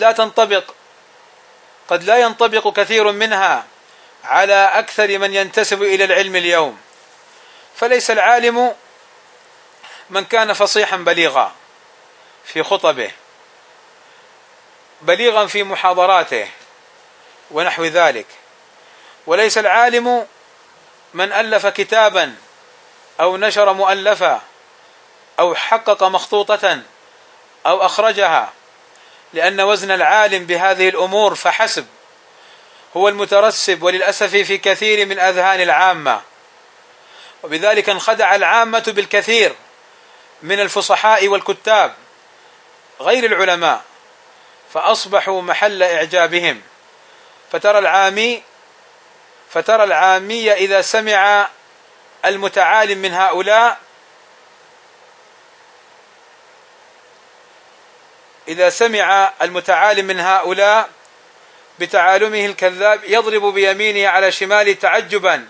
قد لا ينطبق كثير منها على أكثر من ينتسب إلى العلم اليوم. فليس العالم من كان فصيحا بليغا في خطبه، بليغا في محاضراته ونحو ذلك، وليس العالم من ألف كتابا أو نشر مؤلفا أو حقق مخطوطة أو أخرجها، لأن وزن العالم بهذه الأمور فحسب هو المترسب وللأسف في كثير من أذهان العامة، وبذلك انخدع العامة بالكثير من الفصحاء والكتاب غير العلماء، فأصبحوا محل إعجابهم. فترى العامي إذا سمع المتعالم من هؤلاء بتعالمه الكذاب يضرب بيمينه على شماله تعجبا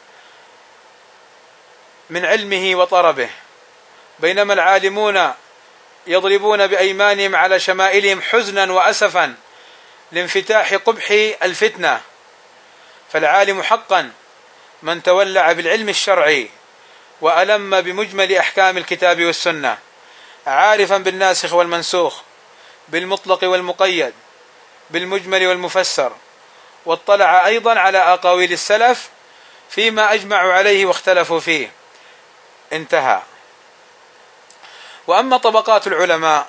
من علمه وطربه، بينما العالمون يضربون بأيمانهم على شمائلهم حزنا وأسفا لانفتاح قبح الفتنة. فالعالم حقا من تولع بالعلم الشرعي وألم بمجمل أحكام الكتاب والسنة، عارفا بالناسخ والمنسوخ، بالمطلق والمقيد، بالمجمل والمفسر، واطلع أيضا على أقاويل السلف فيما أجمعوا عليه واختلفوا فيه. انتهى. وأما طبقات العلماء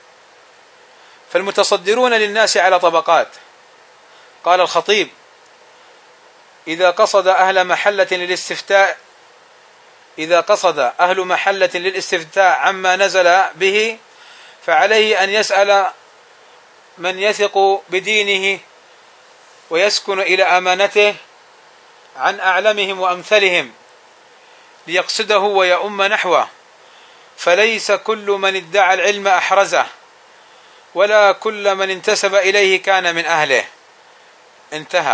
فالمتصدرون للناس على طبقات. قال الخطيب: إذا قصد أهل محلة للاستفتاء عما نزل به فعليه أن يسأل من يثق بدينه ويسكن إلى أمانته عن أعلمهم وأمثلهم ليقصده ويؤم نحوه، فليس كل من ادعى العلم أحرزه، ولا كل من انتسب إليه كان من أهله. انتهى.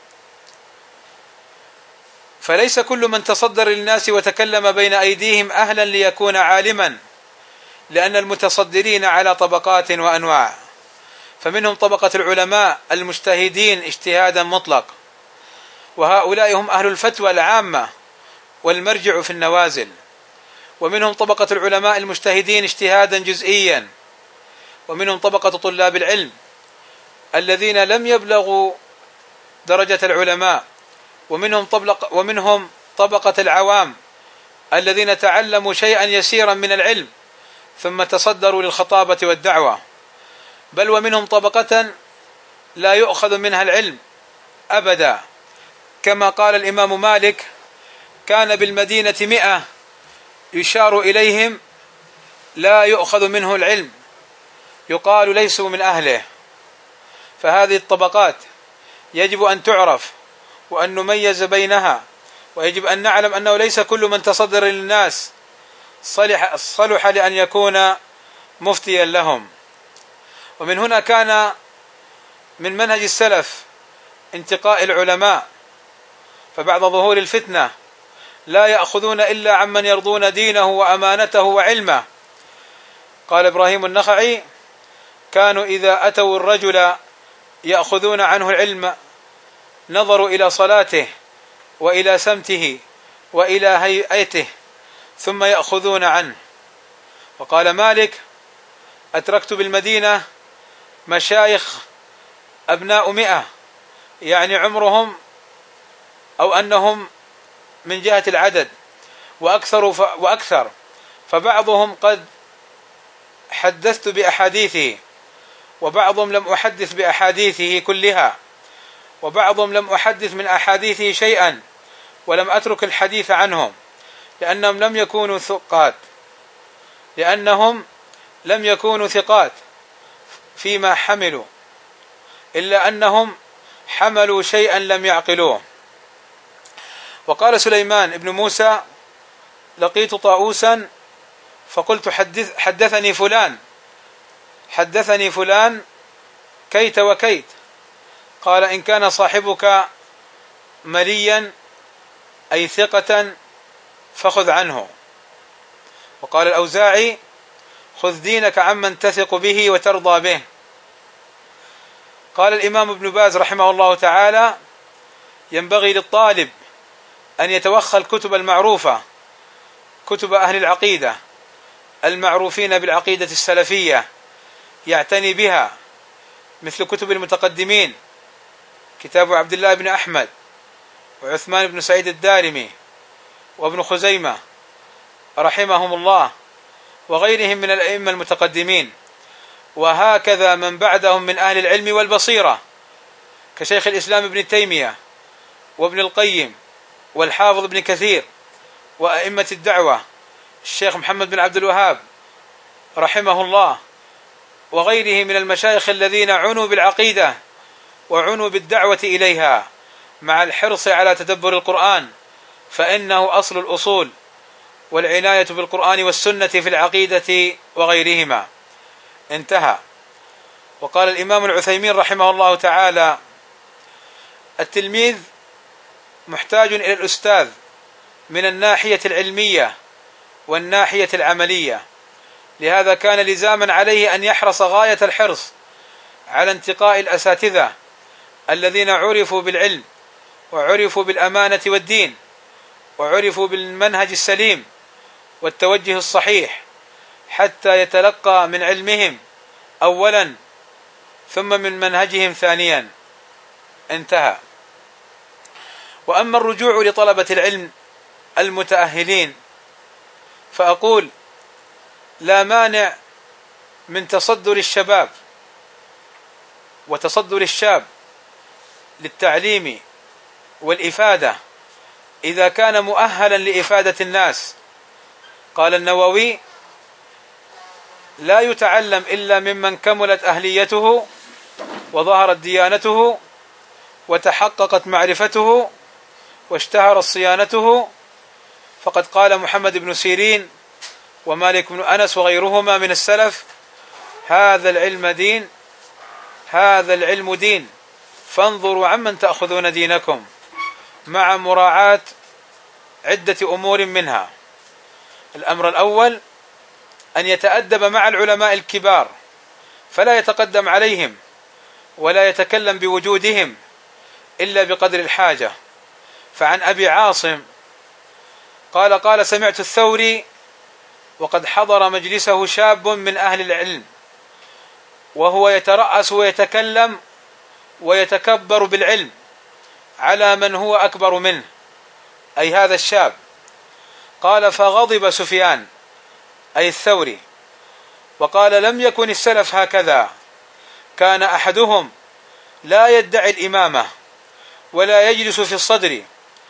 فليس كل من تصدر للناس وتكلم بين أيديهم أهلا ليكون عالما، لأن المتصدرين على طبقات وأنواع، فمنهم طبقة العلماء المجتهدين اجتهادا مطلق، وهؤلاء هم أهل الفتوى العامة والمرجع في النوازل، ومنهم طبقة العلماء المجتهدين اجتهادا جزئيا، ومنهم طبقة طلاب العلم الذين لم يبلغوا درجة العلماء، ومنهم طبقة العوام الذين تعلموا شيئا يسيرا من العلم ثم تصدروا للخطابة والدعوة، بل ومنهم طبقة لا يؤخذ منها العلم أبدا، كما قال الإمام مالك: كان بالمدينة 100 يشار إليهم لا يؤخذ منه العلم، يقال ليسوا من أهله. فهذه الطبقات يجب أن تعرف وأن نميز بينها، ويجب أن نعلم أنه ليس كل من تصدر للناس صلح لأن يكون مفتيا لهم. ومن هنا كان من منهج السلف انتقاء العلماء، فبعد ظهور الفتنة لا يأخذون إلا عمن يرضون دينه وأمانته وعلمه. قال إبراهيم النخعي: كانوا إذا أتوا الرجل يأخذون عنه العلم نظروا إلى صلاته وإلى سمته وإلى هيئته ثم يأخذون عنه. وقال مالك: أتركت بالمدينة مشايخ أبناء 100، يعني عمرهم أو أنهم من جهة العدد وأكثر، فبعضهم قد حدثت بأحاديثه، وبعضهم لم أحدث بأحاديثه كلها، وبعضهم لم أحدث من أحاديثه شيئا، ولم أترك الحديث عنهم لأنهم لم يكونوا ثقات فيما حملوا، إلا أنهم حملوا شيئا لم يعقلوه. وقال سليمان بن موسى: لقيت طاووسا فقلت حدثني فلان كيت وكيت. قال: إن كان صاحبك مليا أي ثقة فخذ عنه. وقال الأوزاعي: خذ دينك عمن تثق به وترضى به. قال الإمام ابن باز رحمه الله تعالى: ينبغي للطالب أن يتوخى الكتب المعروفة، كتب أهل العقيدة المعروفين بالعقيدة السلفية، يعتني بها، مثل كتب المتقدمين، كتاب عبد الله بن أحمد وعثمان بن سعيد الدارمي وابن خزيمة رحمهم الله وغيرهم من الأئمة المتقدمين، وهكذا من بعدهم من أهل العلم والبصيرة كشيخ الإسلام ابن تيمية وابن القيم والحافظ ابن كثير وأئمة الدعوة الشيخ محمد بن عبد الوهاب رحمه الله، وغيره من المشايخ الذين عنوا بالعقيدة وعنوا بالدعوة إليها، مع الحرص على تدبر القرآن، فإنه أصل الأصول، والعناية بالقرآن والسنة في العقيدة وغيرهما. انتهى. وقال الإمام العثيمين رحمه الله تعالى: التلميذ محتاج إلى الأستاذ من الناحية العلمية والناحية العملية، لهذا كان لزاما عليه أن يحرص غاية الحرص على انتقاء الأساتذة الذين عرفوا بالعلم وعرفوا بالأمانة والدين وعرفوا بالمنهج السليم والتوجه الصحيح، حتى يتلقى من علمهم أولا ثم من منهجهم ثانيا. انتهى. وأما الرجوع لطلبة العلم المتأهلين، فأقول: لا مانع من تصدر الشباب وتصدر الشاب للتعليم والإفادة إذا كان مؤهلا لإفادة الناس. قال النووي: لا يتعلم إلا ممن كملت أهليته وظهرت ديانته وتحققت معرفته واشتهرت صيانته. فقد قال محمد بن سيرين ومالك بن أنس وغيرهما من السلف: هذا العلم دين، هذا العلم دين، فانظروا عمن تأخذون دينكم، مع مراعاة عدة أمور منها: الأمر الأول أن يتأدب مع العلماء الكبار، فلا يتقدم عليهم ولا يتكلم بوجودهم إلا بقدر الحاجة. فعن أبي عاصم قال سمعت الثوري وقد حضر مجلسه شاب من أهل العلم وهو يترأس ويتكلم ويتكبر بالعلم على من هو أكبر منه، أي هذا الشاب. قال: فغضب سفيان أي الثوري وقال: لم يكن السلف هكذا، كان أحدهم لا يدعي الإمامة ولا يجلس في الصدر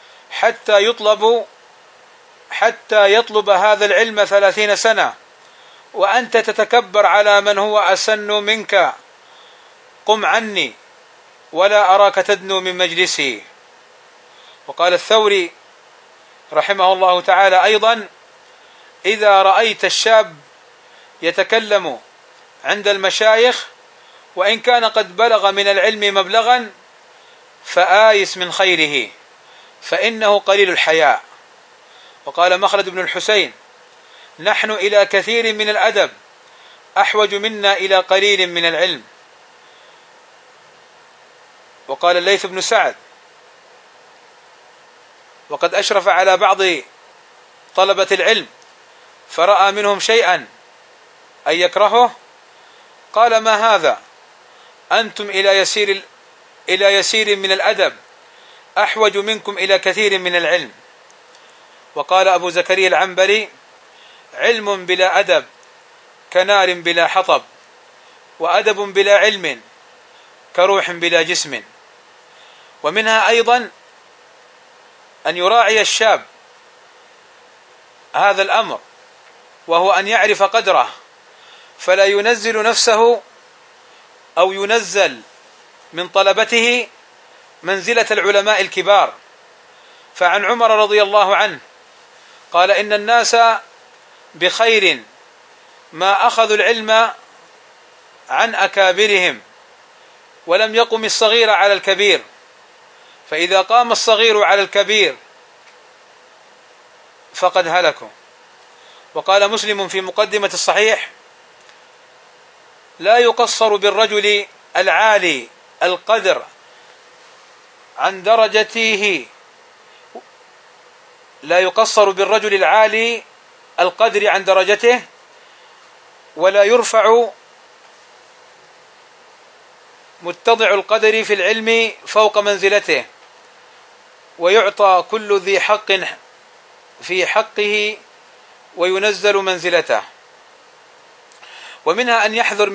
حتى يطلب هذا العلم 30 سنة، وأنت تتكبر على من هو أسن منك، قم عني ولا أراك تدنو من مجلسي. وقال الثوري رحمه الله تعالى أيضا: إذا رأيت الشاب يتكلم عند المشايخ وإن كان قد بلغ من العلم مبلغا فآيس من خيره، فإنه قليل الحياء. وقال مخلد بن الحسين: نحن إلى كثير من الأدب أحوج منا إلى قليل من العلم. وقال الليث بن سعد: وقد أشرف على بعض طلبة العلم فرأى منهم شيئا أن يكرهه، قال: ما هذا؟ أنتم إلى يسير من الأدب أحوج منكم إلى كثير من العلم. وقال أبو زكريا العنبري: علم بلا أدب كنار بلا حطب، وأدب بلا علم كروح بلا جسم. ومنها أيضا أن يراعي الشاب هذا الأمر، وهو أن يعرف قدره، فلا ينزل نفسه أو ينزل من طلبته منزلة العلماء الكبار. فعن عمر رضي الله عنه قال: إن الناس بخير ما أخذوا العلم عن أكابرهم ولم يقم الصغير على الكبير، فإذا قام الصغير على الكبير فقد هلكوا. وقال مسلم في مقدمة الصحيح: لا يقصر بالرجل العالي القدر عن درجته، لا يقصر بالرجل العالي القدر عن درجته، ولا يرفع متضع القدر في العلم فوق منزلته، ويعطى كل ذي حق في حقه وينزل منزلته. ومنها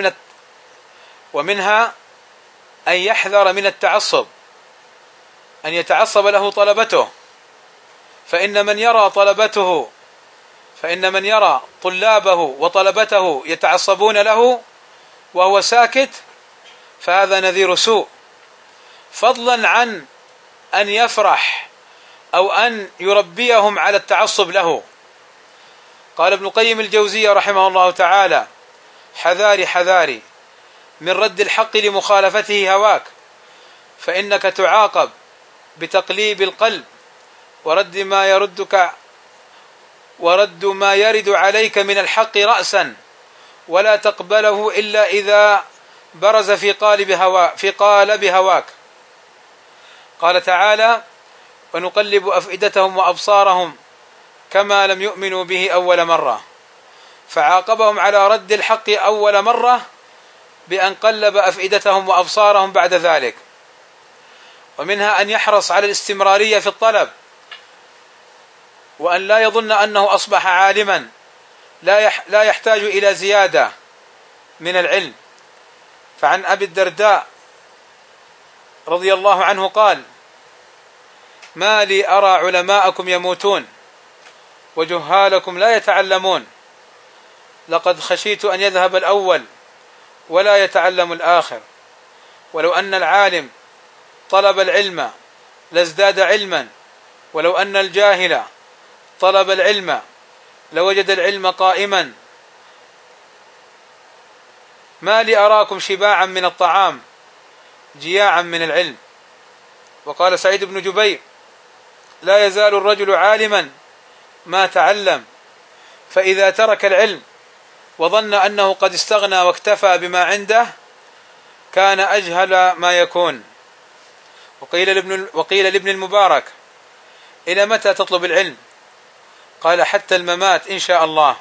أن يحذر من التعصب، أن يتعصب له طلبته، فإن من يرى طلابه وطلبته يتعصبون له وهو ساكت فهذا نذير سوء، فضلا عن أن يفرح أو أن يربيهم على التعصب له. قال ابن القيم الجوزية رحمه الله تعالى: حذاري من رد الحق لمخالفته هواك، فإنك تعاقب بتقليب القلب ورد ما يرد عليك من الحق رأسا، ولا تقبله إلا إذا برز في قالب هواك. قال تعالى: ونقلب أفئدتهم وأبصارهم كما لم يؤمنوا به أول مرة، فعاقبهم على رد الحق أول مرة بأن قلب أفئدتهم وأبصارهم بعد ذلك. ومنها أن يحرص على الاستمرارية في الطلب، وأن لا يظن أنه أصبح عالما لا يحتاج إلى زيادة من العلم. فعن أبي الدرداء رضي الله عنه قال: ما لي أرى علماءكم يموتون وجهالكم لا يتعلمون، لقد خشيت أن يذهب الأول ولا يتعلم الآخر، ولو أن العالم طلب العلم لازداد علما، ولو أن الجاهل طلب العلم لوجد العلم قائما. ما لي أراكم شباعا من الطعام جياعا من العلم. وقال سعيد بن جبير: لا يزال الرجل عالما ما تعلم، فإذا ترك العلم وظن أنه قد استغنى واكتفى بما عنده كان أجهل ما يكون. وقيل لابن المبارك: إلى متى تطلب العلم؟ قال: حتى الممات إن شاء الله.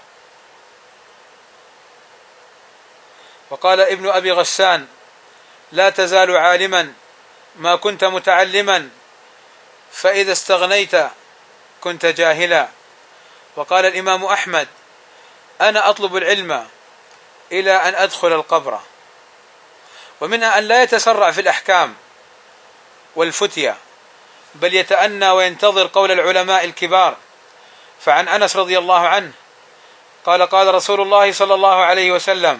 وقال ابن أبي غسان: لا تزال عالما ما كنت متعلما، فإذا استغنيت كنت جاهلا. وقال الإمام أحمد: أنا أطلب العلم إلى أن أدخل القبر. ومنها أن لا يتسرع في الأحكام والفتية، بل يتأنى وينتظر قول العلماء الكبار. فعن أنس رضي الله عنه قال: قال رسول الله صلى الله عليه وسلم: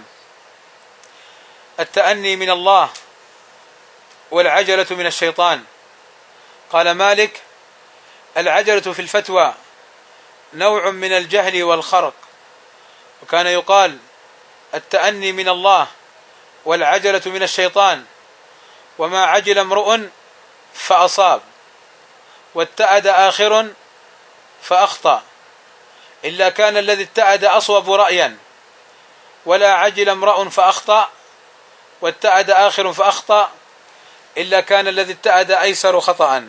التأني من الله والعجلة من الشيطان. قال مالك: العجلة في الفتوى نوع من الجهل والخرق. وكان يقال: التأني من الله والعجلة من الشيطان، وما عجل امرؤ فأصاب واتأد آخر فأخطأ، إلا كان الذي اتأد أصوب رأيا، ولا عجل امرؤ فأخطأ واتأد آخر فأخطأ، إلا كان الذي اتأد أيسر خطأ.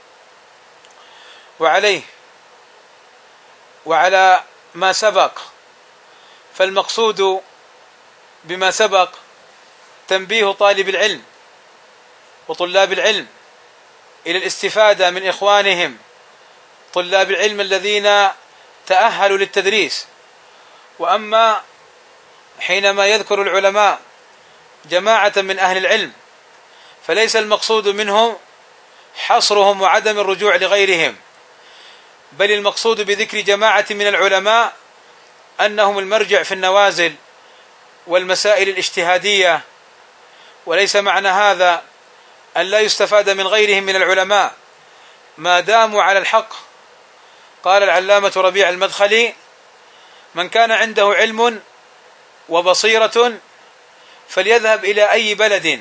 وعلى ما سبق، فالمقصود بما سبق تنبيه طالب العلم وطلاب العلم إلى الاستفادة من إخوانهم طلاب العلم الذين تأهلوا للتدريس. وأما حينما يذكر العلماء جماعة من أهل العلم فليس المقصود منهم حصرهم وعدم الرجوع لغيرهم، بل المقصود بذكر جماعة من العلماء أنهم المرجع في النوازل والمسائل الاجتهادية، وليس معنى هذا أن لا يستفاد من غيرهم من العلماء ما داموا على الحق. قال العلامة ربيع المدخلي: من كان عنده علم وبصيرة فليذهب إلى أي بلد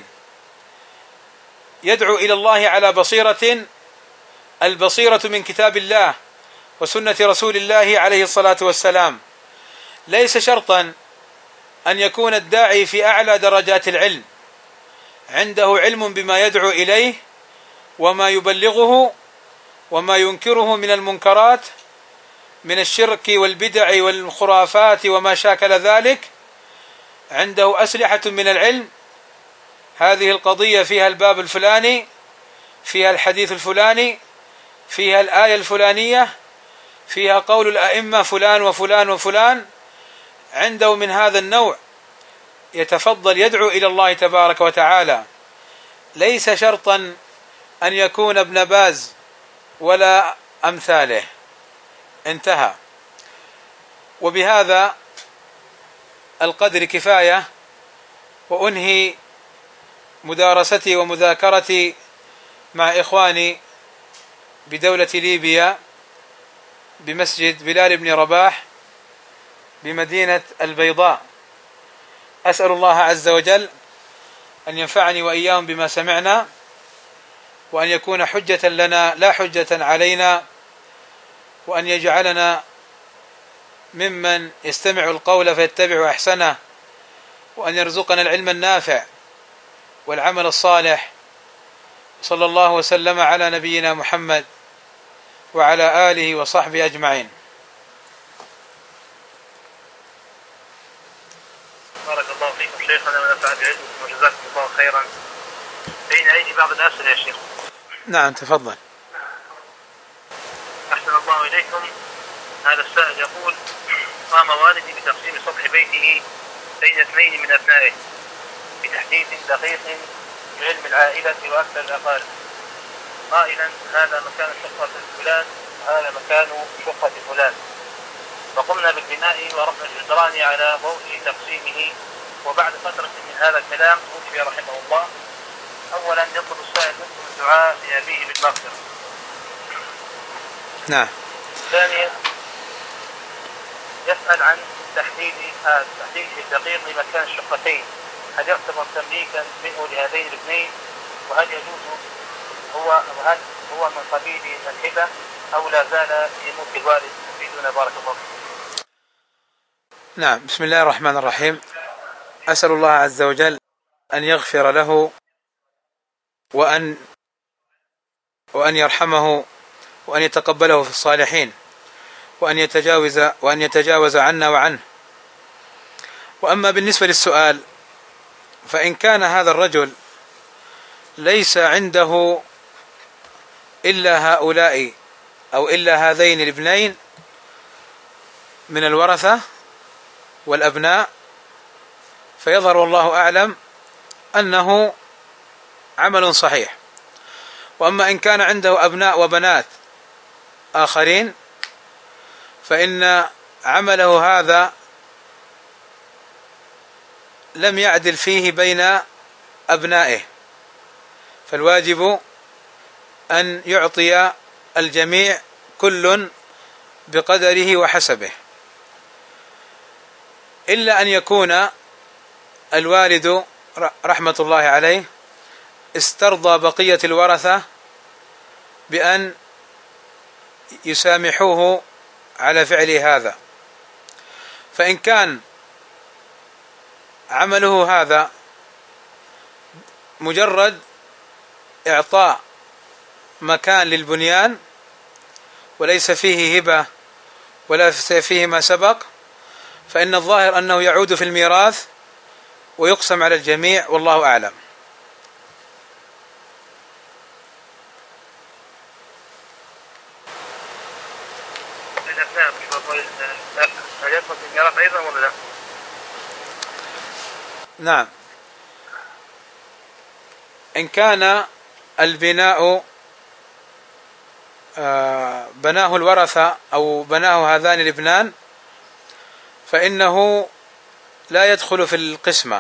يدعو إلى الله على بصيرة، البصيرة من كتاب الله وسنة رسول الله عليه الصلاة والسلام، ليس شرطا أن يكون الداعي في أعلى درجات العلم عنده علم بما يدعو إليه وما يبلغه وما ينكره من المنكرات من الشرك والبدع والخرافات وما شاكل ذلك، عنده أسلحة من العلم، هذه القضية فيها الباب الفلاني، فيها الحديث الفلاني، فيها الآية الفلانية، فيها قول الأئمة فلان وفلان وفلان، عنده من هذا النوع يتفضل يدعو إلى الله تبارك وتعالى. ليس شرطا أن يكون ابن باز ولا أمثاله. انتهى. وبهذا القدر كفاية، وأنهي مدارستي ومذاكرتي مع إخواني بدولة ليبيا بمسجد بلال بن رباح بمدينة البيضاء. أسأل الله عز وجل أن ينفعني وإياهم بما سمعنا، وأن يكون حجة لنا لا حجة علينا، وأن يجعلنا ممن يستمع القول فيتبع أحسنه، وأن يرزقنا العلم النافع والعمل الصالح. صلى الله وسلم على نبينا محمد وعلى آله وصحبه أجمعين. بارك الله فيكم شيخنا ونفع بعلمكم وجزاكم الله خيرا. بين أيدي بعض الأسئلة يا شيخ. نعم تفضل. أحسن الله إليكم. هذا السائل يقول: قام والدي بتقسيم سطح بيته بين اثنين من أبنائه بتحديد دقيق بعلم العائلة وأكثر الأقارب، قائلا هذا مكان شقة فلان وهذا مكان شقة فلان، فقمنا بالبناء ورفع الجدران على ضوء تقسيمه. وبعد فترة من هذا الكلام توفي رحمه الله. أولا يطلب السائل منكم الدعاء لأبيه بالمغفرة. نعم. ثانيا يسأل عن تحديد الدقيق لمكان الشقتين، هل يعتبر تمليكا منه لهذين الاثنين؟ وهل يجوز وهل هو من قبيل الهبة أو لا زال في ملك الوالد؟ يفيدنا بارك الله فيكم. نعم. بسم الله الرحمن الرحيم. أسأل الله عز وجل أن يغفر له وأن يرحمه وأن يتقبله في الصالحين، وأن يتجاوز عنا وعنه. وأما بالنسبة للسؤال، فإن كان هذا الرجل ليس عنده إلا هؤلاء أو إلا هذين الابنين من الورثة والأبناء، فيظهر والله أعلم أنه عمل صحيح. وأما إن كان عنده أبناء وبنات آخرين فإن عمله هذا لم يعدل فيه بين أبنائه، فالواجب أن يعطي الجميع كل بقدره وحسبه، إلا أن يكون الوالد رحمة الله عليه استرضى بقية الورثة بأن يسامحوه على فعل هذا. فإن كان عمله هذا مجرد إعطاء مكان للبنيان وليس فيه هبة ولا فيه ما سبق، فإن الظاهر أنه يعود في الميراث ويقسم على الجميع، والله أعلم. نعم. إن كان البناء بناه الورثة أو بناه هذان الابنان فإنه لا يدخل في القسمة،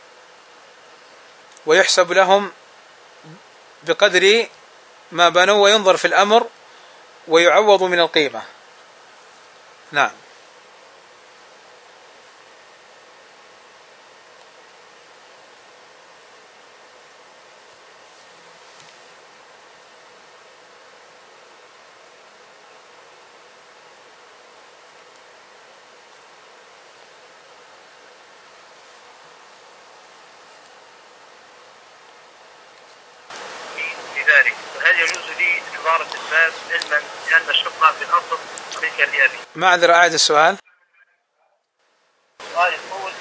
ويحسب لهم بقدر ما بنوا وينظر في الأمر ويعوض من القيمة. نعم. يجوز لي إحضار التلفاز علما بأن الشقة في الأصل ملكا لأبي؟ معذرة، أعد السؤال. السؤال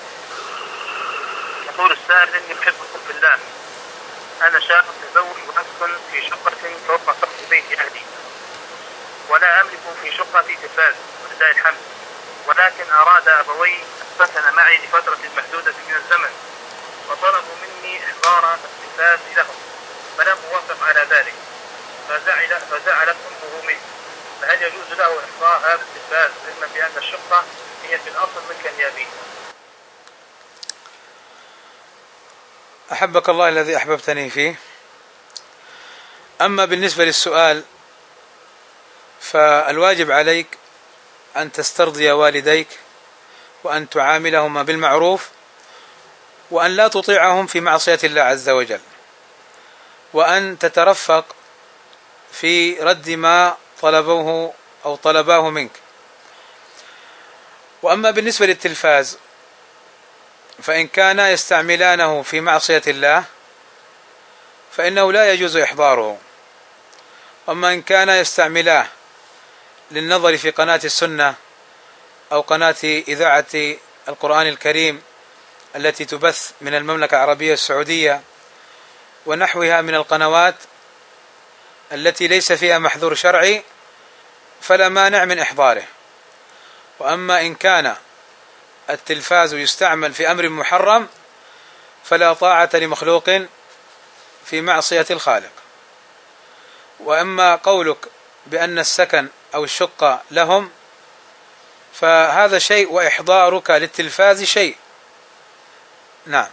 يقول السائل: إني أحبكم في الله، أنا شاب متزوج وأسكن في شقة فوق سقف بيت أهلي، ولا أملك في شقتي تلفاز ولله الحمد، ولكن أراد أبوي السكن معي لفترة محدودة من الزمن، وطلبوا مني إحضار التلفاز لهم، فلم أوافق على ذلك، فزعلت أمه منه، فهل يجوز له إحضار هذا التلفاز علما بأن الشقة هي في الأصل ملكا لأبيه؟ أحبك الله الذي أحببتني فيه. أما بالنسبة للسؤال، فالواجب عليك أن تسترضي والديك، وأن تعاملهما بالمعروف، وأن لا تطيعهم في معصية الله عز وجل، وأن تترفق في رد ما طلبوه أو طلباه منك. وأما بالنسبة للتلفاز، فإن كانا يستعملانه في معصية الله فإنه لا يجوز إحضاره. أما إن كان يستعملاه للنظر في قناة السنة أو قناة إذاعة القرآن الكريم التي تبث من المملكة العربية السعودية ونحوها من القنوات التي ليس فيها محظور شرعي، فلا مانع من إحضاره. وأما إن كان التلفاز يستعمل في أمر محرم فلا طاعة لمخلوق في معصية الخالق. وأما قولك بأن السكن أو الشقة لهم فهذا شيء، وإحضارك للتلفاز شيء. نعم.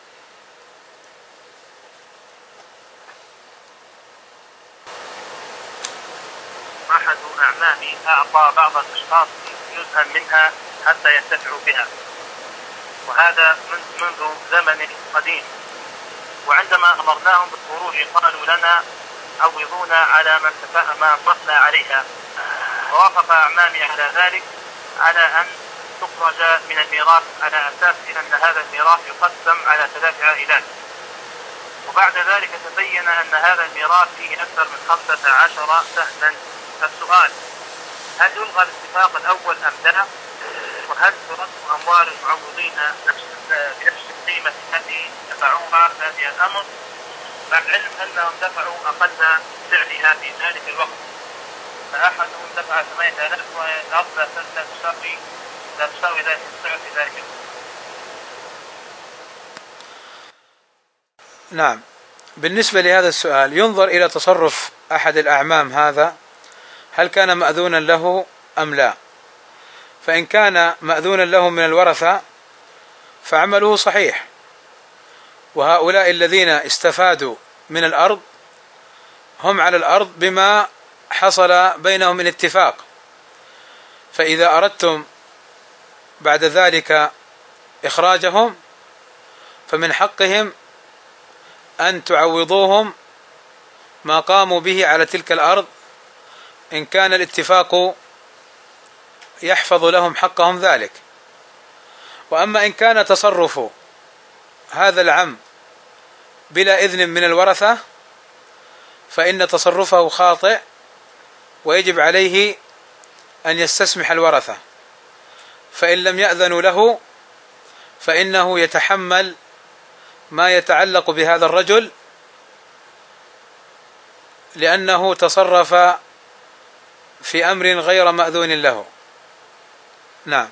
أحد أعمامي أعطى بعض الأشخاص جزءا منها حتى ينتفعوا بها، وهذا منذ زمن قديم، وعندما أمرناهم بالخروج قالوا لنا عوضونا على ما أنفقنا عليها، ووافق أعمامي على ذلك، على أن تخرج من الميراث على أساس أن هذا الميراث يقسم على 3 عائلات. وبعد ذلك تبين أن هذا الميراث فيه أكثر من 15 سهما. فالسؤال: هل يلغى الاتفاق الأول أم لا؟ وهل ترد أموال المعوضين بنفس القيمة التي دفعوها في هذا الأمر، مع العلم أنهم دفعوا أقل سعرها في ذلك الوقت؟ فأحدهم دفع 8000 والأرض لا تساوي ذلك السعر في ذلك الوقت. نعم. بالنسبة لهذا السؤال ينظر إلى تصرف أحد الأعمام هذا، هل كان مأذونا له أم لا؟ فإن كان مأذونا له من الورثة فعمله صحيح، وهؤلاء الذين استفادوا من الأرض هم على الأرض بما حصل بينهم من اتفاق، فإذا أردتم بعد ذلك إخراجهم فمن حقهم أن تعوضوهم ما قاموا به على تلك الأرض، إن كان الاتفاق يحفظ لهم حقهم ذلك. وأما إن كان تصرف هذا العم بلا إذن من الورثة فإن تصرفه خاطئ، ويجب عليه أن يستسمح الورثة، فإن لم يأذنوا له فإنه يتحمل ما يتعلق بهذا الرجل، لأنه تصرف في أمر غير مأذون له. نعم.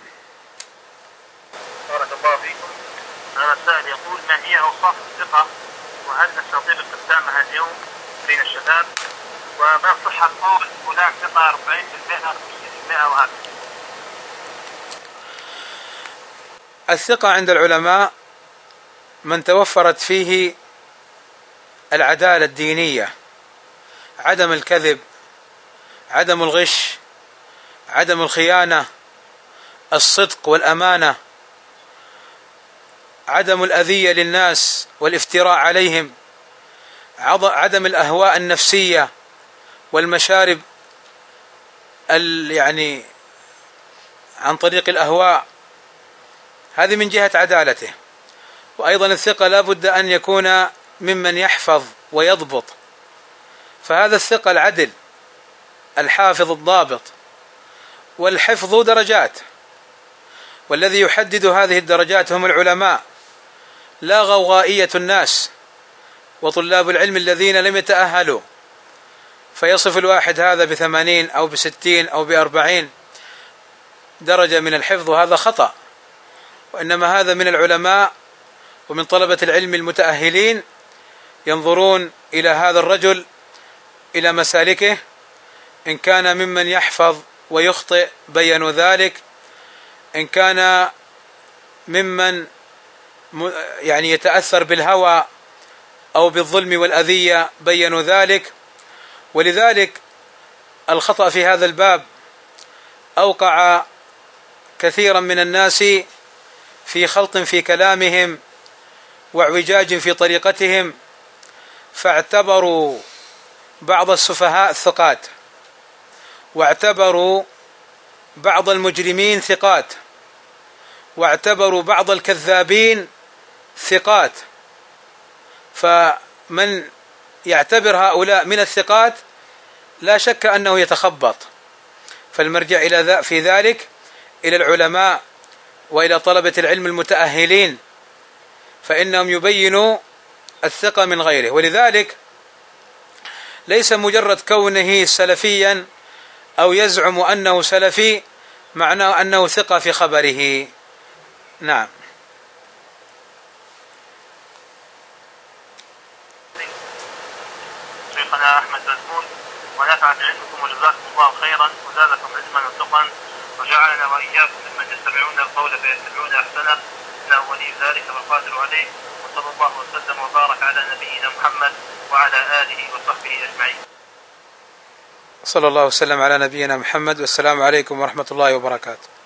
بارك الله فيكم. هذا السائل يقول: ما هي أوصاف الثقة، وهل نستطيع استخدامها اليوم بين الشباب، وما صحة قول فلان ثقة 40% 50% وهكذا؟ الثقة عند العلماء من توفرت فيه العدالة الدينية، عدم الكذب، عدم الغش، عدم الخيانة، الصدق والأمانة، عدم الأذية للناس والافتراء عليهم، عدم الأهواء النفسية والمشارب يعني عن طريق الأهواء، هذه من جهة عدالته. وأيضا الثقة لا بد أن يكون ممن يحفظ ويضبط، فهذا الثقة العدل الحافظ الضابط. والحفظ درجات، والذي يحدد هذه الدرجات هم العلماء لا غوغائية الناس وطلاب العلم الذين لم يتأهلوا، فيصف الواحد هذا ب80 أو ب60 أو ب40 درجة من الحفظ، وهذا خطأ. وإنما هذا من العلماء ومن طلبة العلم المتأهلين، ينظرون إلى هذا الرجل إلى مسالكه، إن كان ممن يحفظ ويخطئ بينوا ذلك، إن كان ممن يعني يتأثر بالهوى أو بالظلم والأذية بينوا ذلك. ولذلك الخطأ في هذا الباب أوقع كثيرا من الناس في خلط في كلامهم واعوجاج في طريقتهم، فاعتبروا بعض السفهاء ثقات، واعتبروا بعض المجرمين ثقات، واعتبروا بعض الكذابين ثقات. فمن يعتبر هؤلاء من الثقات لا شك أنه يتخبط. فالمرجع إلى في ذلك إلى العلماء وإلى طلبة العلم المتأهلين، فإنهم يبينوا الثقة من غيره. ولذلك ليس مجرد كونه سلفيا أو يزعم أنه سلفي معناه أنه ثقة في خبره. نعم. شيخنا أحمد بزمون، ونفع بعلمكم وجزاكم الله خيرا وزادكم علما وتقا، وجعلنا وإياكم ممن يستمعون القول فيتبعون أحسنه، إنه ولي ذلك والقادر عليه. وصلى الله وسلم وبارك على نبينا محمد وعلى آله وصحبه أجمعين. صلى الله وسلم على نبينا محمد، والسلام عليكم ورحمة الله وبركاته.